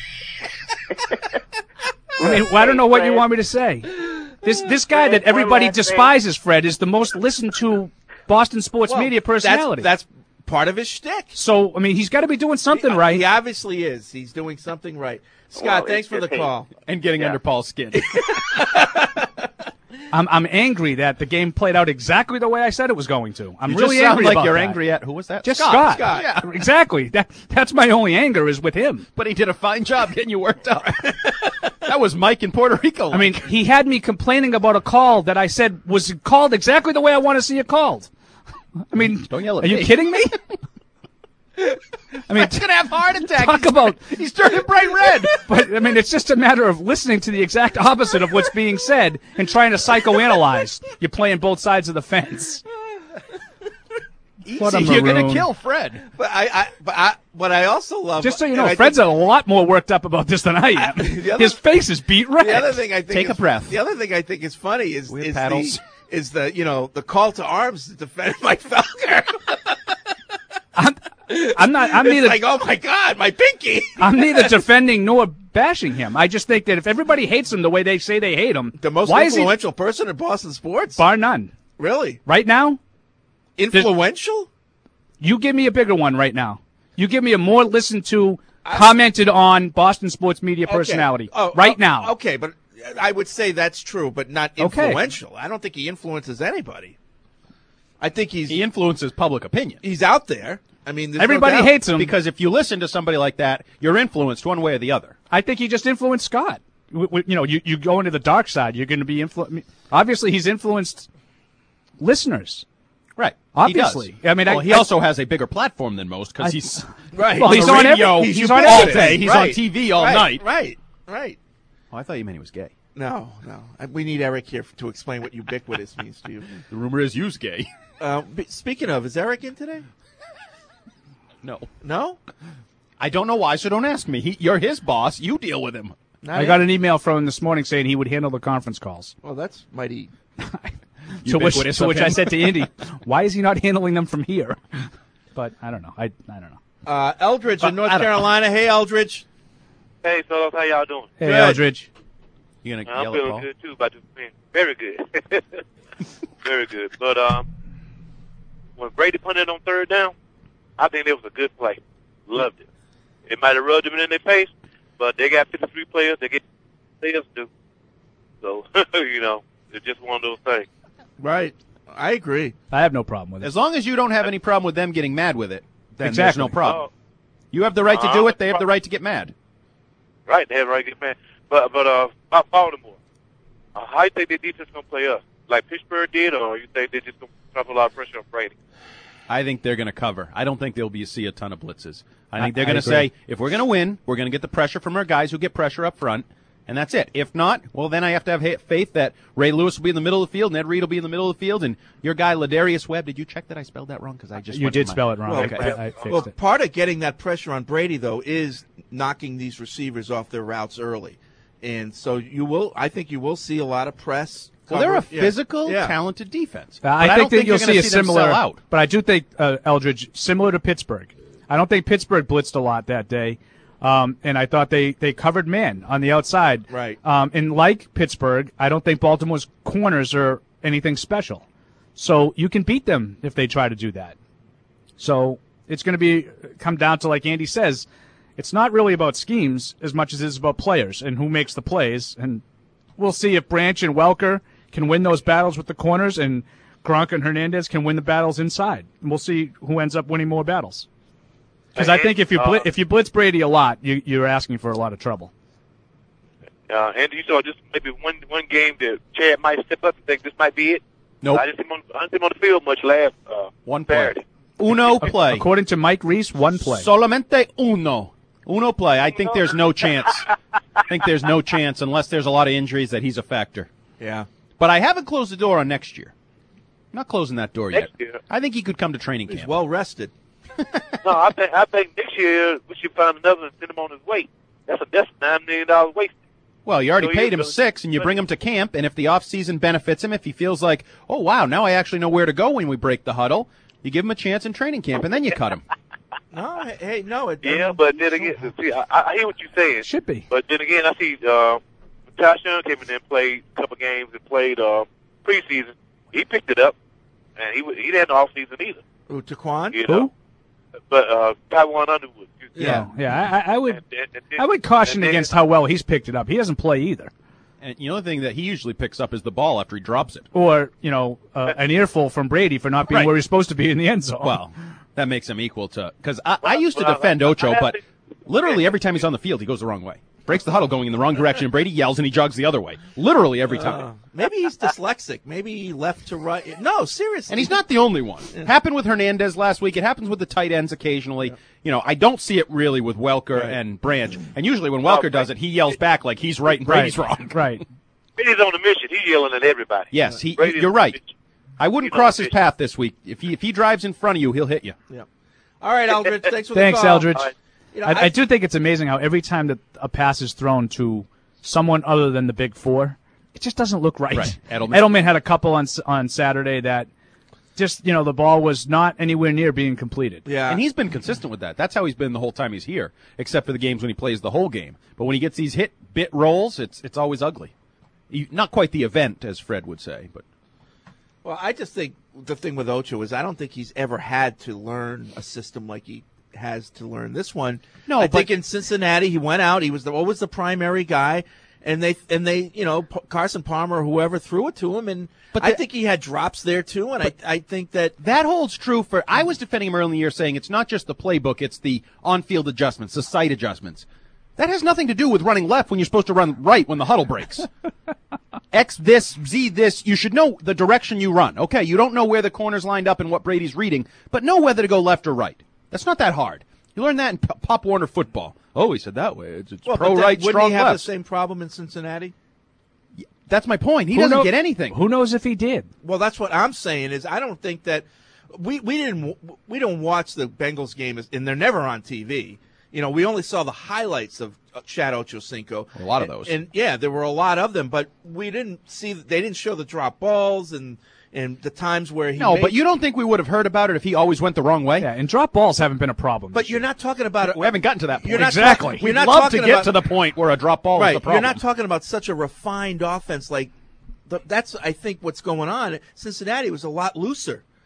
I mean, well, I don't know what you want me to say. This this guy Fred, that everybody one last thing. despises, Fred, is the most listened to Boston sports Well, media personality. That's, that's part of his shtick. So, I mean, he's got to be doing something He- right. He obviously is. He's doing something right. Scott, Well, thanks it's for the just hate. call. And getting Yeah. under Paul's skin. I'm I'm angry that the game played out exactly the way I said it was going to. I'm You really just sound angry like about you're that. angry at who was that? Just Scott. Scott. Yeah. Exactly. That that's my only anger is with him. But he did a fine job getting you worked up. That was Mike in Puerto Rico. I mean, he had me complaining about a call that I said was called exactly the way I want to see it called. I mean, Don't yell at are you me. kidding me? I mean, he's gonna have a heart attack. talk He's- about. He's turning bright red. But I mean, it's just a matter of listening to the exact opposite of what's being said and trying to psychoanalyze. You're playing both sides of the fence. What a You're maroon. gonna kill Fred. But I, I, but I, what I also love. Just so you and know, I Fred's think- a lot more worked up about this than I am. the other- His face is beat red. The other thing I think Take is, a breath. The other thing I think is funny is, We have is paddles. the is the you know the call to arms to defend Mike Felger. I'm, I'm not. I'm it's neither. like, oh my God, my pinky. I'm neither defending nor bashing him. I just think that if everybody hates him the way they say they hate him, The most why is he influential person in Boston sports. bar none? Really Right now, influential? you give me a bigger one right now. You give me a more listened to, commented on Boston sports media Okay. personality Oh, right oh, now. Okay, but I would say that's true, but not Okay. influential. I don't think he influences anybody. I think he's He influences public opinion. he's out there. I mean, there's no Everybody doubt. hates him Because if you listen to somebody like that, you're influenced one way or the other. I think he just influenced Scott. W- w- You know, you, you go into the dark side, you're going to be influenced. Obviously, he's influenced listeners. Right. Obviously. He does. I mean, well, I- he I- also has a bigger platform than most I- because he's Right. Well, on he's the on radio. every- he's he's on on all everything. day. He's Right. on T V all right. night. Right, right. Oh, I thought you meant he was gay. No, no. I- We need Eric here to explain what ubiquitous means to you. The rumor is you's gay. Uh, b- speaking of, is Eric in today? No. No? I don't know why, so don't ask me. He, you're his boss. You deal with him. Not I in? got an email from him this morning saying he would handle the conference calls. Well, that's mighty. To which, Ubiquitous to of which I him. said to Indy, why is he not handling them from here? But I don't know. I I don't know. Uh, Eldridge in Uh, North I don't- Carolina. Hey, Eldridge. Hey, fellas, how y'all doing? Hey, Good. Eldridge. You gonna I'm yell at feeling Paul? good too about this win. Very good, very good. But um, when Brady punted on third down, I think it was a good play. Loved it. It might have rubbed them in their face, but they got fifty-three players. They get players do. So, you know, it's just one of those things. Right. I agree. I have no problem with it. As long as you don't have any problem with them getting mad with it, then Exactly. there's no problem. Oh. You have the right to Uh, do it. They have the right to get mad. Right, they have the right to get mad. But, but uh, about Baltimore, uh, how you think their defense going to play us? Like Pittsburgh did, or you think they're just going to drop a lot of pressure on Brady? I think they're going to cover. I don't think there'll be see a ton of blitzes. I think I- they're I going to agree. say, if we're going to win, we're going to get the pressure from our guys who get pressure up front, and that's it. If not, well, then I have to have ha- faith that Ray Lewis will be in the middle of the field, Ned Reed will be in the middle of the field, and your guy Ladarius Webb. Did you check that I spelled that wrong? Because I just You went did to my- spell it wrong. Well, Okay. I, I fixed well, it. part of getting that pressure on Brady, though, is knocking these receivers off their routes early. And so you will, I think you will see a lot of press. Well, they're a cover- yeah. physical, Yeah. talented defense. Uh, I But think don't that think you'll you're gonna see a them similar. sell out. But I do think uh, Eldridge similar to Pittsburgh. I don't think Pittsburgh blitzed a lot that day, um, and I thought they, they covered man on the outside. Right. Um, and like Pittsburgh, I don't think Baltimore's corners are anything special. So you can beat them if they try to do that. So it's going to be come down to, like Andy says, it's not really about schemes as much as it is about players and who makes the plays. And we'll see if Branch and Welker can win those battles with the corners, and Gronk and Hernandez can win the battles inside. And we'll see who ends up winning more battles. Because I think if you bli- if you blitz Brady a lot, you, you're asking for a lot of trouble. Uh, Andy, you saw just maybe one one game that Chad might step up and think this might be it. Nope. I didn't see him on, I didn't see him on the field much last uh, One play. Saturday. Uno play. According to Mike Reese, one play. Solamente uno. Uno play. I think there's no chance. I think there's no chance unless there's a lot of injuries that he's a factor. Yeah. But I haven't closed the door on next year. I'm not closing that door Next yet. year. I think he could come to training He's camp. well rested. No, I think I think next year we should find another and send him on his way. That's a that's nine million dollars wasted. Well, you already So paid you- him six, and you bring him to camp, and if the off season benefits him, if he feels like, oh, wow, now I actually know where to go when we break the huddle, you give him a chance in training camp, and then you cut him. No, hey, hey, no, it Yeah, but then again, see, I, I hear what you're saying. Should be. But then again, I see uh, Josh Young came in there and played a couple games and played uh, preseason. He picked it up, and he wa- he didn't have an off season either. Ooh, Taquan? You know? But uh, Taiwan Underwood. Yeah, yeah. I, I would, And- and- and then- I would caution and then- against how well he's picked it up. He doesn't play either, And you know the thing that he usually picks up is the ball after he drops it. or you know, uh, an earful from Brady for not being Right. where he's supposed to be in the end zone. Well, that makes him equal to because I, I used to well, defend I- Ocho, I- but literally every time he's on the field, he goes the wrong way, breaks the huddle going in the wrong direction, and Brady yells and he jogs the other way. Literally every time. Uh, maybe he's dyslexic. Maybe left to right. No, seriously. And he's not the only one. Happened with Hernandez last week. It happens with the tight ends occasionally. You know, I don't see it really with Welker Right. and Branch. And usually when Welker does it, he yells back like he's right and Brady's right, wrong. right. Brady's on a mission. He's yelling at everybody. Yes, he, Brady's you're on a right. mission. I wouldn't He's on cross a his mission. path this week. If he if he drives in front of you, he'll hit you. Yeah. All right, Eldridge. Thanks for Thanks, the call. Eldridge. All right. You know, I, I- I do think it's amazing how every time that a pass is thrown to someone other than the big four, it just doesn't look right. Right. Edelman. Edelman had a couple on on Saturday that just, you know, the ball was not anywhere near being completed. Yeah. And he's been consistent with that. That's how he's been the whole time he's here, except for the games when he plays the whole game. But when he gets these hit bit rolls, it's it's always ugly. You, not quite the event, as Fred would say, but Well, I just think the thing with Ocho is I don't think he's ever had to learn a system like he has to learn this one. No, I but- think in Cincinnati he went out. He was the, always the primary guy, and they and they you know P- Carson Palmer or whoever threw it to him, and But I the- think he had drops there too. And I I think that that holds true for. I was defending him early in the year, saying it's not just the playbook; it's the on-field adjustments, the sight adjustments. That has nothing to do with running left when you're supposed to run right when the huddle breaks. X this, Z this. You should know the direction you run. Okay, you don't know where the corner's lined up and what Brady's reading, but know whether to go left or right. That's not that hard. You learn that in P- Pop Warner football. Oh, he said that way. It's, it's well, pro but then right, wouldn't strong he have left. the same problem in Cincinnati? That's my point. He Who doesn't know- get anything. Who knows if he did? Well, that's what I'm saying. Is I don't think that we we didn't we don't watch the Bengals game, and they're never on T V. You know, we only saw the highlights of uh, Chad Ochocinco. A lot of And- those. and yeah, there were a lot of them, but we didn't see. They didn't show the drop balls and and the times where he. No, made- but you don't think we would have heard about it if he always went the wrong way? Yeah, and drop balls haven't been a problem. But you're not talking about it. We haven't gotten to that point. You're not exactly. talking- We'd you're not love talking to get about- to the point where a drop ball right. is the problem. You're not talking about such a refined offense like. The, that's I think what's going on. Cincinnati was a lot looser.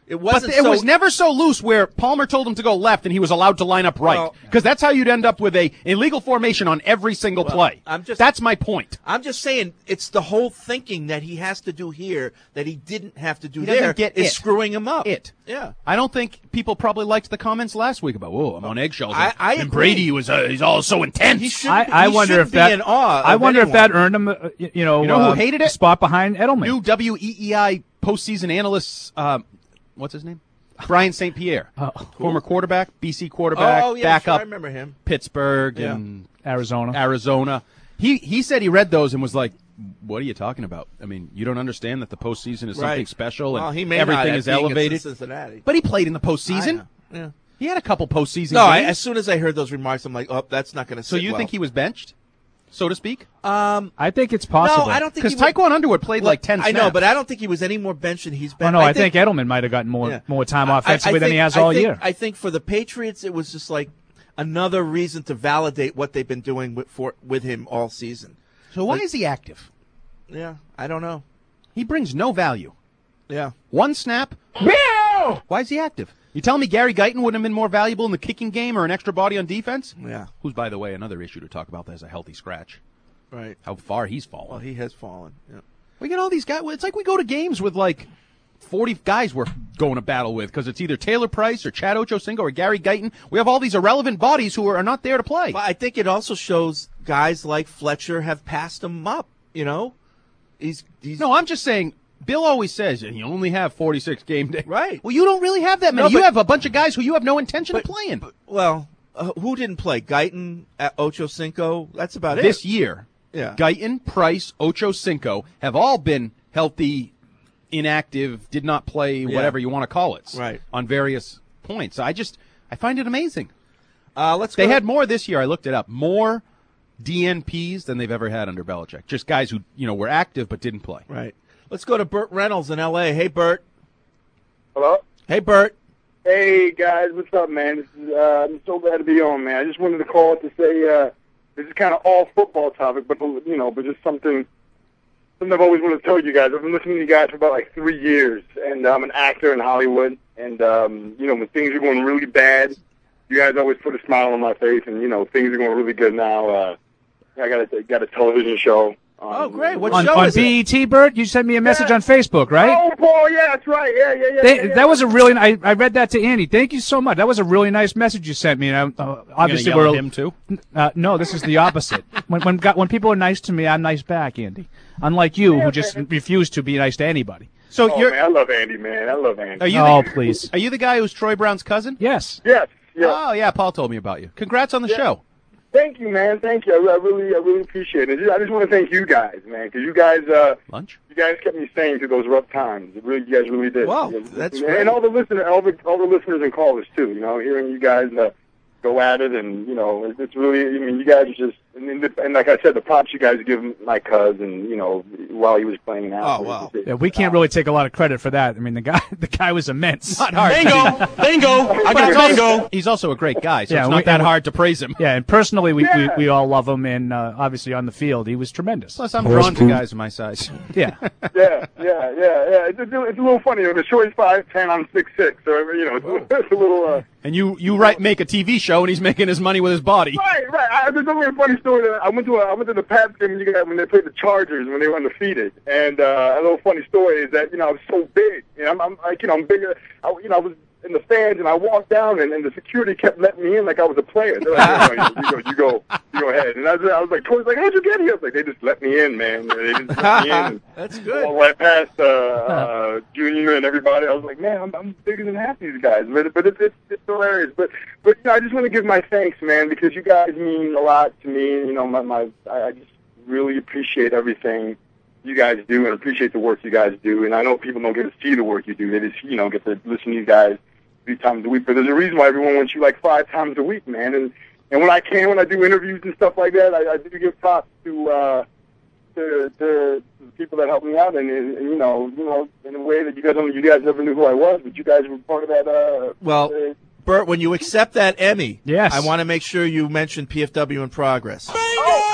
It wasn't. But it so, was never so loose where Palmer told him to go left and he was allowed to line up right. Because well, that's how you'd end up with a illegal formation on every single well, play. I'm just, that's my point. I'm just saying it's the whole thinking that he has to do here that he didn't have to do he there get is it. screwing him up. It. Yeah. I don't think people probably liked the comments last week about, whoa, I'm on eggshells. I, I and agree. Brady was uh, he's all so intense. He should, I, I he wonder if be that. in awe I wonder anyone. if that earned him, uh, you know, you know who uh, hated a it? spot behind Edelman. New W E E I postseason analyst. Uh, what's his name? Brian Saint Pierre, oh, former quarterback, B C quarterback, oh, yeah, backup. Sure, I remember him. Pittsburgh yeah. and Arizona. Arizona. He he said he read those and was like, "What are you talking about? I mean, you don't understand that the postseason is right. something special and well, he may everything not is being elevated." Cincinnati. But he played in the postseason. Yeah. He had a couple postseason no, I, games. as soon as I heard those remarks, I'm like, "Oh, that's not going to." So you well. think he was benched, so to speak? Um, I think it's possible. No, I don't think because Taekwon Underwood played well, like ten. I snaps. know, but I don't think he was any more benched than he's been. Oh no, I, I think, think Edelman might have gotten more yeah. more time I, offensively I, I than think, he has I all think, year. I think for the Patriots, it was just like another reason to validate what they've been doing with for with him all season. So why like, is he active? Yeah, I don't know. He brings no value. Yeah, one snap. Bill! Why is he active? You telling me Gary Guyton wouldn't have been more valuable in the kicking game or an extra body on defense? Yeah. Who's, by the way, another issue to talk about that is a healthy scratch. Right. How far he's fallen. Well, he has fallen. Yeah. We get all these guys. It's like we go to games with like forty guys we're going to battle with because it's either Taylor Price or Chad Ochocinco or Gary Guyton. We have all these irrelevant bodies who are not there to play. But I think it also shows guys like Fletcher have passed him up, you know? He's, he's No, I'm just saying, Bill always says you only have forty-six game days. Right. Well, you don't really have that many. No, but, you have a bunch of guys who you have no intention but, of playing. But, well, uh, who didn't play? Guyton, uh, Ochocinco? That's about this it. This year, yeah. Guyton, Price, Ochocinco have all been healthy, inactive, did not play, yeah. whatever you want to call it, right. on various points. I just, I find it amazing. Uh, let's. They go. had more this year. I looked it up. More D N Ps than they've ever had under Belichick. Just guys who, you know, were active but didn't play. Right. Let's go to Burt Reynolds in L A. Hey, Burt. Hello? Hey, Burt. Hey, guys. What's up, man? This is, uh, I'm so glad to be on, man. I just wanted to call to say uh, this is kind of all football topic, but, you know, but just something, something I've always wanted to tell you guys. I've been listening to you guys for about, like, three years, and I'm an actor in Hollywood, and, um, you know, when things are going really bad, you guys always put a smile on my face, and, you know, things are going really good now. Uh, I got a, got a television show. Um, oh, great. What on, show on is B E T, it? Bert? You sent me a message yeah. on Facebook, right? Oh, Paul, yeah, that's right. Yeah, yeah, yeah. They, yeah, yeah. That was a really I, I read that to Andy. Thank you so much. That was a really nice message you sent me. And I, uh, obviously, you gonna yell we're at him too. Uh, no, this is the opposite. when when got, when people are nice to me, I'm nice back, Andy. Unlike you, yeah, who just man. refuse to be nice to anybody. So oh, you're. Man, I love Andy, man. I love Andy. Are you oh, the, please. Are you the guy who's Troy Brown's cousin? Yes. Yes. yes. Oh yeah, Paul told me about you. Congrats on the yeah. show. Thank you, man. Thank you. I, I really, I really appreciate it. I just want to thank you guys, man, because you guys, uh, lunch. You guys kept me sane through those rough times. It really, you guys really did. Wow, you, that's and, great. and all the listeners, all the all the listeners and callers too. You know, hearing you guys uh, go at it, and you know, it's, it's really. I mean, you guys are just, and, and like I said, the props you guys give my cousin, you know, while he was playing out. Oh wow. Yeah, we can't really take a lot of credit for that. I mean, the guy, the guy was immense. Not hard. Bingo, bingo. I got bingo. He's also a great guy, so Yeah, it's not we- that and- hard to praise him. Yeah, and personally, we, Yeah. we, we all love him, and uh, obviously on the field, he was tremendous. Plus, I'm drawn to guys my size. Yeah. yeah, yeah, yeah, yeah. It's, it's, it's a little funny. You know, the short is five ten. I'm six six. So you know, it's, it's a little. Uh, And you you write make a T V show, and he's making his money with his body. Right, right. I, there's a really funny story. That I went to a, I went to the Pats game when, you guys, when they played the Chargers when they were undefeated. And uh, a little funny story is that you know I was so big. You know, I'm, I'm like you know I'm bigger. I, you know I was in the stands and I walked down and, and the security kept letting me in like I was a player. They're like, no, you, you go, you go, you go ahead. And I was, I was like, Troy's like, how'd you get here? I was like, they just let me in, man. They just let me in. That's good. All right past uh, uh, Junior and everybody. I was like, man, I'm, I'm bigger than half these guys. But, but it's, it's, it's hilarious. But, but you know, I just want to give my thanks, man, because you guys mean a lot to me. You know, my, my I, I just really appreciate everything you guys do and appreciate the work you guys do. And I know people don't get to see the work you do. They just, you know, get to listen to you guys three times a week. But there's a reason why everyone wants you like five times a week, man. And and when I can, when I do interviews and stuff like that, I, I do give props to uh, to, to the people that help me out. And, and, and you know, you know, in a way that you guys don't, you guys never knew who I was, but you guys were part of that. Uh, Well, uh, Bert, when you accept that Emmy, Yes. I want to make sure you mention P F W in progress. oh, come on!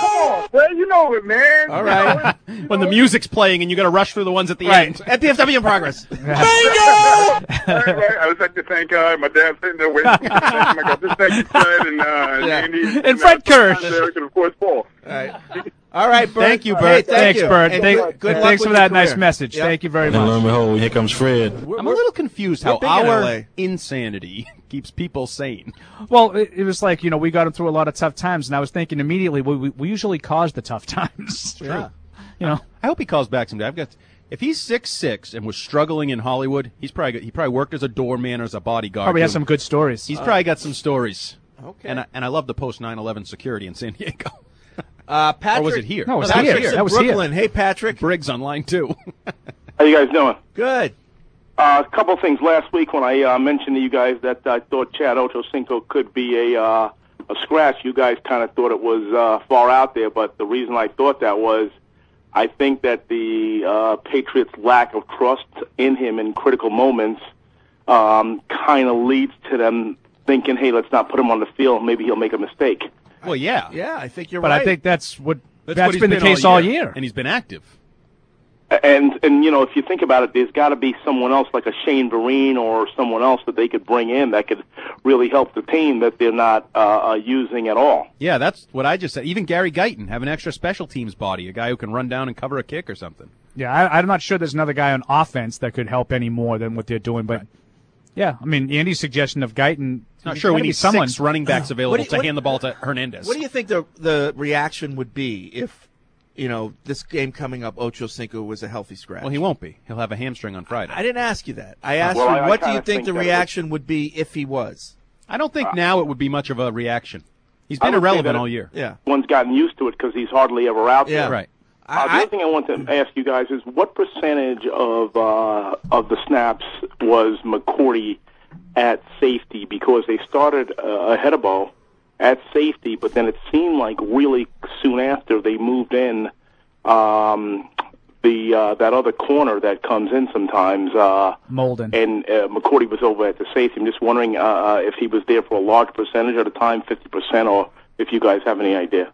Well, you know it, man. All right. When the music's playing and you got to rush through the ones at the Right. end. At P F W in progress. Bingo! right, right. I was at the thank God. My dad's sitting there waiting. I got this thank you, Fred, and, uh, Yeah. Andy. And Fred Kirsch. Derek, and, of course, Paul. All right. All right, Bert. Thank you, Bert. Hey, thank Thanks, you. Bert. And Thank- good, good luck thanks with for your that nice career. message. Yep. Thank you very And much. lo and behold, here comes Fred. I'm a little confused how we're big in L our A. insanity keeps people sane. Well, it, it was like, you know, we got him through a lot of tough times, and I was thinking immediately, we, we, we usually cause the tough times. Yeah. You know, I hope he calls back someday. I've got. If he's six six and was struggling in Hollywood, he's probably got, he probably worked as a doorman or as a bodyguard. probably has too. some good stories. He's probably got some stories. Okay. And I, and I love the post nine eleven security in San Diego. Uh, Patrick. Or was it here? No, it was Patrick's here. in That was here. Brooklyn. Hey, Patrick. Briggs on line two. How you guys doing? Good. Uh, a couple of things. Last week when I uh, mentioned to you guys that I thought Chad Ochocinco could be a uh, a scratch, you guys kind of thought it was uh, far out there. But the reason I thought that was I think that the uh, Patriots' lack of trust in him in critical moments um, kind of leads to them thinking, hey, let's not put him on the field. Maybe he'll make a mistake. Well, yeah. Yeah, I think you're but right. I think that's what That's, that's what he's been the case all year. And he's been active. And, and you know, if you think about it, there's got to be someone else like a Shane Vereen or someone else that they could bring in that could really help the team that they're not uh, uh, using at all. Yeah, that's what I just said. Even Gary Guyton, have an extra special teams body, a guy who can run down and cover a kick or something. Yeah, I, I'm not sure there's another guy on offense that could help any more than what they're doing. But, yeah, I mean, Andy's suggestion of Guyton. Not sure we need someone. six running backs available What do you- to what- hand the ball to Hernandez. What do you think the the reaction would be if, you know, this game coming up, Ochocinco was a healthy scratch? Well, he won't be. He'll have a hamstring on Friday. I didn't ask you that. I asked Well, you, I- I what do kinda you think think the that it reaction would be if he was? I don't think Uh, now it would be much of a reaction. He's I been would say irrelevant that all it- year. Yeah. One's gotten used to it because he's hardly ever out Yeah. there. Right. Uh, the I- other thing I want to ask you guys is what percentage of uh, of the snaps was McCourty at safety? Because they started uh, ahead of ball at safety, but then it seemed like really soon after they moved in um, the uh, that other corner that comes in sometimes. Uh, Molden. and uh, McCourty was over at the safety. I'm just wondering uh, uh, if he was there for a large percentage at a time, fifty percent, or if you guys have any idea.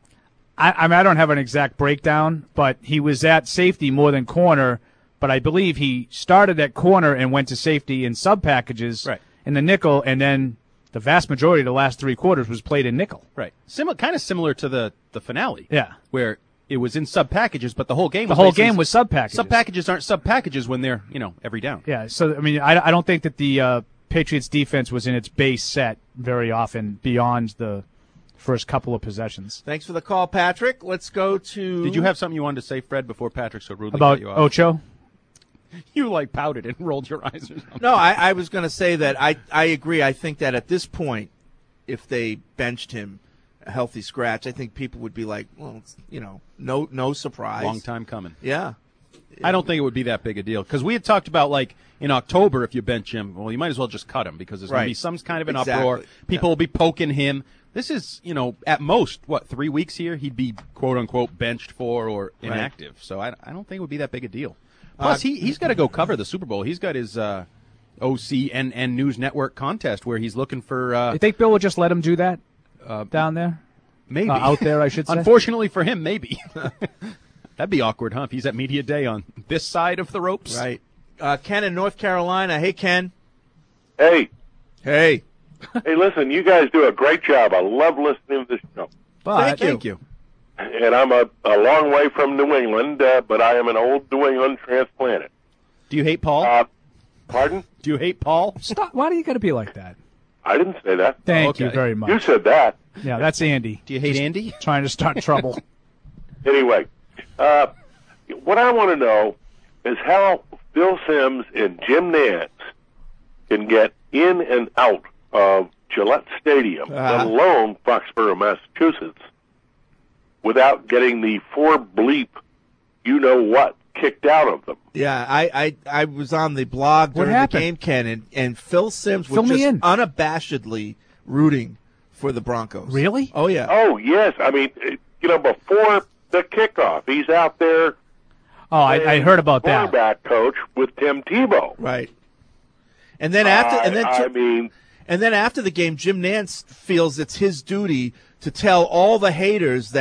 I, I mean, I don't have an exact breakdown, but he was at safety more than corner. But I believe he started at corner and went to safety in sub packages Right. in the nickel, and then the vast majority of the last three quarters was played in nickel. Right. Similar, kind of similar to the, the finale. Yeah. Where it was in sub packages, but the whole game The was whole basically- game was sub packages. Sub packages aren't sub packages when they're, you know, every down. Yeah. So I mean, I, I don't think that the uh, Patriots defense was in its base set very often beyond the first couple of possessions. Thanks for the call, Patrick. Let's go to. Did you have something you wanted to say, Fred, before Patrick so rudely About cut you off? Ocho? You, like, pouted and rolled your eyes or something. No, I, I was going to say that I, I agree. I think that at this point, if they benched him a healthy scratch, I think people would be like, well, it's, you know, no no surprise. Long time coming. Yeah. I don't think it would be that big a deal. Because we had talked about, like, in October, if you bench him, well, you might as well just cut him because there's going Right. to be some kind of an Exactly. uproar. People will be poking him. This is, you know, at most, what, three weeks here, he'd be, quote-unquote, benched for or Right. inactive. So I, I don't think it would be that big a deal. Plus, Uh, he, he's got to go cover the Super Bowl. He's got his uh, O C and, and News Network contest where he's looking for uh, You think Bill would just let him do that uh, down there? maybe. Uh, out there, I should say. Unfortunately for him, maybe. That'd be awkward, huh? If he's at Media Day on this side of the ropes. Right. Uh, Ken in North Carolina. Hey, Ken. Hey. Hey. Hey, listen, you guys do a great job. I love listening to this show. But, thank you. And I'm a, a long way from New England, uh, but I am an old New England transplanted. Do you hate Paul? Uh, pardon? Do you hate Paul? Stop. Why do you got to be like that? I didn't say that. Thank okay. you very much. You said that. Yeah, that's Andy. Do you hate Just Andy? Trying to start trouble. Anyway, uh, what I want to know is how Phil Simms and Jim Nantz can get in and out of Gillette Stadium, Uh-huh. let alone Foxborough, Massachusetts, without getting the four bleep, you know what, kicked out of them. Yeah, I, I, I was on the blog What during the happened? game, Ken, and, and Phil Simms Fill was me just in. unabashedly rooting for the Broncos. Really? Oh, yeah. Oh, yes. I mean, you know, before the kickoff, he's out there. Oh, I, I heard about that. Quarterback coach with Tim Tebow. Right. And then after, and then, I, I mean, and then after the game, Jim Nantz feels it's his duty to tell all the haters that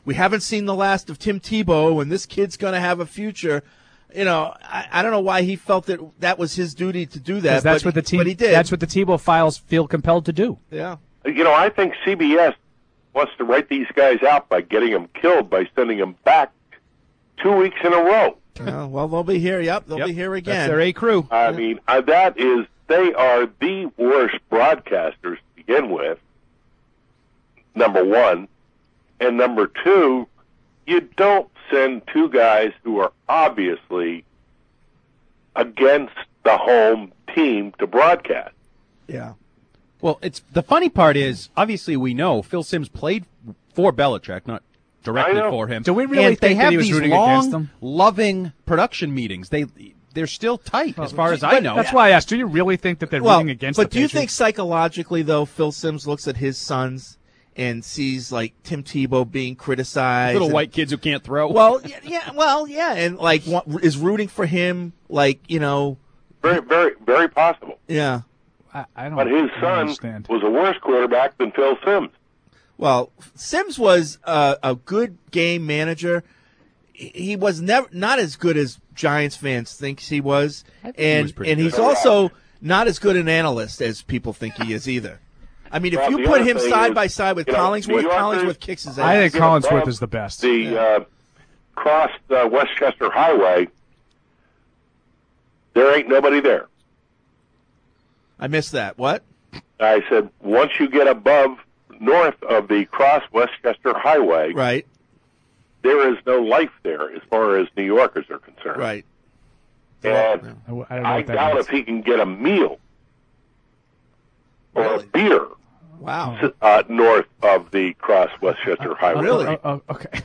we haven't seen the last of Tim Tebow, and this kid's going to have a future. You know, I, I don't know why he felt that that was his duty to do that. That's but, what the T- but he did. That's what the Tebow files feel compelled to do. Yeah. You know, I think C B S wants to write these guys out by getting them killed by sending them back two weeks in a row. Uh, well, they'll be here. Yep, they'll Yep. be here again. That's their A crew. I mean, uh, that is, they are the worst broadcasters to begin with, number one. And number two, you don't send two guys who are obviously against the home team to broadcast. Yeah. Well, it's the funny part is, obviously we know Phil Simms played for Belichick, not directly I know. for him. Do we really and they think that have he was these rooting long, against them? loving production meetings. They they're still tight, as far as I but know. That's why I asked, do you really think that they're Well, rooting against but the do you Patriots? think psychologically, though, Phil Simms looks at his sons and sees, like, Tim Tebow being criticized? Little and- white kids who can't throw. Well, yeah, yeah, well, yeah, and, like, wa- is rooting for him, like, you know. Very, very, very possible. Yeah. I, I don't But his I don't son understand. was a worse quarterback than Phil Simms. Well, Simms was a, a good game manager. He he was never not as good as Giants fans think he was, I think he and was pretty and good. he's also not as good an analyst as people think he is either. I mean, if Well, you the put other him thing side is, by side with you know, Collingsworth, New Yorkers- Collingsworth kicks his ass. I think You know, Collinsworth Bob, is the best. The Yeah. uh, crossed uh, Westchester Highway, there ain't nobody there. I missed that. What? I said, once you get above north of the cross Westchester Highway, Right, there is no life there as far as New Yorkers are concerned. right. And I, I don't know I what that doubt means. if he can get a meal or Really? a beer Wow. uh, north of the cross Westchester Highway. Really? Oh, oh, okay.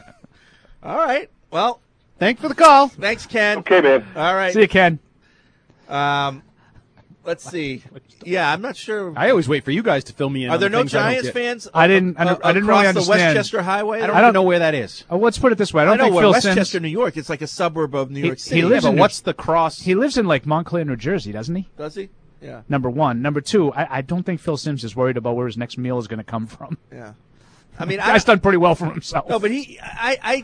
All right. Well, Thanks for the call. thanks, Ken. Okay, man. All right. See you, Ken. Um, let's see. Yeah, I'm not sure. I always wait for you guys to fill me in. Are on there the no things I don't Giants get. fans? I didn't- I uh, don't- I didn't across really the understand. Westchester Highway. I don't, I don't- know where that is. Oh, let's put it this way. I I don't know think where Phil Westchester, Simms. New York. It's like a suburb of New He- York he City. lives Yeah, in but New- what's the cross? He lives in like Montclair, New Jersey, doesn't he? Does he? Yeah. Number one. Number two, I, I don't think Phil Simms is worried about where his next meal is going to come from. Yeah. I mean, The I guy's done pretty well for himself. no, but he, I, I,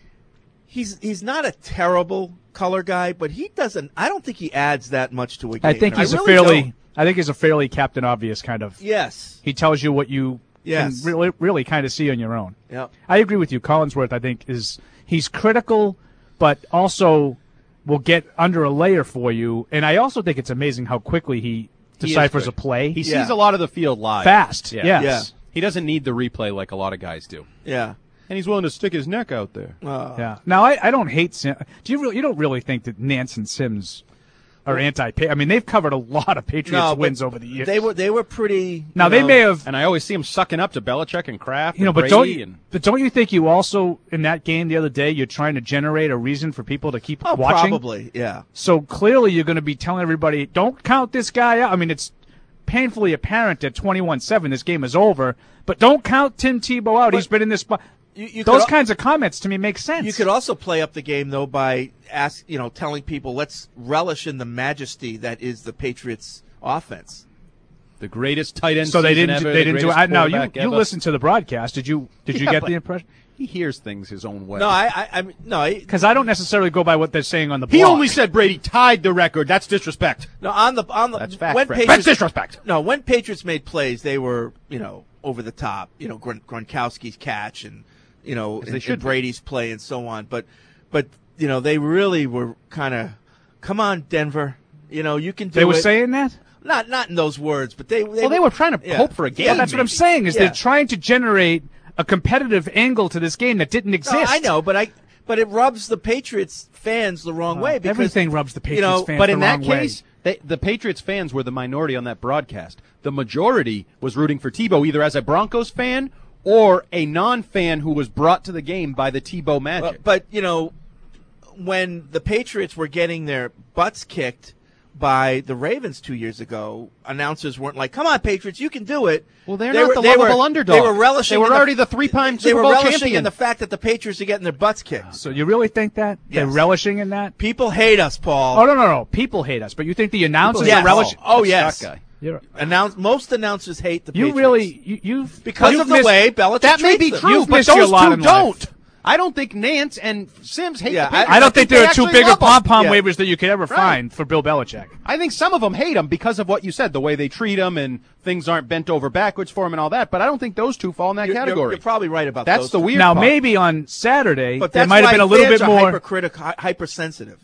he's he's not a terrible color guy, but he doesn't. I don't think he adds that much to a game. I think he's I a really fairly. don't. I think he's a fairly Captain Obvious kind of. Yes. He tells you what you Yes. can really, really kind of see on your own. Yeah. I agree with you. Collinsworth, I think, is he's critical, but also will get under a layer for you. And I also think it's amazing how quickly he He is deciphers quick. a play. He Yeah. sees a lot of the field live. Fast, Yeah. yes. Yeah. He doesn't need the replay like a lot of guys do. Yeah. And he's willing to stick his neck out there. Uh, Yeah. Now I, I don't hate Sim. Do you really? You don't really think that Nance and Sims are anti? I mean, they've covered a lot of Patriots No, but wins over the years. They were they were pretty. Now you they know, may have. And I always see him sucking up to Belichick and Kraft You know, and but Brady don't you, and but don't you think you also in that game the other day you're trying to generate a reason for people to keep Oh, watching? probably. Yeah. So clearly you're going to be telling everybody, don't count this guy out. I mean, it's painfully apparent at twenty-one seven this game is over, but don't count Tim Tebow out. But He's been in this spot. You, you Those could, kinds of comments to me make sense. You could also play up the game though by ask you know telling people let's relish in the majesty that is the Patriots offense. the greatest tight end. so they season didn't. ever, they the didn't do. greatest I, now you quarterback you ever. listened to the broadcast. Did you? Did you Yeah, get but- the impression? He hears things his own way. No, I I, I mean, no I, Because I don't necessarily go by what they're saying on the. He blog. only said Brady tied the record. That's disrespect. no on the on the That's fact, when Fred. Patriots, That's disrespect. No, when Patriots made plays, they were you know over the top. You know Gron- Gronkowski's catch and you know they and, should and be. Brady's play and so on. But but you know they really were kind of come on Denver. You know you can do They were it. saying that. Not not in those words, but they, they Well, they were trying to yeah. hope for a game. Yeah, that's what I'm maybe. saying. Is Yeah. they're trying to generate a competitive angle to this game that didn't exist. No, I know, but I but it rubs the Patriots fans the wrong Uh, way because everything rubs the you Patriots know, fans But the in that wrong way. case, they, the Patriots fans were the minority on that broadcast. The majority was rooting for Tebow, either as a Broncos fan or a non-fan who was brought to the game by the Tebow magic. But, but you know, when the Patriots were getting their butts kicked by the Ravens two years ago, announcers weren't like, "Come on, Patriots, you can do it." Well, they're They not were- the they lovable were- underdog. They were relishing. They were in already the three-time They Super were Bowl relishing champion. in the fact that the Patriots are getting their butts kicked. So you really think that they're Yes. relishing in that? People hate us, Paul. Oh no, no, no! People hate us, but you think the announcers Yes. are relishing? Oh, That's yes. that guy. You're, Announce, most announcers hate the you Patriots. really you, you've because you've of the missed, way Belichick That may be treats them. true, You've but missed your those lot two in don't. life. I don't think Nance and Sims hate Yeah, the Patriots. I don't think they there are two actually bigger love 'em. pom pom Yeah. waivers that you could ever Right. find for Bill Belichick. I think some of them hate him because of what you said, the way they treat him and things aren't bent over backwards for him and all that. But I don't think those two fall in that You're, you're- category. you're probably right about That's those the two. weird Now part. maybe on Saturday But there that's might have why been a little fans bit are more hypercritical, hy- hypersensitive.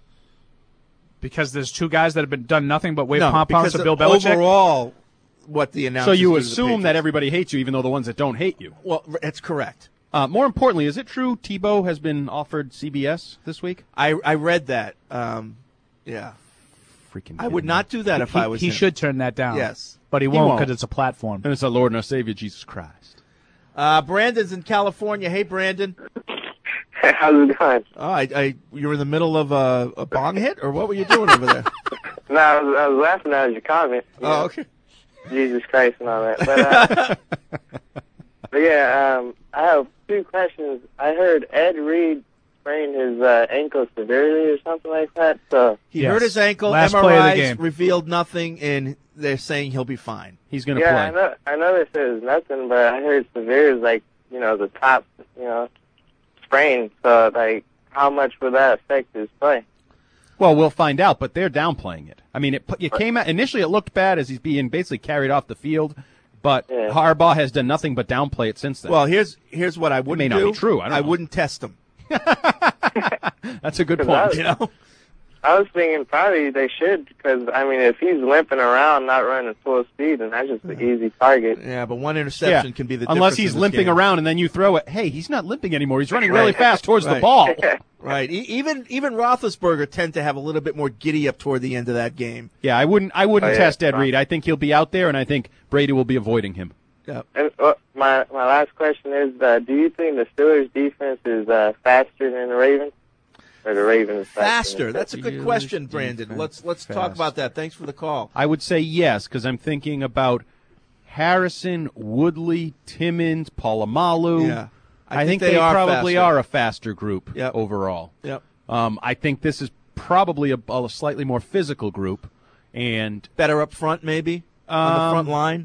because there's two guys that have been done nothing but wave No, pom poms because to Bill of Belichick. overall, what the So announcers you do to the assume that Patriots. everybody hates you, even though the ones that don't hate you. Well, that's correct. Uh, more importantly, is it true Tebow has been offered C B S this week? I I read that. Um, yeah, Freaking. I would kidding not do that He- if I was he him. should turn that down. Yes. but he He won't won't. because it's a platform. And it's our Lord and our Savior, Jesus Christ. Uh, Brandon's in California. Hey, Brandon. How's it going? Oh, I, I, you were in the middle of a, a bong hit, or what were you doing over there? No, I was, I was laughing at your comment. you Oh, know, okay. Jesus Christ and all that. But, uh, but yeah, um, I have two questions. I heard Ed Reed sprained his uh, ankle severely or something like that. So He Yes. hurt his ankle. Last M play of R the Is game. revealed nothing, and they're saying he'll be fine. He's going to yeah, I play. know. I know they said it's nothing, but I heard severe is like you know the top, you know, sprain. So like, how much would that affect his play? Well, we'll find out, but they're downplaying it. I mean, it, it came out initially. It looked bad as he's being basically carried off the field, but Yeah. Harbaugh has done nothing but downplay it since then. Well, here's here's what I wouldn't may not do. be true. I don't know. wouldn't test him. That's a good 'Cause point. I- You know. I was thinking probably they should because I mean if he's limping around, not running full speed, then that's just an easy target. Yeah, but one interception Yeah. can be the Unless difference he's in this limping game. around and then you throw it. Hey, he's not limping anymore. He's running really Right. fast towards the Right. ball. Right. E- even even Roethlisberger tend to have a little bit more giddy up toward the end of that game. Yeah, I wouldn't. I wouldn't Oh, yeah. test Ed Reed. I think he'll be out there, and I think Brady will be avoiding him. Yeah. And uh, my my last question is: uh, do you think the Steelers' defense is uh, faster than the Ravens, or the Ravens faster? Faster. than That's a good Steelers question, Brandon. defense Let's let's talk fast. about that. Thanks for the call. I would say yes, because I'm thinking about Harrison, Woodley, Timmons, Polamalu. Yeah. I, I think, think they, they are probably faster. are a faster group Yep. overall. Yep. Um, I think this is probably a, a slightly more physical group, and Better up front, maybe on Um, the front line.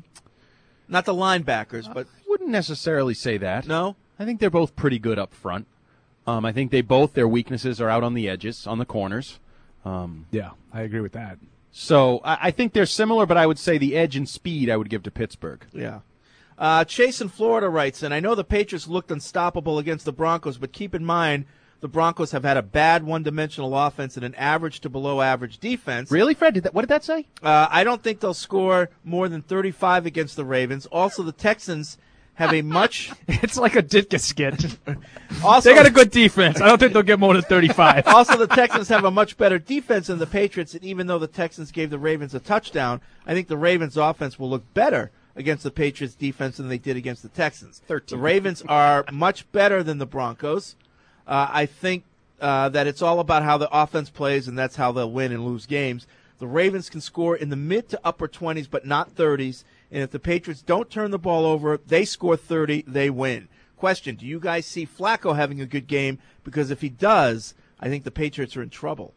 Not the linebackers, but wouldn't necessarily say that. no. I think they're both pretty good up front. Um, I think they both their weaknesses are out on the edges, on the corners. Um, Yeah, I agree with that. so I, I think they're similar, but I would say the edge and speed I would give to Pittsburgh. Yeah. Uh, Chase in Florida writes, and I know the Patriots looked unstoppable against the Broncos, but keep in mind the Broncos have had a bad one-dimensional offense and an average to below-average defense. Really, Fred? Did that, what did that say? Uh, I don't think they'll score more than thirty-five against the Ravens. Also, the Texans have a much. It's like a Ditka skit. Also, They got a good defense. I don't think they'll get more than thirty-five. Also, the Texans have a much better defense than the Patriots, and even though the Texans gave the Ravens a touchdown, I think the Ravens' offense will look better against the Patriots' defense than they did against the Texans. thirteen. The Ravens are much better than the Broncos. Uh, I think uh, that it's all about how the offense plays, and that's how they'll win and lose games. The Ravens can score in the mid to upper twenties, but not thirties. And if the Patriots don't turn the ball over, they score thirty, they win. Question, do you guys see Flacco having a good game? Because if he does, I think the Patriots are in trouble.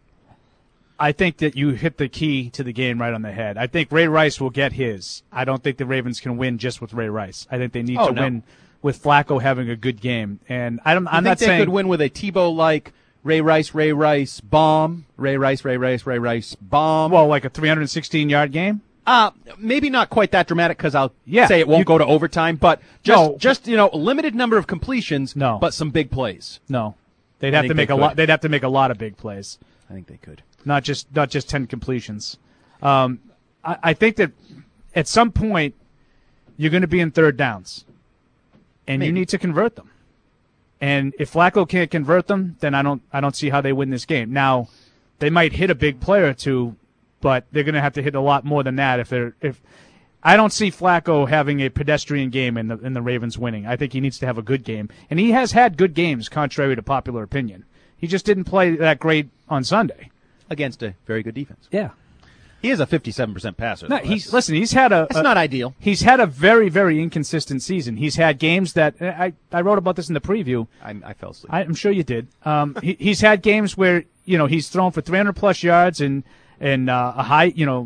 I think that you hit the key to the game right on the head. I think Ray Rice will get his. I don't think the Ravens can win just with Ray Rice. I think they need Oh, to no. win with Flacco having a good game. And I don't, You I'm think not they saying could win with a Tebow-like Ray Rice, Ray Rice bomb, Ray Rice, Ray Rice, Ray Rice bomb. well like a three hundred sixteen yard game. Uh, maybe not quite that dramatic because I'll Yeah, say it won't you- go to overtime, but just, No. just you know, a limited number of completions, No. but some big plays. No, they'd I have think to make they a could. lot. They'd have to make a lot of big plays. I think they could. Not just not just ten completions. Um, I, I think that at some point you're going to be in third downs, and you Maybe. need to convert them. And if Flacco can't convert them, then I don't I don't see how they win this game. Now, they might hit a big play or two, but they're going to have to hit a lot more than that. If they're if I don't see Flacco having a pedestrian game in the in the Ravens winning. I think he needs to have a good game, and he has had good games, contrary to popular opinion. He just didn't play that great on Sunday Against a very good defense. Yeah. He is a fifty-seven percent passer. No, though. he's That's- listen. He's had a. That's a- not ideal. He's had a very, very inconsistent season. He's had games that I, I wrote about this in the preview. I, I fell asleep. I, I'm sure you did. Um, he, he's had games where you know he's thrown for three hundred plus yards and and uh, a high you know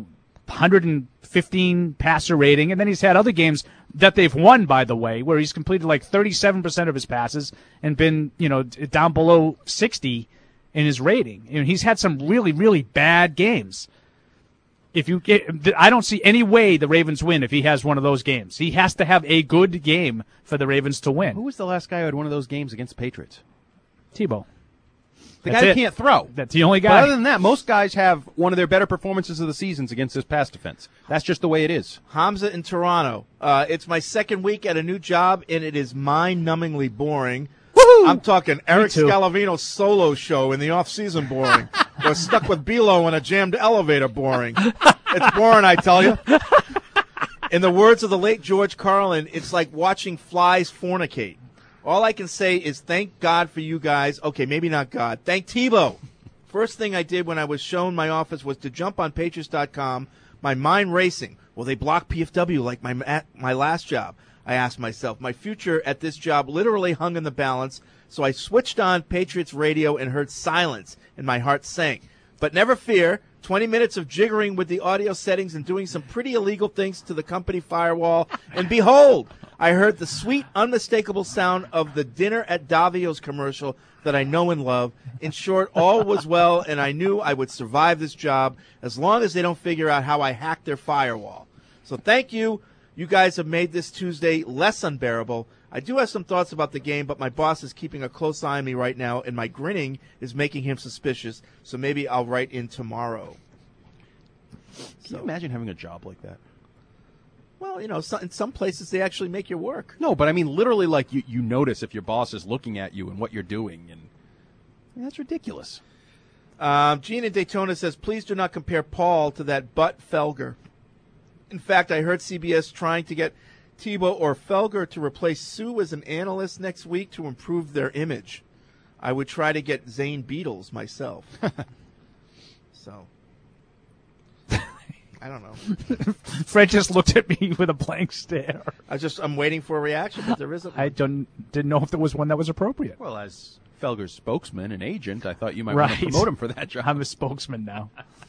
one hundred fifteen passer rating, and then he's had other games that they've won, by the way, where he's completed like thirty-seven percent of his passes and been, you know, down below sixty in his rating. You know, he's had some really, really bad games. If you get, I don't see any way the Ravens win if he has one of those games. He has to have a good game for the Ravens to win. Who was the last guy who had one of those games against the Patriots? Tebow. The That's guy who it. can't throw. That's the only guy. But other than that, most guys have one of their better performances of the seasons against this pass defense. That's just the way it is. Hamza in Toronto. Uh, it's my second week at a new job, and it is mind-numbingly boring. Woo-hoo! I'm talking Eric too. Scalavino's solo show in the off-season boring. Or Stuck with Bilo in a jammed elevator boring. It's boring, I tell you. In the words of the late George Carlin, it's like watching flies fornicate. All I can say is thank God for you guys. Okay, maybe not God. Thank Tebow. First thing I did when I was shown my office was to jump on Patriots dot com, my mind racing. Will they block P F W like my at my last job? I asked myself. My future at this job literally hung in the balance, so I switched on Patriots radio and heard silence, and my heart sank. But never fear, twenty minutes of jiggering with the audio settings and doing some pretty illegal things to the company firewall, and behold, I heard the sweet, unmistakable sound of the Dinner at Davio's commercial that I know and love. In short, all was well, and I knew I would survive this job as long as they don't figure out how I hacked their firewall. So thank you. You guys have made this Tuesday less unbearable. I do have some thoughts about the game, but my boss is keeping a close eye on me right now, and my grinning is making him suspicious, so maybe I'll write in tomorrow. Can you imagine having a job like that? Well, you know, so, in some places they actually make you work. No, but I mean literally like you, you notice if your boss is looking at you and what you're doing, and yeah, that's ridiculous. Um, Gene in Daytona says, please do not compare Paul to that butt Felger. In fact, I heard C B S trying to get Tebow or Felger to replace Sue as an analyst next week to improve their image. I would try to get Zane Beatles myself. So, I don't know. Fred just looked at me with a blank stare. I just I'm waiting for a reaction, but there isn't one. I don't didn't know if there was one that was appropriate. Well, as Felger's spokesman and agent, I thought you might right. want to promote him for that job. I'm a spokesman now.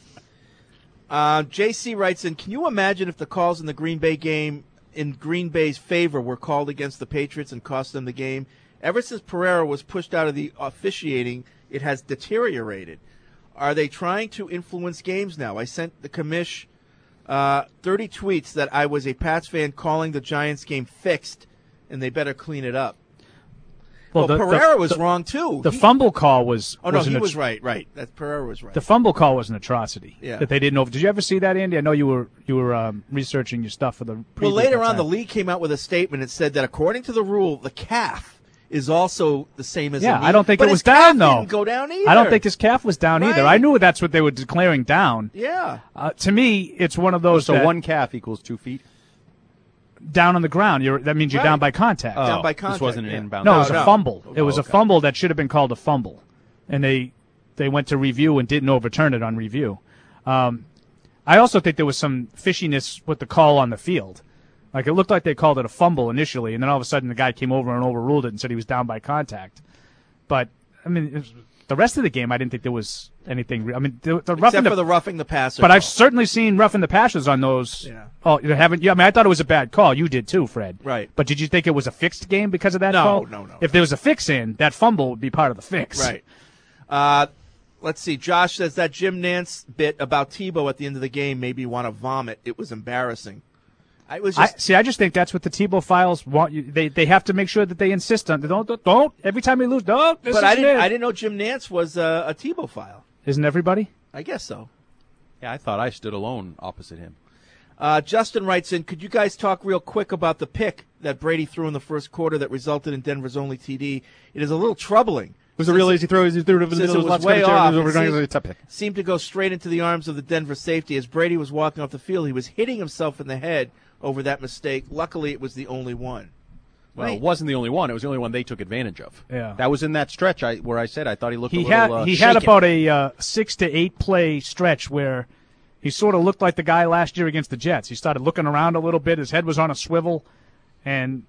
Uh, J C writes in, can you imagine if the calls in the Green Bay game in Green Bay's favor were called against the Patriots and cost them the game? Ever since Pereira was pushed out of the officiating, it has deteriorated. Are they trying to influence games now? I sent the commish uh, thirty tweets that I was a Pats fan calling the Giants game fixed, and they better clean it up. Well, well the, Pereira the, was the, wrong, too. The he, fumble call was... Oh, no, was he an, was right, right. That Pereira was right. The fumble call was an atrocity. Yeah. That they didn't know. Did you ever see that, Andy? I know you were you were um, researching your stuff for the... Well, later on, the league came out with a statement and said that according to the rule, the calf is also the same as yeah, a knee. I don't think but it was his calf down, though. Didn't go down either. I don't think his calf was down right. either. I knew that's what they were declaring down. Yeah. Uh, to me, it's one of those So that one calf equals two feet? Down on the ground. You're, that means you're right. down by contact. Oh, down by contact. This wasn't an yeah. inbound. No, No, it was no. a fumble. Oh, it was okay. a fumble that should have been called a fumble. And they they went to review and didn't overturn it on review. Um, I also think there was some fishiness with the call on the field. Like, it looked like they called it a fumble initially, and then all of a sudden the guy came over and overruled it and said he was down by contact. But, I mean, it was, the rest of the game, I didn't think there was anything. Re- I mean, the, the roughing Except the, for the roughing the passer. But call. I've certainly seen roughing the passers on those. Yeah. Oh, you haven't? Yeah, I mean, I thought it was a bad call. You did too, Fred. Right. But did you think it was a fixed game because of that No, call? no, no. If there was a fix in, that fumble would be part of the fix. Right. Uh, let's see. Josh says that Jim Nance bit about Tebow at the end of the game made me want to vomit. It was embarrassing. I was just I, see, I just think that's what the Tebow files want. You, they they have to make sure that they insist on. Don't don't, don't every time you lose. Don't. This But is I didn't. it. I didn't know Jim Nance was uh, a Tebow file. Isn't everybody? I guess so. Yeah, I thought I stood alone opposite him. Uh, Justin writes in, could you guys talk real quick about the pick that Brady threw in the first quarter that resulted in Denver's only T D? It is a little troubling. It was a real easy throw. He threw it over the Since middle. it There was lots of way coverage off, there. it We're going seemed- to the pick. seemed to go straight into the arms of the Denver safety. As Brady was walking off the field, he was hitting himself in the head over that mistake. Luckily, it was the only one. Well, Right. it wasn't the only one. It was the only one they took advantage of. Yeah. That was in that stretch I, where I said I thought he looked He a little had uh, he had shaken. about a uh, six to eight play stretch where he sort of looked like the guy last year against the Jets. He started looking around a little bit. His head was on a swivel, and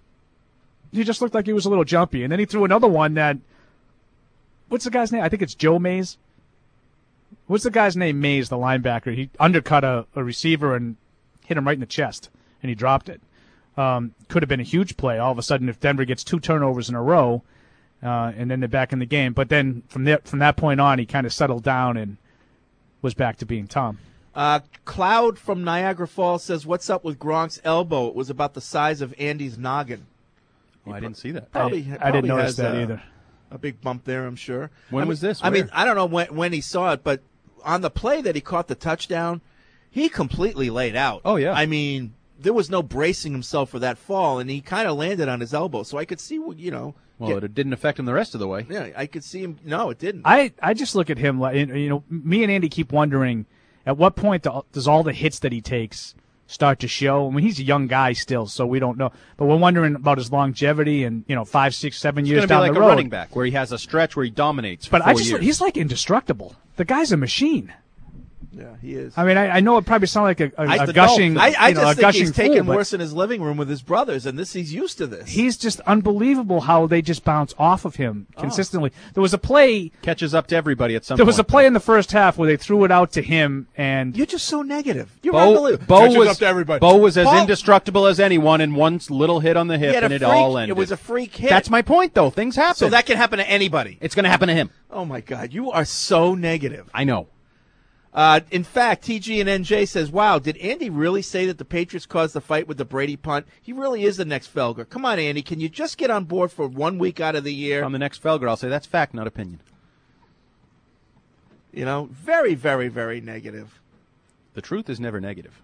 he just looked like he was a little jumpy. And then he threw another one that, what's the guy's name? I think it's Joe Mays. What's the guy's name? Mays, the linebacker. He undercut a, a receiver and hit him right in the chest, and he dropped it. Um, could have been a huge play. All of a sudden, if Denver gets two turnovers in a row, uh, and then they're back in the game. But then from there, from that point on, he kind of settled down and was back to being Tom. Uh, Cloud from Niagara Falls says, "What's up with Gronk's elbow? It was about the size of Andy's noggin." Oh, I didn't see that. Probably, I, I probably didn't notice has that a, either. A big bump there, I'm sure. When I mean, was this? I mean, Where? I don't know when when he saw it, but on the play that he caught the touchdown, he completely laid out. Oh, yeah. I mean, there was no bracing himself for that fall, and he kind of landed on his elbow. So I could see, you know. Well, get- it didn't affect him the rest of the way. yeah, I could see him. No, it didn't. I, I just look at him like, you know, me and Andy keep wondering at what point do, does all the hits that he takes start to show? I mean, he's a young guy still, so we don't know. But we're wondering about his longevity and, you know, five, six, seven He's years going to be down like the a road. running back where he has a stretch where he dominates for But four I just, years. he's like indestructible. The guy's a machine. Yeah, he is. I mean, I, I know it probably sounds like a, a, I, a gushing, I, I you know, just a think gushing he's taking fool, but worse in his living room with his brothers, and this he's used to this. he's just unbelievable how they just bounce off of him consistently. There was a play. Catches up to everybody at some There point. was a play in the first half where they threw it out to him, and You're just so negative. You're Bo, unbelievable. Bo Catches was, up to everybody. Bo was as Paul- indestructible as anyone, and one little hit on the He hip, had a and it freak- all ended. It was a freak hit. That's my point, though. Things happen. So that can happen to anybody. It's going to happen to him. Oh, my God. You are so negative. I know. Uh, in fact, T G and N J says, wow, did Andy really say that the Patriots caused the fight with the Brady punt? He really is the next Felger. Come on, Andy. Can you just get on board for one week out of the year? On the next Felger, I'll say that's fact, not opinion. You know, very, very, very negative. The truth is never negative.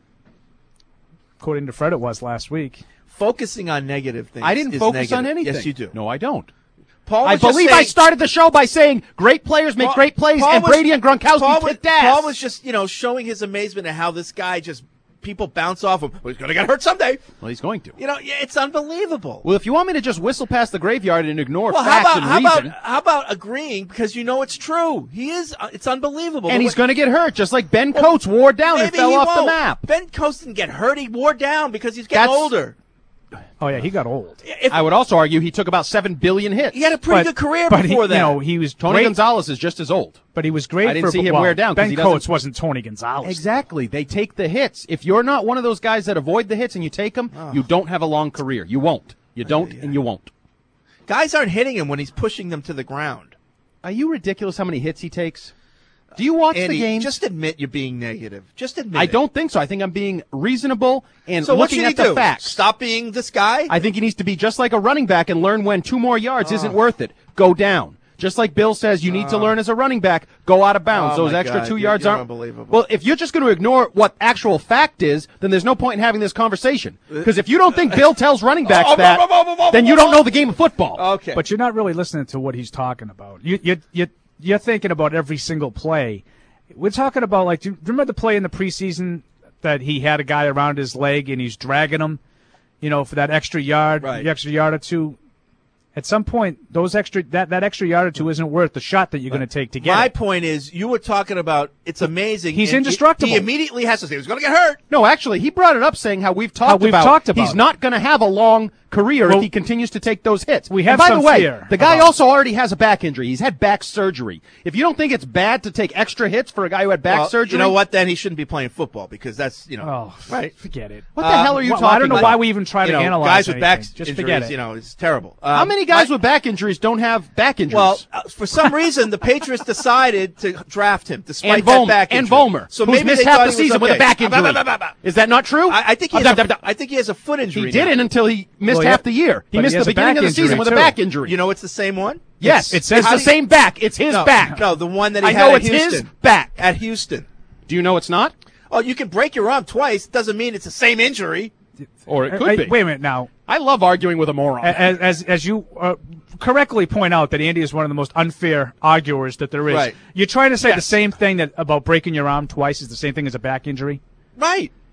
according to Fred, it was last week. Focusing on negative things. I didn't is focus negative. on anything. Yes, you do. No, I don't. Paul I was just believe saying- I started the show by saying great players make Paul- great plays, Paul and was- Brady and Gronkowski Paul was, kicked ass. Paul was just, you know, showing his amazement at how this guy just people bounce off him. Well, he's going to get hurt someday. Well, he's going to. You know, yeah, it's unbelievable. Well, if you want me to just whistle past the graveyard and ignore Well, how facts about and how reason, about how about agreeing because you know it's true? He is. Uh, it's unbelievable. and The he's way- going to get hurt, just like Ben Coates wore down and Maybe fell he off the won't. map. Ben Coates didn't get hurt. He wore down because he's getting That's- older. Oh yeah, he got old. If- I would also argue he took about seven billion hits. He had a pretty good career but before he, that. You know, he was Tony great, Gonzalez is just as old. but he was great. I didn't for, see him well, wear down 'cause Ben he doesn't- Coates wasn't Tony Gonzalez. Exactly. They take the hits. If you're not one of those guys that avoid the hits and you take them, Oh. you don't have a long career. You won't. You don't, and you won't. Guys aren't hitting him when he's pushing them to the ground. Are you ridiculous how many hits he takes? Do you watch Andy, the game? just admit you're being negative. Just admit I it. don't think so. I think I'm being reasonable and So what looking should he at the do? facts. Stop being this guy? I think he needs to be just like a running back and learn when two more yards Oh. isn't worth it. Go down. Just like Bill says, you need to learn as a running back. Go out of bounds. Oh, Those my extra God. two You're- yards you're aren't unbelievable. Well, if you're just going to ignore what actual fact is, then there's no point in having this conversation. Because if you don't think Bill tells running backs Oh, that, oh, oh, oh, oh, then you oh, don't oh. know the game of football. Okay. But you're not really listening to what he's talking about. You you you you're thinking about every single play. We're talking about, like, do you remember the play in the preseason that he had a guy around his leg and he's dragging him, you know, for that extra yard, Right. the extra yard or two. At some point, those extra that, that extra yard or two isn't worth the shot that you're going to take to get My it. point is, you were talking about it's amazing. He's and indestructible. He, he immediately has to say he's going to get hurt. No, actually, he brought it up saying how we've talked How we've about, talked about he's it. not going to have a long career Well, if he continues to take those hits. we And have by some the way, fear the guy about- also already has a back injury. He's had back surgery. If you don't think it's bad to take extra hits for a guy who had back Well, surgery, You know what? Then he shouldn't be playing football because that's you know Oh, right. forget it. What the Uh, hell are you well, talking I don't know about? why we even try You to know, analyze guys with back anything. Just injuries. forget it. You know, it's terrible. How Um, many guys my- with back injuries don't have back injuries? Well, uh, for some reason, the Patriots decided to draft him despite and Volmer, that back and injury. Volmer, So who's maybe missed they half thought the he was season with a okay. back Ah, bah, injury. bah, bah, bah, bah. Is that not true? I, I think he Ah, has. bah, A, bah, bah. I think he has a foot injury. He didn't now. until he missed Well, yeah. half the year. He But he missed has the a beginning back of the season injury, with a too. back injury. You know, it's the same one. yes, it says it's how the do you- same back. It's his no, back. No, the one that he I had know at it's Houston. his back. At Houston. Do you know it's not? Oh, you can break your arm twice. Doesn't mean it's the same injury. Or it Uh, could wait, be. wait a minute now. I love arguing with a moron. As as, as you uh, correctly point out that Andy is one of the most unfair arguers that there is. Right. You're trying to say Yes. the same thing that about breaking your arm twice is the same thing as a back injury. Right.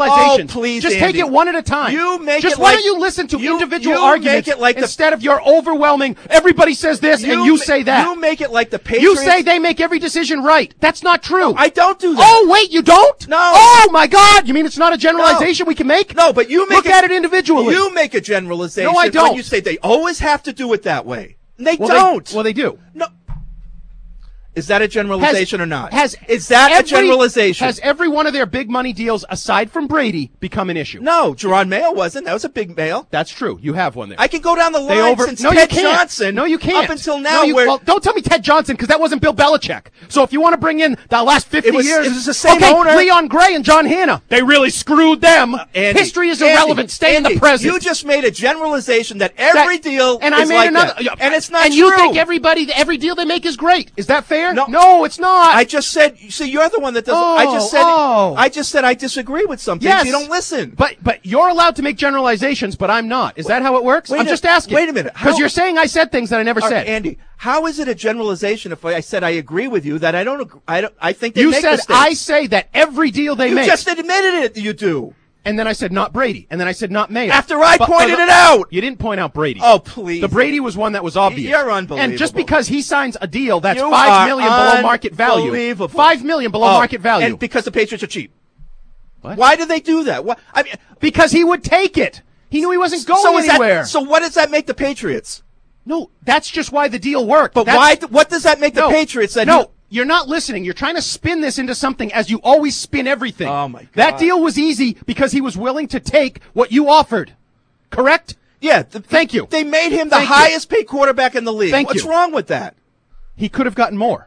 generalization. Oh, please, Just Andy. take it one at a time. You make Just it why like- don't you listen to you- individual you arguments make it like the- instead of your overwhelming, everybody says this and you say that. You make it like the You Patriots. say they make every decision right. That's not true. I don't do that. Oh, wait, you don't? No. Oh, my God. You mean it's not a generalization we can make? No, but you make Look it, at it individually. You make a generalization No, I don't. when you say they always have to do it that way. And they well, don't. They, well, they do. No. Is that a generalization has, or not? Has is that every, a generalization? Has every one of their big money deals, aside from Brady, become an issue? No, Jerron Mayo wasn't. That was a big mail. That's true. You have one there. I can go down the line over, since no, Ted you can't. Johnson. No, you can't. Up until now, no, you, where well, don't tell me Ted Johnson because that wasn't Bill Belichick. So if you want to bring in the last fifty it was, years, it was the same okay, owner. Leon Gray and John Hanna. They really screwed them. Uh, Andy, History is Andy, irrelevant. Stay Andy, in the present. You just made a generalization that every that, deal and is I made like another, that. And it's not and true. you think everybody, every deal they make is great. Is that fair? No, no it's not. I just said. See, you're the one that doesn't. Oh, I just said. Oh. I just said I disagree with something. Yes. You don't listen. But but you're allowed to make generalizations, but I'm not. Is that how it works? Wait I'm a, just asking. Wait a minute. Because you're saying I said things that I never All said. right, Andy, how is it a generalization if I said I agree with you that I don't? Agree, I don't. I think they you make said mistakes. I say that every deal they you make. You just admitted it. You do. And then I said not Brady. And then I said not Mayo. After I but, pointed but, it out. You didn't point out Brady. Oh, please. The Brady was one that was obvious. You're unbelievable. And just because he signs a deal that's you five million below market value. Unbelievable. Five million below oh, market value. And because the Patriots are cheap. What? Why do they do that? What, I mean, because he would take it. He knew he wasn't going so anywhere. That, so what does that make the Patriots? No, that's just why the deal worked. But that's, why? What does that make the no, Patriots? That no, he, you're not listening. You're trying to spin this into something as you always spin everything. Oh, my God. That deal was easy because he was willing to take what you offered. Correct? Yeah. The, Thank you. They made him the Thank highest you. paid quarterback in the league. Thank What's you. wrong with that? He could have gotten more.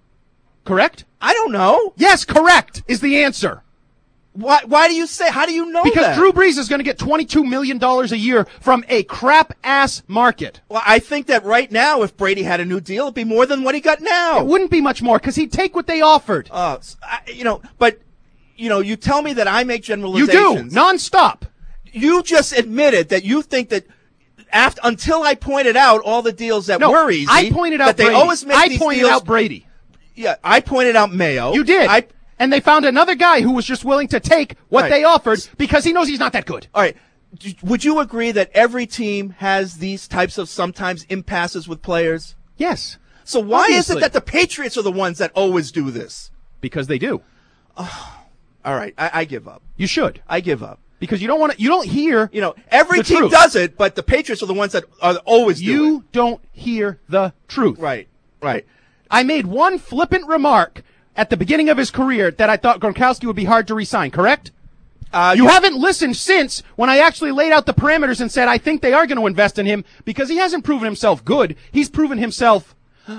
Correct? I don't know. Yes, correct is the answer. Why, why do you say, how do you know because that? Drew Brees is going to get twenty-two million dollars a year from a crap-ass market. Well, I think that right now, if Brady had a new deal, it'd be more than what he got now. It wouldn't be much more because he'd take what they offered. Uh, you know, but, you know, you tell me that I make generalizations. You do, nonstop. You just admitted that you think that after, until I pointed out all the deals that no, were easy. I pointed out that Brady. They always make I these pointed deals. out Brady. Yeah, I pointed out Mayo. You did. I, And they found another guy who was just willing to take what right. they offered because he knows he's not that good. All right. Would you agree that every team has these types of sometimes impasses with players? Yes. So why Obviously. is it that the Patriots are the ones that always do this? Because they do. Oh, all right. I, I give up. You should. I give up. Because you don't want to, you don't hear. You know, every the team truth. does it, but the Patriots are the ones that are always do You it. don't hear the truth. Right. Right. I made one flippant remark at the beginning of his career that I thought Gronkowski would be hard to re-sign, correct? Uh, you yeah. haven't listened since when I actually laid out the parameters and said I think they are going to invest in him because he hasn't proven himself good. He's proven himself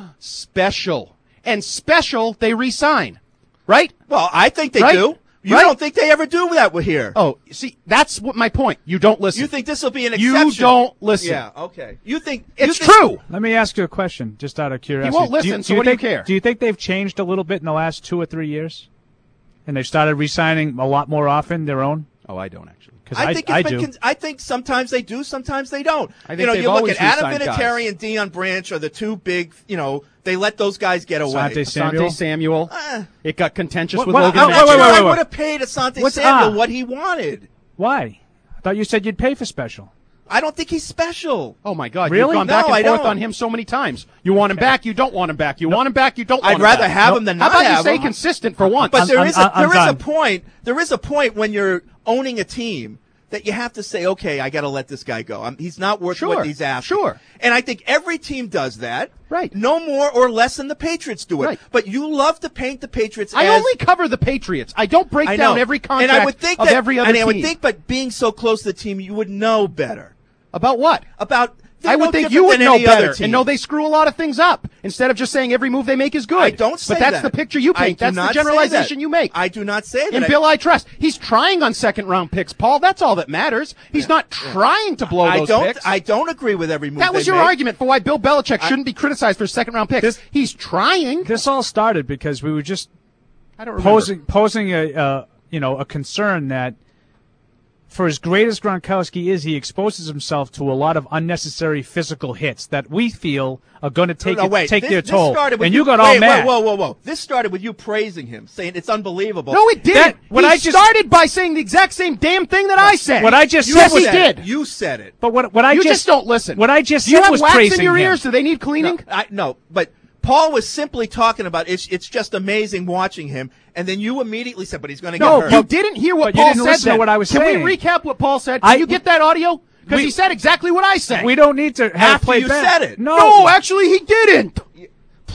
special. And special they re-sign. Right? Well, I think they right? do. You right? don't think they ever do that with here. Oh, see, that's what my point. You don't listen. You think this will be an exception? You don't listen. Yeah, okay. You think it's you think, true. Let me ask you a question, just out of curiosity. He won't listen, do you, so do you what do think, you care? Do you think they've changed a little bit in the last two or three years? And they've started re-signing a lot more often their own? Oh, I don't actually. Because I I, think I it's do. been con- I think sometimes they do, sometimes they don't. I think you know, they've you look always at Adam re-signed Vinatieri guys. and Deion Branch are the two big, you know, they let those guys get away. Asante Samuel. Asante Samuel. Uh, it got contentious What- with what- Logan oh, I'm Mack. not wait, sure wait, wait, I wait. would have paid Asante What's- Samuel ah. what he wanted. Why? I thought you said you'd pay for special. I don't think he's special. Oh my God! Really? You've gone No, back and I forth don't. on him so many times. You want him back, you don't want him back. You want him back, you don't. want I'd him rather back. have Nope. him than How not about you have stay him. consistent for once? But I'm- there I'm- is a, I'm there is a done. point. There is a point when you're owning a team that you have to say, okay, I got to let this guy go. I'm, he's not worth Sure, what he's asking. sure. And I think every team does that. Right. No more or less than the Patriots do it. Right. But you love to paint the Patriots I as only cover the Patriots. I don't break I down know. every contract and I would think of that, every other and I team. would think, but being so close to the team, you would know better About what? about. they're I would no think different you would than know any other better team. and know they screw a lot of things up instead of just saying every move they make is good. I don't say But that's that. the picture you I paint. do That's not the say generalization that. you make. I do not say that. In I- Bill I trust. He's trying on second round picks, Paul. That's all that matters. He's not trying to blow I those don't. picks. I don't agree with every move. That was they your make. argument for why Bill Belichick I- shouldn't be criticized for second round picks. He's trying. This all started because we were just I don't remember. posing posing a uh, you know a concern that for as great as Gronkowski is, he exposes himself to a lot of unnecessary physical hits that we feel are going to take No, it- wait. take this, their this toll. started with And you got all wait, mad. Whoa, whoa, whoa, whoa! This started with you praising him, saying it's unbelievable. No, it didn't. That- what he I just- started by saying the exact same damn thing that I said. What I just you said yes, was he said it. did. You said it. But what what I you just, just don't listen. What I just Do you said have was wax praising in your him. ears? Do they need cleaning? No, I, no, but Paul was simply talking about it's. It's just amazing watching him, and then you immediately said, "But he's going to No, get you hurt." didn't hear what But you Paul didn't said. listen to then. what I was Can saying. we recap what Paul said? Can I- you get that audio? Because We- he said exactly what I said. We don't need to have After play you back. said it. No, No, actually, he didn't.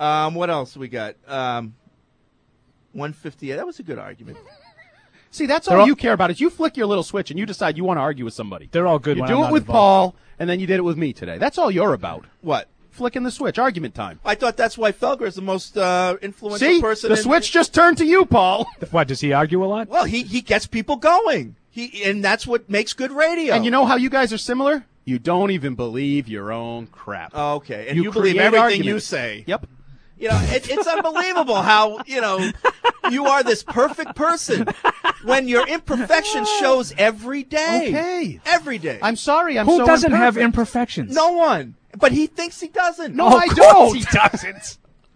Um, what else we got? Um, one fifty-eight. That was a good argument. See, that's They're all all- you care about is you flick your little switch and you decide you want to argue with somebody. They're all good You when do I'm it not with involved. Paul, and then you did it with me today. That's all you're about. What? Flicking the switch. Argument time. I thought that's why Felger is the most uh, influential See? person. The in- switch just turned to you, Paul. What, does he argue a lot? Well, he, he gets people going. He and that's what makes good radio. And you know how you guys are similar? You don't even believe your own crap. Okay, and you, you believe create everything arguments. you say. Yep. You know, it, it's unbelievable how, you know, you are this perfect person when your imperfection shows every day. Okay. Every day. I'm sorry. I'm Who so doesn't have imperfect. imperfections? No one. But he thinks he doesn't. No, Oh, I of don't. course he doesn't.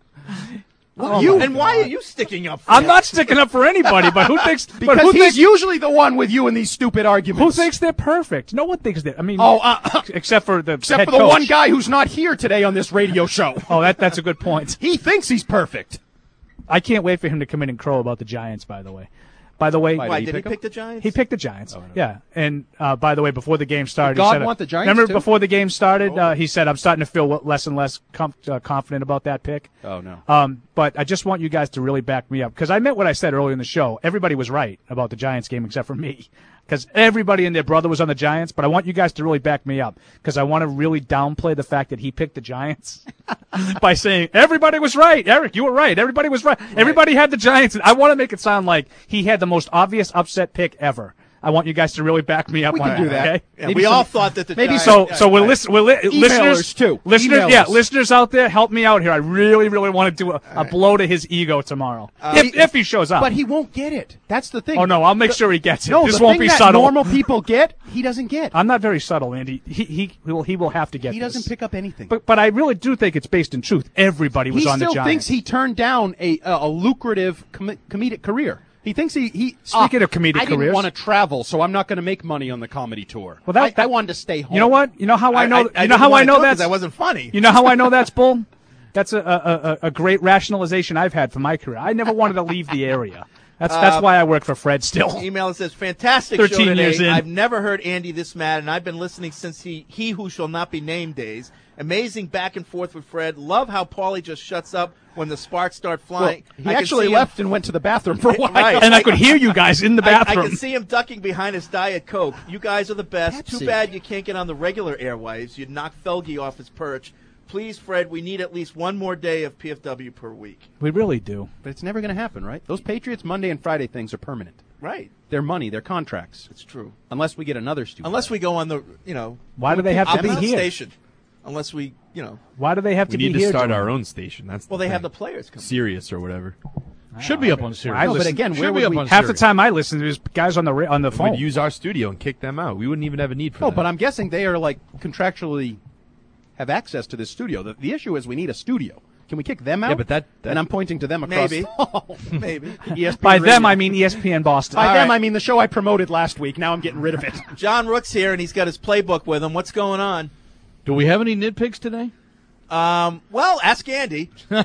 Well, Oh, you my and why God. are you sticking up for I'm him? not sticking up for anybody, but who thinks? Because but who he's thinks, usually the one with you in these stupid arguments. who thinks they're perfect? No one thinks that. I mean, Oh, uh, except for the except head for the coach. one guy who's not here today on this radio show. Oh, that that's a good point. He thinks he's perfect. I can't wait for him to come in and crow about the Giants. By the way, by the way, Why, Why, Did he did he pick pick the Giants? he picked the Giants. Oh, no. Yeah, and uh, by the way, before the game started, Did he God said, want the Giants Remember too? before the game started, Oh. uh, he said, "I'm starting to feel less and less com- uh, confident about that pick." Oh, no. Um, but I just want you guys to really back me up because I meant what I said earlier in the show. Everybody was right about the Giants game except for me because everybody and their brother was on the Giants. But I want you guys to really back me up because I want to really downplay the fact that he picked the Giants by saying everybody was right. Eric, you were right. Everybody was right. Everybody had the Giants. And I want to make it sound like he had the most obvious upset pick ever. I want you guys to really back me up We on can do it, that. okay? Yeah, Maybe we some- all thought that the maybe Giants, So, yeah, so we're, right. listen, we're li- listeners too. Listeners, Emailers. yeah, listeners out there, help me out here. I really, really want to do a, a blow to his ego tomorrow if, if he shows up. But he won't get it. That's the thing. oh no, I'll make The- sure he gets it. No, this the won't thing be that subtle. normal people get, he doesn't get. I'm not very subtle, Andy. He he he will he will have to get. He doesn't this. pick up anything. But but I really do think it's based in truth. Everybody was he on the still Giants. thinks he turned down a a, a lucrative com- comedic career. He thinks he he. Speaking ah, of comedic I didn't careers- want to travel, so I'm not going to make money on the comedy tour. Well, that- I, that- I wanted to stay home. You know what? You know how I, I- know. I- I you know didn't how I wanna know do it 'cause that's that wasn't funny. You know how I know that's bull. That's a, a, a, a great rationalization I've had for my career. I never wanted to leave the area. That's that's Uh, why I work for Fred still. Email that says, fantastic show thirteen today. years in. I've never heard Andy this mad, and I've been listening since he, he who shall not be named days. Amazing back and forth with Fred. Love how Paulie just shuts up when the sparks start Well, flying. he I can actually see him- left and went to the bathroom for a while. Right. And I could hear you guys in the I- I, bathroom. can see him ducking behind his Diet Coke. You guys are the best. Pepsi. Too bad you can't get on the regular airwaves. You'd knock Felge off his perch. Please, Fred, we need at least one more day of P F W per week. We really do. But it's never going to happen, right? Those Patriots Monday and Friday things are permanent. Right. Their money, their contracts. It's true. Unless we get another stupid. Unless we go on the, you know. Why do they have to be opposite here? Station. Unless we, you know. Why do they have We to need be to here? start Joe? our own station. That's Well, the they have thing. the players come. Sirius or whatever. Should be up on Sirius. I No, but listen- again, Should where be would up we? on Half the Sirius. time I listen, there's guys on the ra- on the phone. We'd use our studio and kick them out. We wouldn't even have a need for No, that. but I'm guessing they are like contractually have access to this studio. The, the issue is we need a studio. Can we kick them out? Yeah, but that- that- and I'm pointing to them across. Maybe. the hall. Maybe. E S P By Radio. them, I mean E S P N Boston. By All them, right. I mean the show I promoted last week. Now I'm getting rid of it. John Rook's here, and he's got his playbook with him. What's going on? Do we have any nitpicks today? Um, well, ask Andy. Screw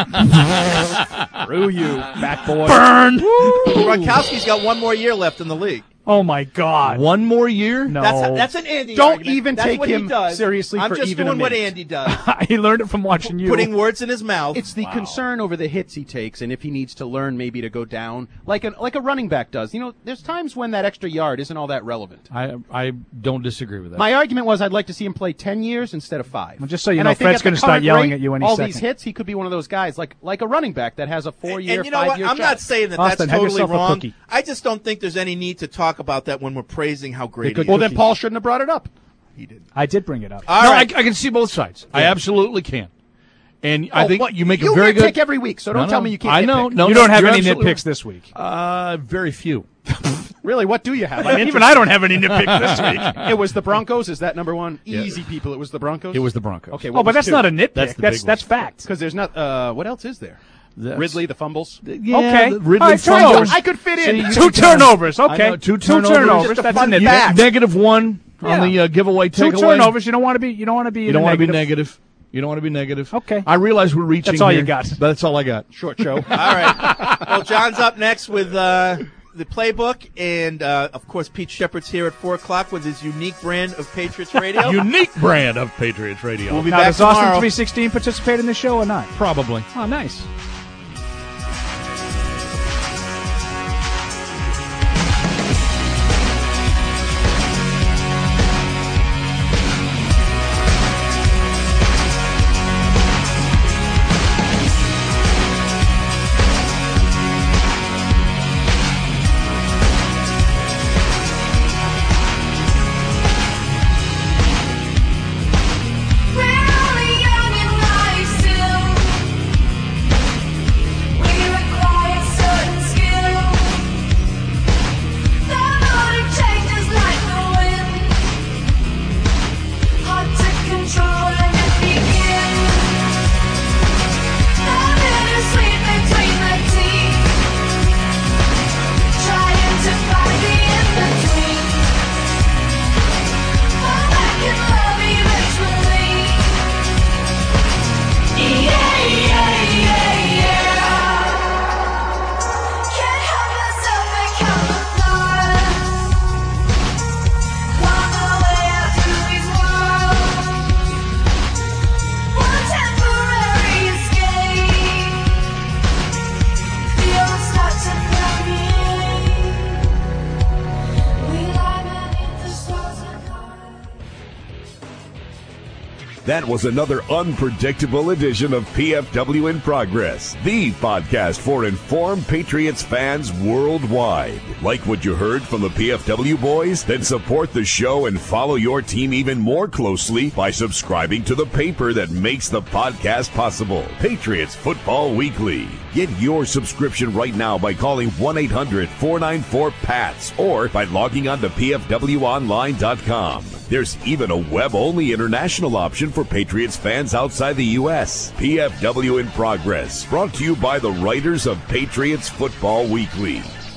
you, back boy. Burn. Gronkowski's got one more year left in the league. Oh my God. One more year? No. That's that's an Andy. Don't argument. even That's take what he him does. seriously I'm for just even a doing what minute. Andy does. he learned it from watching you. Putting words in his mouth. It's the concern over the hits he takes, and if he needs to learn maybe to go down, like a like a running back does. You know, there's times when that extra yard isn't all that relevant. I I don't disagree with that. My argument was I'd like to see him play ten years instead of five. Well, just so you And know, I think Fred's at the gonna start current yelling rate, at you any all second. these hits, he could be one of those guys, like like a running back that has a four-year, and you know what? five-year I'm shot. not saying that Austin, that's have totally yourself a wrong. cookie. I just don't think there's any need to talk about that when we're praising how great he Well, is. then Paul shouldn't have brought it up. He didn't. I did bring it up. All no, right. I, I can see both sides. I Yeah. absolutely can. And I Oh, think but you make you a very nitpick good every week, so don't No, tell no. me you can't I know. nitpick. No, you no, don't have you're any absolutely nitpicks this week. Uh, very few. Really, what do you have? I'm Even interested. I don't have any nitpicks this week. It was the Broncos. Is that number one? Yeah. Easy people. It was the Broncos. It was the Broncos. Okay. Oh, but that's not a nitpick. That's That's the that's, big that's one. fact. because there's not. Uh, what else is there? That's- Ridley, the fumbles. Yeah, Okay. the Ridley All right, fumbles. turnovers. I could fit in. See, Two turnovers. I Okay. know, two turnovers. Just a That's fun a nitpick. fact. Negative one on Yeah. the uh, giveaway Two takeaway. turnovers. You don't want to be. You don't want to be. You in don't the want to be negative. negative. You don't want to be negative. Okay. I realize we're reaching. That's all you here. got. That's all I got. Short show. All right. Well, John's up next with uh, the playbook, and uh, of course, Pete Shepard's here at four o'clock with his unique brand of Patriots Radio. Unique brand of Patriots Radio. We'll be Now, back does Austin tomorrow. three sixteen participate in the show or not? Probably. Oh, nice. That was another unpredictable edition of P F W in Progress, the podcast for informed Patriots fans worldwide. Like what you heard from the P F W boys? Then support the show and follow your team even more closely by subscribing to the paper that makes the podcast possible, Patriots Football Weekly. Get your subscription right now by calling one eight hundred four nine four P A T S or by logging on to P F W online dot com. There's even a web-only international option for Patriots fans outside the U S. P F W in Progress, brought to you by the writers of Patriots Football Weekly.